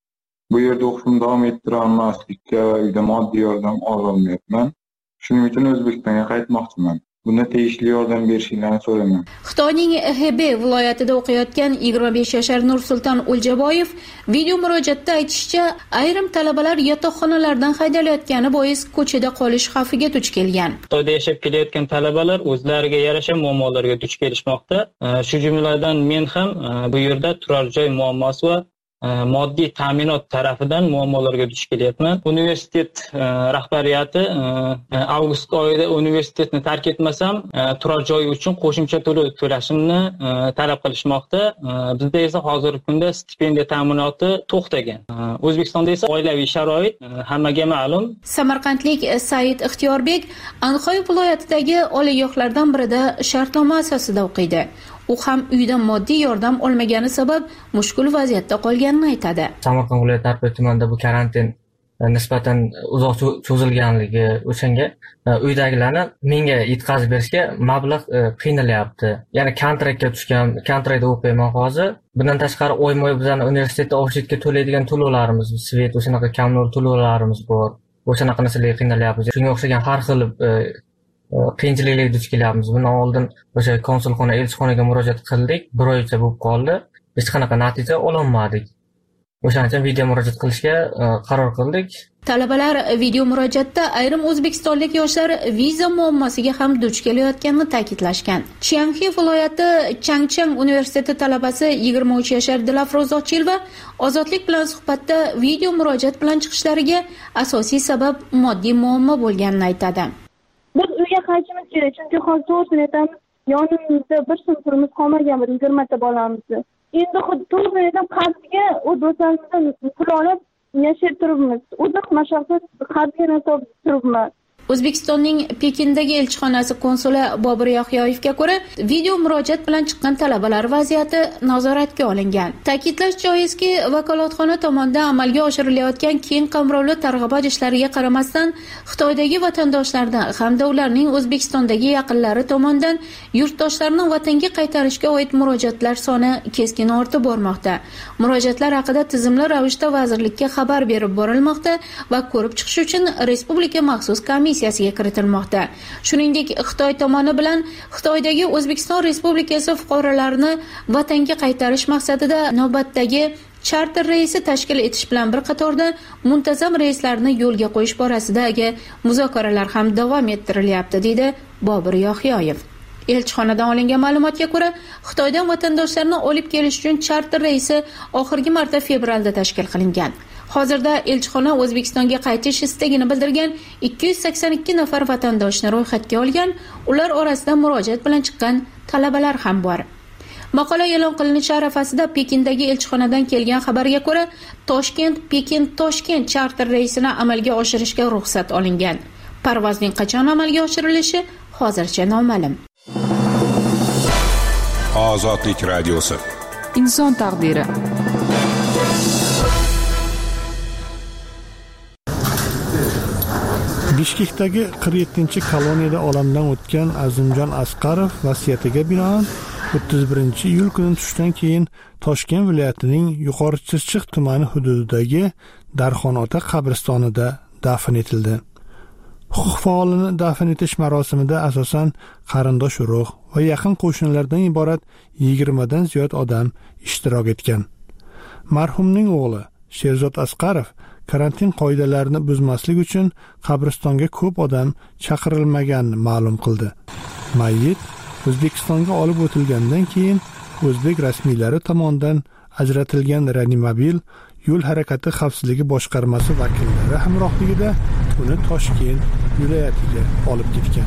bu yerda o'qishimni davom ettira olmaslikka va uyda moddiy yordam ololmayapman. Shuning uchun O'zbekistonga qaytmoqchiman. Bunda tegishli yordam berishingizni so'rayman. Xitoyning Hebei viloyatida o'qiyotgan 25 yashar Nursulton O'ljaboyev video murojaatda aytishicha, ayrim talabalar yotoqxonalardan haydalayotgani bois ko'chada qolish xavfiga duch kelgan. Xitoyda yashab kelayotgan talabalar o'zlariga yarasha muammolarga duch kelishmoqda. Shu jumladan men ham bu yerda turar joy muammosi va moddiy ta'minot tarafidan muammolarga duch kelyapman. Universitet rahbariyati avgust oyida universitetni tark etmasam, turar joy uchun qo'shimcha to'lov to'lashimni talab qilishmoqda. Bizda esa hozirgi kunda stipendiya ta'minoti to'xtagan. O'zbekistonda esa oilaviy sharoit hammaga ma'lum. Samarqandlik Said Ixtiyorbek Anxoy viloyatidagi oliygohlardan birida shartnoma asosida o'qiydi. U ham uydan moddiy yordam olmagani sabab mushkul vaziyatda qolganini aytadi. Samarqand viloyati Tarbiya tumanida bu karantin nisbatan uzoq cho'zilganligi o'shanga uydagilarni menga yetkazib berishga mablag' qiynalyapti. Ya'ni kontraktga tushgan, kontraktda o'qiyman hozir. Bundan tashqari oyma-oy bizlarning universitetda obyektga to'laydigan to'lovlarimiz, svet o'shanaqa kommunal to'lovlarimiz bor. O'shanaqa narsalarga qiynalyapmiz. Shunga o'xshagan har xil qiyinchiliklarga duch kelyapmiz. Bundan oldin o'sha konsulxona, elchixonaga murojaat qildik, 1 oycha bo'lib qoldi. Hech qanaqa natija ololmadik. O'shaning uchun video murojaat qilishga qaror qildik. Talabalar video murojaatda ayrim o'zbekistonlik yoshlar viza muammosiga ham duch kelayotganini ta'kidlashgan. Chiangxi viloyati Changchang universiteti talabasi 23 yashar Dilafroz Ochilova Ozodlik bilan suhbatda video murojaat bilan chiqishlariga asosiy sabab moddiy muammo bo'lganini aytadi. Biz uyga qaytishimiz kerak, chunki hozir to'g'risini aytamiz, yonimizda bir so'm pulimiz qolmagan, 20 ta bolamizni. Endi xuddi to'g'risini aytib, qarzga u do'stlarimizdan pul olib yashab turibmiz. Uzoq mashaqqat qarzga topib turibmiz. O'zbekistonning Pekindagi elchixonasi konsuli Bobur Yohyoyevga ko'ra, video murojaat bilan chiqqan talabalar vaziyati nazoratga olingan. Ta'kidlash joizki, vakolatxona tomonidan amalga oshirilayotgan keng qamrovli targ'ibot ishlariga qaramasdan, Xitoydagi vatandoshlardan hamda ularning O'zbekistondagi yaqinlari tomonidan yurtdoshlarni vatanga qaytarishga oid murojaatlar soni keskin ortib bormoqda. Murojaatlar haqida tizimli ravishda vazirlikka xabar berib borilmoqda va ko'rib chiqish uchun respublika maxsus komissiyasiga kiritilmoqda. Shuningdek, Xitoy tomoni bilan Xitoydagi O'zbekiston Respublikasi fuqarolarini vatanga qaytarish maqsadida navbatdagi charter reysi tashkil etish bilan bir qatorda muntazam reyslarni yo'lga qo'yish borasidagi muzokaralar ham davom ettirilyapti, deydi Bobur Yohyoyev. Elchixonadan olingan ma'lumotga ko'ra, Xitoydan vatandoshlarni olib kelish uchun charter reysi oxirgi marta fevralda tashkil qilingan. Hozirda elchixona O'zbekistonga qaytish istagini bildirgan 282 nafar vatandoshni ro'yxatga olgan, ular orasida murojaat bilan chiqqan talabalar ham bor. Maqola e'lon qilinishi arafasida Pekindagi elchixonadan kelgan xabarga ko'ra, Toshkent-Pekin-Toshkent charter reysini amalga oshirishga ruxsat olingan. Parvozning qachon amalga oshirilishi hozircha noma'lum. Ozodlik radiosi. Inson taqdiri. Bishkekdagi 47-koloniyada olamdan o'tgan Azimjon Asqarov vasiyatiga binoan 31-iyul kuni tushdan keyin Toshkent viloyatining Yuqori Chirchiq tumani hududidagi Darxonota qabristonida dafn etildi. Huquq faolini dafn etish marosimida asosan qarindosh urug' va yaqin qo'shnilardan iborat 20 dan ziyod odam ishtirok etgan. Marhumning o'g'li Sherzod Asqarov karantin qoidalarini buzmaslik uchun qabristonga ko'p odam chaqirilmaganini ma'lum qildi. Mayyit O'zbekistonga olib o'tilgandan keyin o'zbek rasmiylari tomonidan ajratilgan reanimobil yo'l harakati xavfsizligi boshqarmasi vakillari hamrohligida uni Toshkent viloyatiga olib ketgan.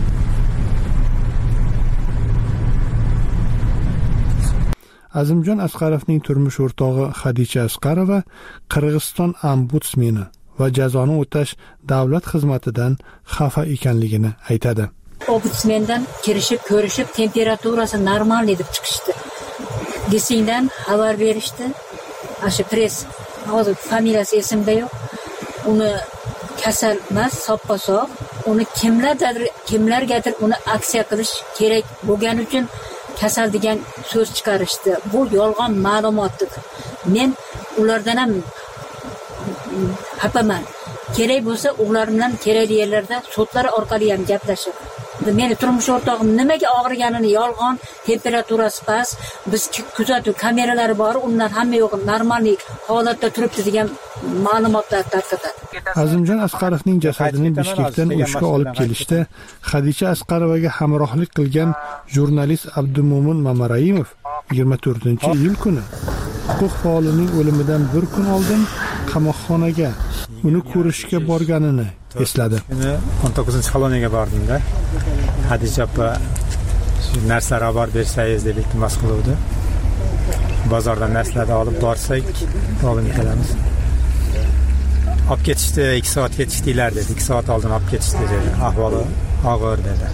Azimjon Asqarovning turmush o'rtog'i Xadicha Asqarova Qirg'iziston ombudsmeni va jazoni o'tash davlat xizmatidan xafa ekanligini aytadi. Ombudsmendan kirishib, ko'rishib, temperaturasi normal deb chiqishdi. Desingdan xabar berishdi. Asha press, hozir familiyasi esimda yo'q. Uni kasal emas, soppa-sog'. Uni kimlargadir uni aksiya qilish kerak bo'lgani uchun kasal degan so'z chiqarishdi. Bu yolg'on ma'lumotdir. Men ulardan ham xafaman. Kerak bo'lsa, ular bilan kerak yerlarda sudlar orqali ham gaplashib. Meni turmush o'rtog'im nimaga og'riganini yolg'on, temperaturasi past, biz kuzatuv kameralari bor, undan hamma yo'q, normal holatda turibdi degan ma'lumotlar tarqatadi. Azimjon Asqarovning jasadini Bishkekdan O'shga olib kelishda Xadicha Asqarovaga hamrohlik qilgan jurnalist Abdumo'min Mamarayimov 24-iyul kuni huquq faolining o'limidan bir kun oldin qamoqxonaga uni ko'rishga borganini esladi. 19-koloniyaga bordim-da. Xadicha opa narsalar olib bersangiz deb iltimos qiluvdi. Bozordan narsalarni olib borsak, olib kelamiz. Olib ketishdi, 2 soat ketishdilar dedi. 2 soat oldin olib ketishdi dedi. Ahvoli og'ir dedi.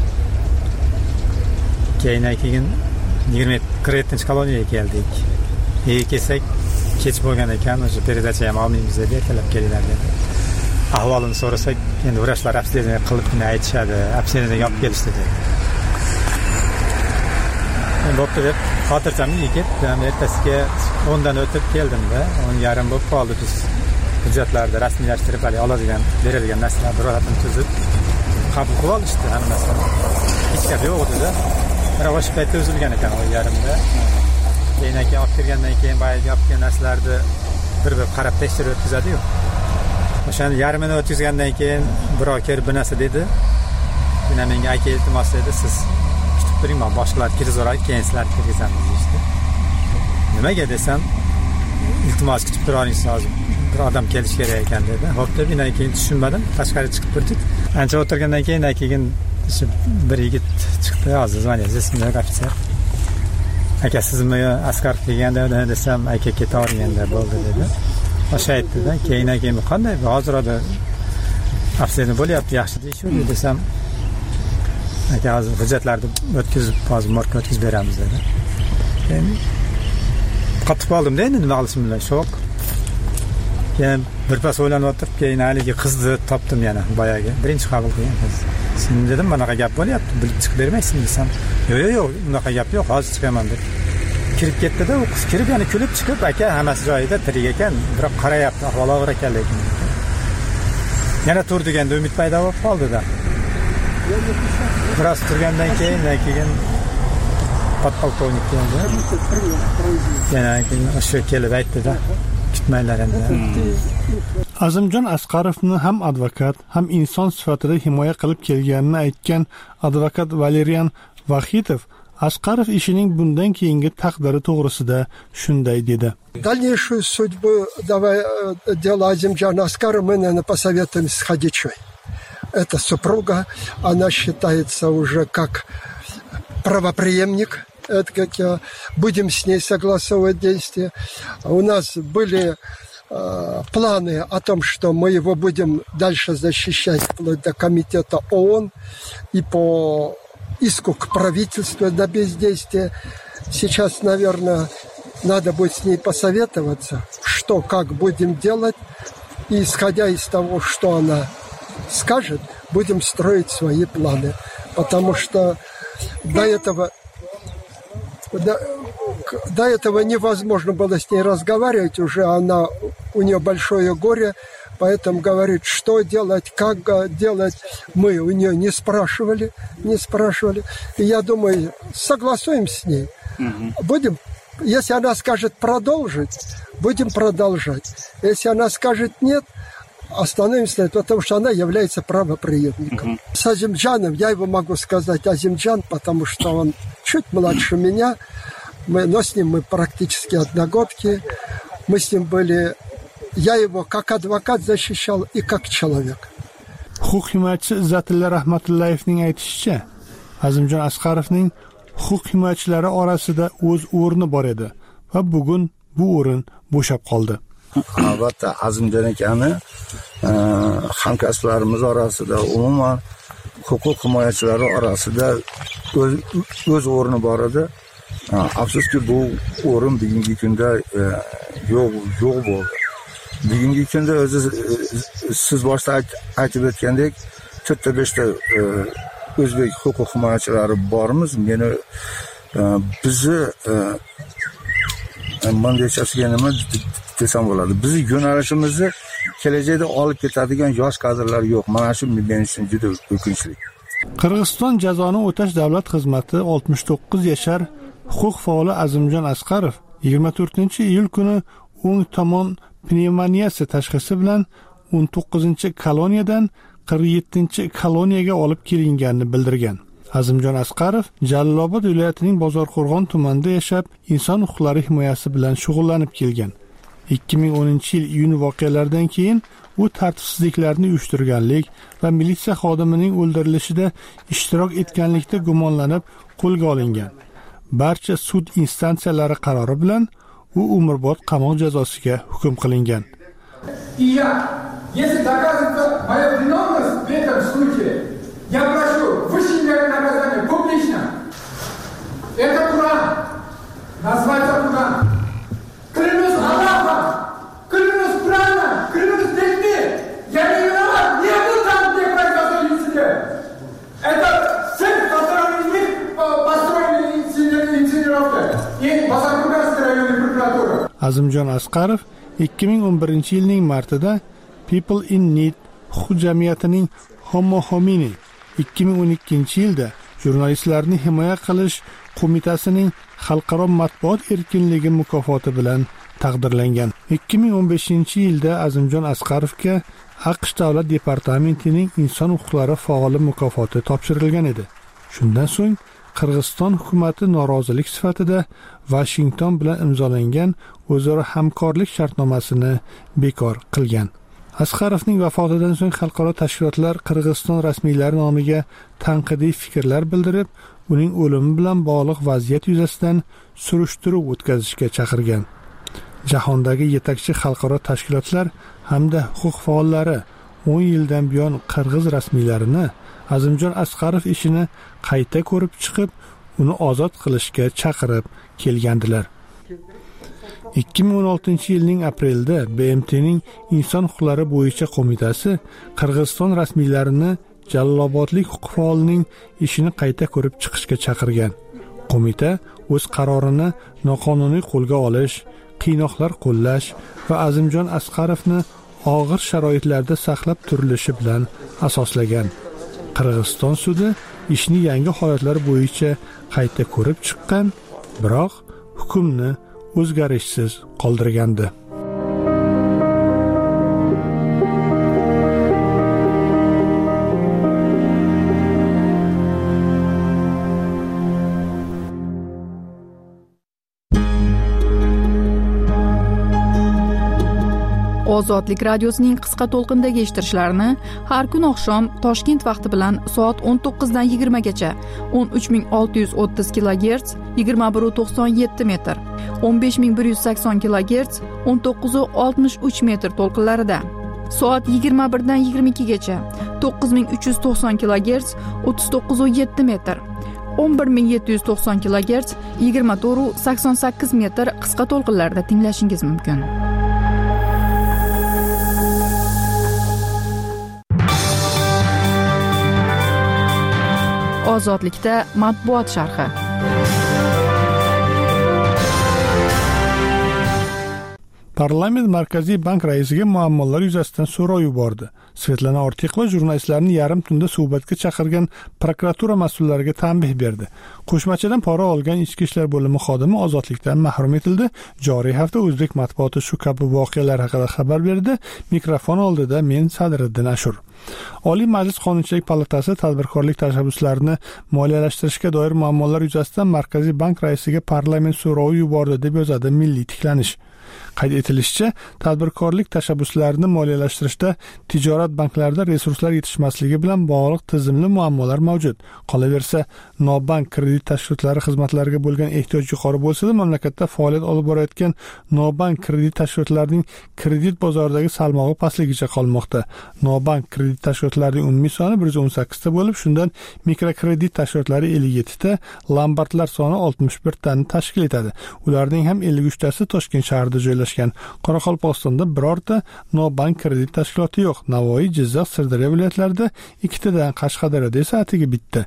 Keyin 47-koloniyaga keldik. Kelsak, kech bo'lgan ekan, o'sha peredacha ham olmaymiz deb ertalab kelinglar dedi. Ahvolini so'rasak, endi vrachlar obsediya qilibni aytishadi, obsediyaga olib kelishdi dedi. Men bo'pti deb xotirjamlik ketdim. Ertasiga 10 dan o'tib keldim-da, 10:30 bo'lib qoldi. Biz hujjatlarni rasmiylashtirib, oladigan, berilgan narsalarni ro'yxatini tuzib qabul qilib olishdi hammasini. Hech gap yo'q edi-da. Biroq o'sha paytda uzilgan ekan 10:30da. Keyin olib kirgandan keyin boyagi olib kelgan narsalarni bir qarab tekshirib o'tkazadi-yu. O'shani yarmini o'tkazgandan keyin birov kelib bu narsa dedi. Yana menga aka iltimos dedi, siz kutib turing, men boshqalar kirgizoradi, keyin sizlar kirgizamiz deydi. Nimaga desam, iltimos kutib turavering, hozir bir odam kelish kerak ekan dedi. Xo'p deb, keyin tushunmadim, tashqari chiqib turdik. Ancha o'tirgandan keyin bir yigit chiqdi, hozir zvoniyasiz, ismi yo'q, ofitser. Aka sizmi Asqarov deganda desam, aka ketavering endi bo'ldi dedi. O'sha aytdi-da, keyin qanday hozir afsini bo'lyapti, yaxshi deyishdi desam, aka hozir hujjatlarni o'tkazib, hozir morgga o'tkazib beramiz dedi. Keyin qotib qoldim-da, endi nima qilishim bilan shok. Keyin birpas o'ylanib o'tirib, keyin haligi qizni topdim yana, boyagi birinchi qabul qilgan qiz. Sen dedim, bunaqa gap bo'lyapti, bilib chiqib bermaysan desam, yo'q, unaqa gap yo'q, hozir chiqaman deb. Kirib ketdi-da, u qiz kirib, yana kulib chiqib, aka hammasi joyida, tirik ekan, biroq qarayapti, ahvoli og'ir ekan lekin. Yana tur deganda umid paydo bo'lib qoldi-da. Biroz turgandan keyin podpolkovnik keldi. Yana o'sha kelib aytdi-da, kutmanglar endi. Azimjon Asqarovni ham advokat, ham inson sifatida himoya qilib kelganini aytgan advokat Valerian Vahidov Asqarov ishining bundan keyingi taqdiri to'g'risida shunday dedi. Дальнейшую судьбу дела Азимджана Аскарова мы, наверное, посоветуем с Хадичой. Это супруга, она считается уже как правопреемник. Это как будем с ней согласовывать действия. У нас были планы о том, что мы его будем дальше защищать вплоть до комитета ООН и по иску к правительству на бездействие. Сейчас, наверное, надо будет с ней посоветоваться, что, как будем делать. И, исходя из того, что она скажет, будем строить свои планы. Потому что до этого невозможно было с ней разговаривать. Уже у нее большое горе поэтому говорит, что делать, как делать, мы у нее не спрашивали. И я думаю, согласуемся с ней. Будем, если она скажет продолжить, будем продолжать. Если она скажет нет, остановимся на этом, потому что она является правопреемником. С Азимджаном, я его могу сказать Азимджан, потому что он чуть младше меня, но с ним мы практически одногодки. Мы с ним были, я его как адвокат защищал и как человек. Huquq himoyachisi Izzatilla Rahmatullayevning aytishicha, Azimjon Asqarovning huquq himoyachilari orasida o'z o'rni bor edi va bugun bu o'rin bo'shab qoldi. Albatta Azimjon akani hamkasblarimiz orasida, umuman huquq himoyachilari orasida o'z o'rni bor edi. Afsuski bu o'rin bugungi kunda yo'q bo'ldi. Bugungi kunda o'zi siz boshda aytib o'tgandek 4-5 ta o'zbek huquq himoyachilari bormiz. Meni bizni mandechasiga nima desam bo'ladi. Bizni yo'nalishimizni kelajakda olib ketadigan yosh kadrlar yo'q. Mana shu men uchun juda o'kinchli. Qirg'iziston jazoni o'tash davlat xizmati 69 yashar huquq faoli Azimjon Asqarov 24-iyul kuni o'ng tomon pnevmoniyasi tashxisi bilan 19-koloniyadan 47-koloniyaga olib kelinganini bildirgan. Azimjon Asqarov Jalolobod viloyatining Bozorqo'rg'on tumanida yashab, inson huquqlari himoyasi bilan shug'ullanib kelgan. 2010-yil iyun voqealaridan keyin u tartibsizliklarni uyushtirganlik va militsiya xodimining o'ldirilishida ishtirok etganlikda gumonlanib qo'lga olingan. Barcha sud instansiyalari qarori bilan u umrbod qamoq jazosiga hukm qilingan. Если доказывается моя виновность в этом случае, я прошу высшее меры наказания публично. Это Куран. Называется Куран. Клянусь Аллахом, клянусь Кураном, клянусь детьми. Я не виноват, не был там, где произошел инцидент. Это цель, которую них построили инсценировка. И Бозоркурганская районная прокуратура. Azimjon Asqarov 2011-yilning martida People in Need huquq jamiyatining Homo Homini 2012-yilda jurnalistlarni himoya qilish qo'mitasining xalqaro matbuot erkinligi mukofoti bilan taqdirlangan. 2015-yilda Azimjon Asqarovga AQSh davlat departamentining inson huquqlari faoli mukofoti topshirilgan edi. Shundan so'ng Qirg'iziston hukumati norozilik sifatida Washington bilan imzolangan o'zaro hamkorlik shartnomasini bekor qilgan. Asqarovning vafotidan so'ng xalqaro tashkilotlar Qirg'iziston rasmiylari nomiga tanqidiy fikrlar bildirib, uning o'limi bilan bog'liq vaziyat yuzasidan surishtiruv o'tkazishga chaqirgan. Jahondagi yetakchi xalqaro tashkilotlar hamda huquq faollari 10 yildan buyon qirg'iz rasmiylarini Azimjon Asqarov ishini qayta ko'rib chiqib, uni ozod qilishga chaqirib kelgandilar. 2016-yilning aprelida BMTning inson huquqlari bo'yicha qo'mitasi Qirg'iziston rasmiylarini Jalolobodlik huquq faolining ishini qayta ko'rib chiqishga chaqirgan. Qo'mita o'z qarorini noqonuniy qo'lga olish, qiynoqlar qo'llash va Azimjon Asqarovni og'ir sharoitlarda saqlab turilishi bilan asoslagan. Qirg'iziston sudi ishni yangi holatlar bo'yicha qayta ko'rib chiqqan, biroq hukmni o'zgarishsiz qoldirgandi. Ozodlik radiosining qisqa to'lqindagi eshittirishlarini har kun oqshom Toshkent vaqti bilan soat 19 dan 20 gacha 13630 kHz 2197 metr, 15180 kHz 1963 metr to'lqinlarida, soat 21 dan 22 gacha 9390 kHz 3907 metr, 11790 kHz 2488 metr qisqa to'lqinlarda tinglashingiz mumkin. Ozodlikda matbuot sharhi. Parlament Markaziy bank raisiga muammolar yuzasidan so'rov yubordi. Svetlana Ortiqova jurnalistlarni yarim tunda suhbatga chaqirgan prokuratura mas'ullariga tanbeh berdi. Qo'shmachadan pora olgan ichki ishlar bo'limi xodimi ozodlikdan mahrum etildi. Joriy hafta o'zbek matbuoti shu kabi voqealar haqida xabar berdi. Mikrofon oldida men Sadriddin Ashur. Oliy Majlis Qonunchilik palatasi tadbirkorlik tashabbuslarini moliyalashtirishga doir muammolar yuzasidan Markaziy bank raisiga parlament so'rovi yubordi deb yozadi Milliy tiklanish. Qayd etilishicha, tadbirkorlik tashabbuslarini moliyalashtirishda tijorat banklarida resurslar yetishmasligi bilan bog'liq tizimli muammolar mavjud. Qolaversa, nobank kredit tashkilotlari xizmatlariga bo'lgan ehtiyoj yuqori bo'lsa-da, mamlakatda faoliyat olib borayotgan nobank kredit tashkilotlarining kredit bozoridagi salmog'i pastligicha qolmoqda. Nobank kredit tashkilotlarining umumiy soni 118 ta bo'lib, shundan mikrokredit tashkilotlari 57 ta, lombardlar soni 61 tani tashkil etadi. Ularning ham 53 tasi Toshkent shahrida joylashgan. Qoraqalpog'istonda birorta nobank kredit tashkiloti yo'q. Navoiy, Jizzax, Sirdaryo viloyatlarida 2 tadan, Qashqadaryoda esa atigi bitta.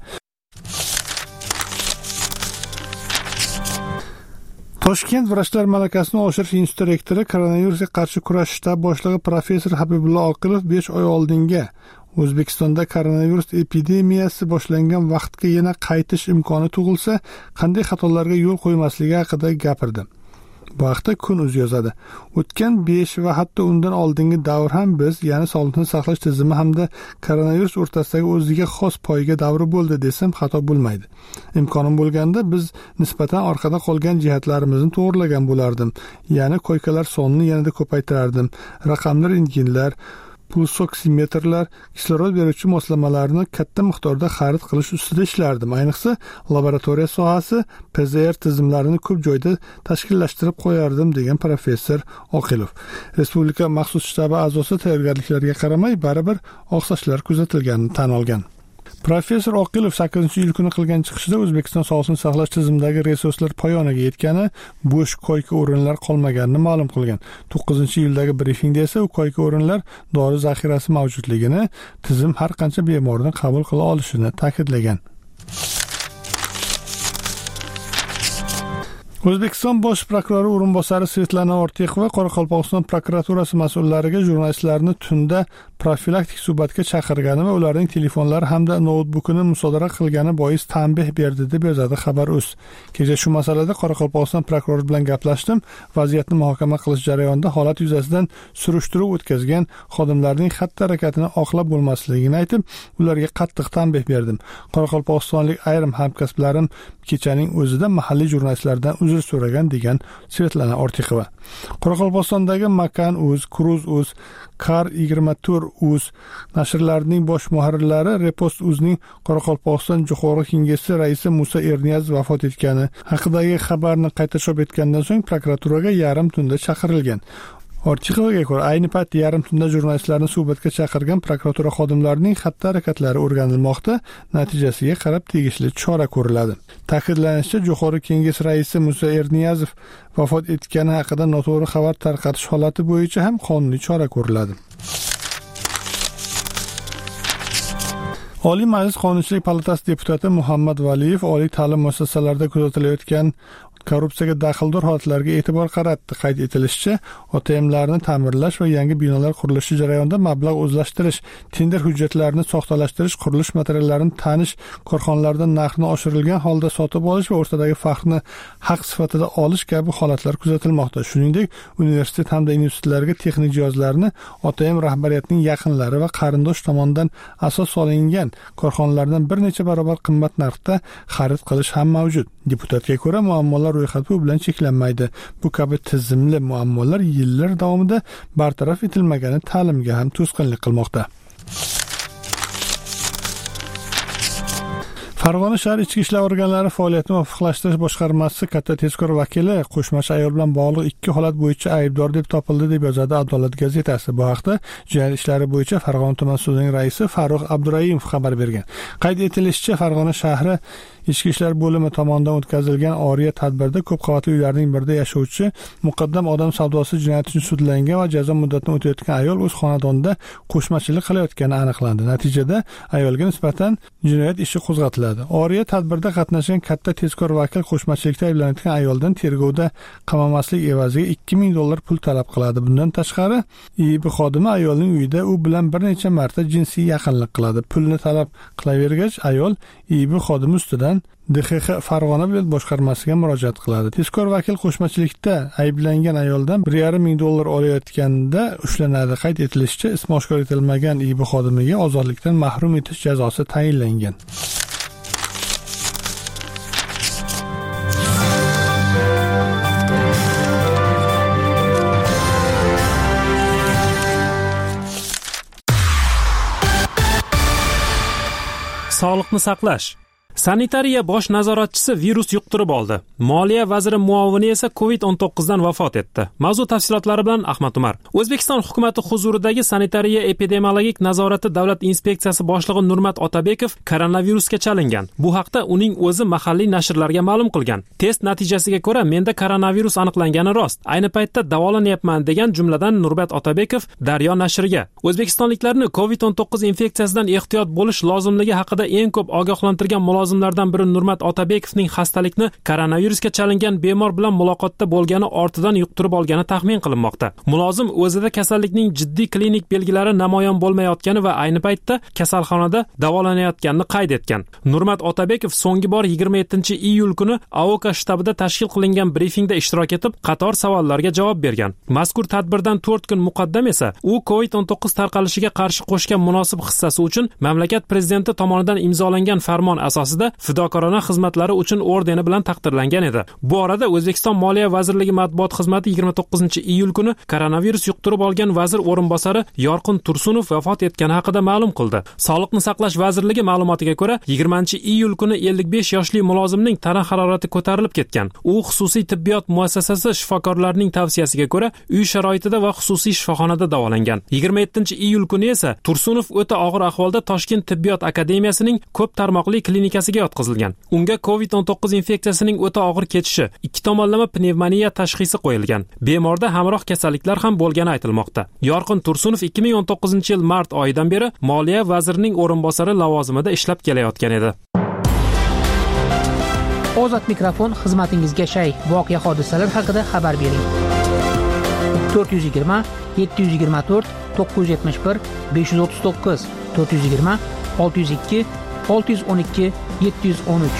Toshkent vrachlar malakasini oshirish instituti rektori koronavirusga qarshi kurash shtab boshlig'i professor Habibullo Oqilov 5 oy oldinga O'zbekistonda koronavirus epidemiyasi boshlangan vaqtga yana qaytish imkoni tug'ilsa, qanday xatolarga yo'l qo'ymasligi haqida gapirdi. Bu haqda Kun.uz yozadi. O'tgan 5 va hatto undan oldingi davr ham biz, ya'ni sog'liqni saqlash tizimi hamda koronavirus o'rtasidagi o'ziga xos poyga davri bo'ldi desam xato bo'lmaydi. Imkonim bo'lganda biz nisbatan orqada qolgan jihatlarimizni to'g'rilagan bo'lardim. Ya'ni koykalar sonini yanada ko'paytirardim. Raqamli rentgenlar, pulsoksimetrlar, kislorod beruvchi moslamalarni katta miqdorda xarid qilish ustida ishlardim. Ayniqsa, laboratoriya sohasi, PCR tizimlarini ko'p joyda tashkillashtirib qo'yardim, degan professor Oqilov. Respublika maxsus shtabi a'zosi tayyorgarliklarga qaramay baribir oqsashlar kuzatilganini tan olgan. Professor Oqilov 8-iyul kuni qilgan chiqishida O'zbekiston sog'liqni saqlash tizimidagi resurslar poyoniga yetgani, bo'sh koyka o'rinlar qolmaganini ma'lum qilgan. 9-iyuldagi brifingda esa u koyka o'rinlar dori zaxirasi mavjudligini, tizim har qancha bemorni qabul qila olishini ta'kidlagan. O'zbekiston bosh prokurori o'rinbosari Svetlana Ortiqova Qoraqalpog'iston prokuraturasi mas'ullariga jurnalistlarni tunda profilaktik suhbatga chaqirgani va ularning telefonlari hamda noutbukini musodara qilgani bois tanbeh berdi deb yozadi Xabar.uz. Kecha shu masalada Qoraqalpog'iston prokurori bilan gaplashdim. Vaziyatni muhokama qilish jarayonida holat yuzasidan surishtiruv o'tkazgan xodimlarning xatti-harakatini oqlab bo'lmasligini aytib, ularga qattiq tanbeh berdim. Qoraqalpog'istonlik ayrim hamkasblarim kechaning o'zida mahalliy jurnalistlardan uzr so'ragan, degan Svetlana Ortiqova. Qoraqalpog'istondagi Makan.uz, Cruz.uz, Kar24.uz nashrlarining bosh muharrirlari Repost.uzning Qoraqalpog'iston Jo'qorg'i Kengashi raisi Musa Erniyazov vafot etgani haqidagi xabarni qayta chop etgandan so'ng prokuraturaga yarim tunda chaqirilgan. Ortiqovaga ko'ra, ayni paytda yarim tunda jurnalistlarni suhbatga chaqirgan prokuratura xodimlarining xatti-harakatlari o'rganilmoqda, natijasiga qarab tegishli chora ko'riladi. Ta'kidlanishicha, Jo'qorg'i Kengash raisi Musa Erniyazov vafot etgani haqida noto'g'ri xabar tarqatish holati bo'yicha ham qonuniy chora ko'riladi. Oliy Majlis Qonunchilik palatasi deputati Muhammad Valiyev oliy ta'lim muassasalarida kuzatilayotgan korrupsiyaga daxldor holatlarga e'tibor qaratdi. Qayd etilishicha, OTMlarni ta'mirlash va yangi binolar qurilishi jarayonida mablag' o'zlashtirish, tender hujjatlarini soxtalashtirish, qurilish materiallarini tanish, korxonalardan narxni oshirilgan holda sotib olish va o'rtadagi farqni haq sifatida olish kabi holatlar kuzatilmoqda. Shuningdek, universitet hamda institutlarga texnik jihozlarni OTM rahbariyatining yaqinlari va qarindosh tomonidan asos solingan korxonalardan bir necha barobar qimmat narxda xarid qilish ham mavjud. Deputatga ko'ra, muammolar ro'yxati bilan cheklanmaydi. Bu kabi tizimli muammolar yillar davomida bartaraf etilmagani ta'limga ham to'sqinlik qilmoqda. Farg'ona shahar ichki ishlar organlari faoliyatini muvofiqlashtirish boshqarmasi katta tezkor vakili qo'shmachi ayol bilan bog'liq 2 holat bo'yicha aybdor deb topildi, deb yozadi Adolat gazetasi. Bu haqda jinoyat ishlari bo'yicha Farg'ona tuman sudining raisi Farruh Abdurayimov xabar bergan. Qayd etilishicha, Farg'ona shahri Ichki ishlar bo'limi tomonidan o'tkazilgan oriya tadbirda ko'p qavatli uylarning birida yashovchi muqaddam odam savdosi jinoyati uchun sudlangan va jazo muddatini o'tayotgan ayol o'z xonadonida qo'shmachilik qilayotgani aniqlandi. Natijada ayolga nisbatan jinoyat ishi qo'zg'atiladi. Oriya tadbirda qatnashgan katta tezkor vakil qo'shmachilikda ayblanayotgan ayoldan tergovda qamamaslik evaziga $2000 pul talab qiladi. Bundan tashqari, IIB xodimi ayolning uyida u bilan bir necha marta jinsiy yaqinlik qiladi. Pulni talab qilavergach, ayol IIB xodimi ustidan DXX Farg'ona viloyat boshqarmasiga murojaat qiladi. Tezkor vakil qo'shmachilikda ayblangan ayoldan $1,500 olayotganda ushlanadi. Qayd etilishicha, ismi oshkor etilmagan IIB xodimiga ozodlikdan mahrum etish jazosi tayinlangan. Sog'liqni saqlash. Sanitariya bosh nazoratchisi virus yuqtirib oldi. Moliya vaziri muovini esa COVID-19 dan vafot etdi. Mavzu tafsilotlari bilan Ahmad Umar. O'zbekiston hukumati huzuridagi sanitariya epidemiologik nazorati davlat inspeksiyasi boshlig'i Nurmat Otabekov koronavirusga chalingan. Bu haqda uning o'zi mahalliy nashrlarga ma'lum qilgan. Test natijasiga ko'ra menda koronavirus aniqlangani rost. Ayni paytda davolanyapman degan jumladan Nurmat Otabekov Daryo nashriga o'zbekistonliklarni COVID-19 infeksiyasidan ehtiyot bo'lish lozimligi haqida eng ko'p ogohlantirgan mulozimlardan biri Nurmat Otabekovning xastalikni koronavirusga chalingan bemor bilan muloqotda bo'lgani ortidan yuqtirib olgani taxmin qilinmoqda. Mulozim o'zida kasallikning jiddiy klinik belgilari namoyon bo'lmayotgani va ayni paytda kasalxonada davolanayotganini qayd etgan. Nurmat Otabekov so'nggi bor 27-iyul kuni AOK shtabida tashkil qilingan brifingda ishtirok etib, qator savollarga javob bergan. Mazkur tadbirdan 4 kun muqaddam esa u COVID-19 tarqalishiga qarshi qo'shgan munosib hissasi uchun mamlakat prezidenti tomonidan imzolangan farmon asosida fidokorona xizmatlari uchun ordeni bilan taqdirlangan edi. Bu orada O'zbekiston Moliya vazirligi matbuot xizmati 29-iyul kuni koronavirus yuqtirib olgan vazir o'rinbosari Yorqin Tursunov vafot etgani haqida ma'lum qildi. Sog'liqni saqlash vazirligi ma'lumotiga ko'ra, 20-iyul kuni 55 yoshli mulozimning tana harorati ko'tarilib ketgan. U xususiy tibbiyot muassasasi shifokorlarining tavsiyasiga ko'ra uy sharoitida va xususiy shifoxonada davolangan. 27-iyul kuni esa Tursunov o'ta og'ir ahvolda Toshkent tibbiyot akademiyasining ko'p tarmoqli klinikasiga yotqizilgan. Unga COVID-19 infeksiyasining o'ta og'ir kechishi, 2 tomonlama pnevmoniya tashxisi qo'yilgan. Bemorda hamroh kasalliklar ham bo'lgani aytilmoqda. Yorqin Tursunov 2019-yil mart oyidan beri Moliya vazirining o'rinbosari lavozimida ishlab kelayotgan edi. Ozod mikrofon xizmatingizga shay. Voqea hodisalar haqida xabar bering. 420 724 971 539 420 602 612 713.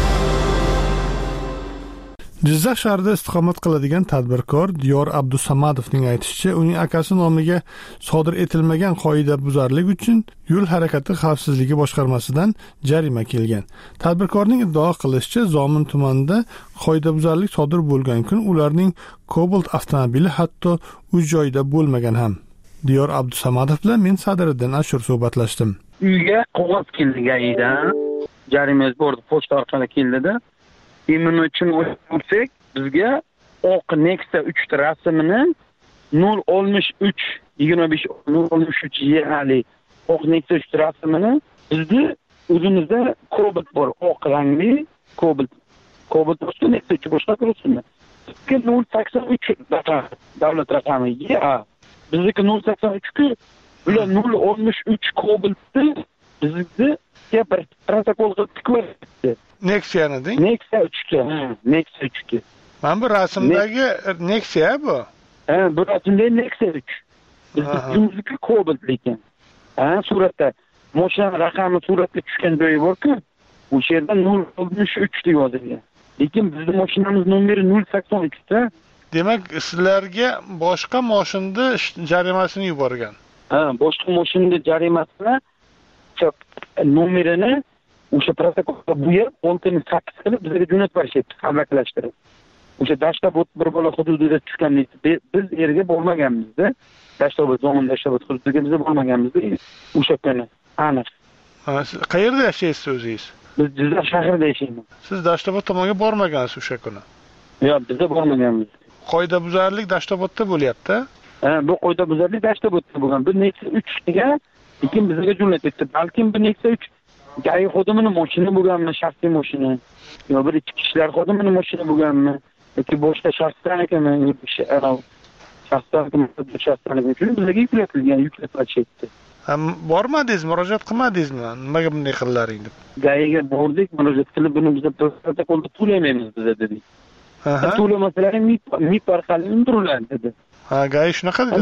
Jizzax shahrida istiqomat qiladigan tadbirkor Diyor Abdusamadovning aytishicha, uning akasi nomiga sodir etilmagan qoidabuzarlik uchun yo'l harakati xavfsizligi boshqarmasidan jarima kelgan. Tadbirkorning iddao qilishicha, Zomin tumanida qoidabuzarlik sodir bo'lgan kun ularning Cobalt avtomobili hatto uy joyida bo'lmagan ham. Diyor Abdusamadov bilan men Sadiriddin Ashur suhbatlashdim. Uyga qog'oz keldi gayidan. Jarimangiz bordi, pochta orqali keldida. Emin uchun o'tsak, bizga oq Nexia 3 rasmini 063 25 063 yali oq Nexia 3 rasmini bizni o'zimizda Cobalt bor, oq rangli Cobalt. Cobalt boshqa Nexia 3 boshqa turibmi? 083 davlat raqami. Bizniki 083 ku, ular 063 Cobaltni bizni bir protokol qilib tikib Nexia'ni deng? Nexia 3 Nexia 3. Mana bu rasmdagi Nexia bu. Bu rasmdagi Nexia 3. Bizniki Cobalt lekin. Suratda mashina raqami suratga tushgan joyi bor-ku, o'sha yerda 063 deb yozilgan. Lekin bizning mashinamiz nomeri 083 da. Demak, sizlarga boshqa mashinada jarimasini yuborgan. Boshqa mashinada jarimasini nomerini o'sha protokolga bo'yab, oltini sakkiz qilib bizga jo'natib berishyapti, qalbakilashtirib. O'sha Dashtobod bir bola hududida tushganlik. Biz yerga bormaganmiz-da. Dashtobod hududiga biz bormaganmiz-da. O'sha kuni aniq. Siz qayerda yashaysiz o'zingiz? Biz Jizzax shahrida yashaymiz. Siz Dashtobod tomonga bormagansiz o'sha kuni? Yo'q, biz bormaganmiz. Qoidabuzarlik Dashtobodda bo'lyapti. Bu qoidabuzarlik Dashtobodda bo'lgan. Bu Nexia 3 ga lekin bizga jo'natyapti. Balkim bu Nexia 3 gai xodimini mashina bo'lganmi, shaxsiy mashina, yo bir ichki ishlar xodimini mashina bo'lganmi, yoki boshqa shaxslarnikimi, shaxslarniki uchun bizga yuklatilgan yuklatishdi. Bormadingiz, murojaat qilmadingizmi? Nimaga bunday qildilaring deb? Gaiga bordik, murojaat qilib, buni biz protokolda to'laymaymiz biz dedi. To'lamasalar MIP orqali undiriladi dedi. Ha, gai shunaqa dedi.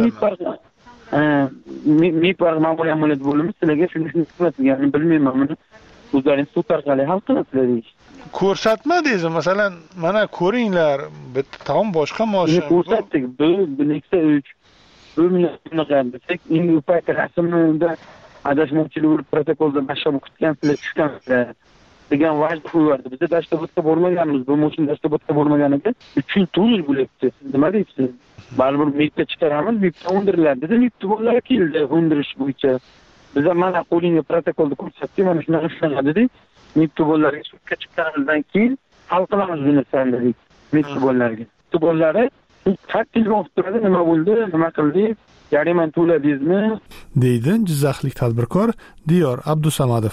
MIP ma'muriy amaliyot bo'limi sizlarga shuni ko'rsatilganini bilmayman, buni o'zlaringiz sud orqali hal qilasizlar deydi. Ko'rsatmadingizmi? Masalan, mana ko'ringlar, bitta taom boshqa mashina. Ko'rsatdik. Bu Nexia 3 bunaqa desak, endi u payt rasmda adashmovchilik bo'lib protokolda boshqa o'qitgansizlar, tushgansizlar degan vajda qo'yardi. Biz Dashtobodga bormaganmiz, bu mashina Dashtobodga bormaganiga 3 yil bo'libdi. Nima deysiz? Baribir MIPga chiqaramiz, MIPga undiriladi dedi. MIP to'g'rilar keldi, undirish bo'yicha. Biz mana qo'lingga protokolda ko'rsatdik, mana shunaqa dedik. MIP to'g'rilarga sudga chiqqanidan keyin hal qilamiz buni san dedik. MIP to'g'rilarga. To'g'rilari telefon turadi, nima bo'ldi, nima qildik, jarimani to'ladingizmi? deydi Jizzaxlik tadbirkor Diyor Abdusamadov.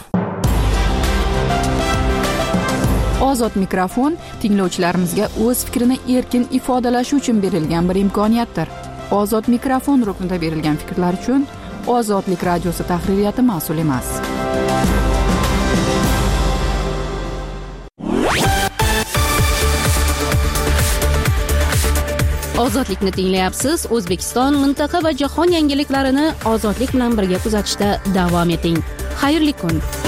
Ozod mikrofon tinglovchilarimizga o'z fikrini erkin ifodalashi uchun berilgan bir imkoniyatdir. Ozod mikrofon ruknida berilgan fikrlar uchun Ozodlik radiosi tahririyati mas'ul emas. Ozodlikni tinglayapsiz. O'zbekiston, mintaqa va jahon yangiliklarini ozodlik bilan birga kuzatishda davom eting. Xayrli kun.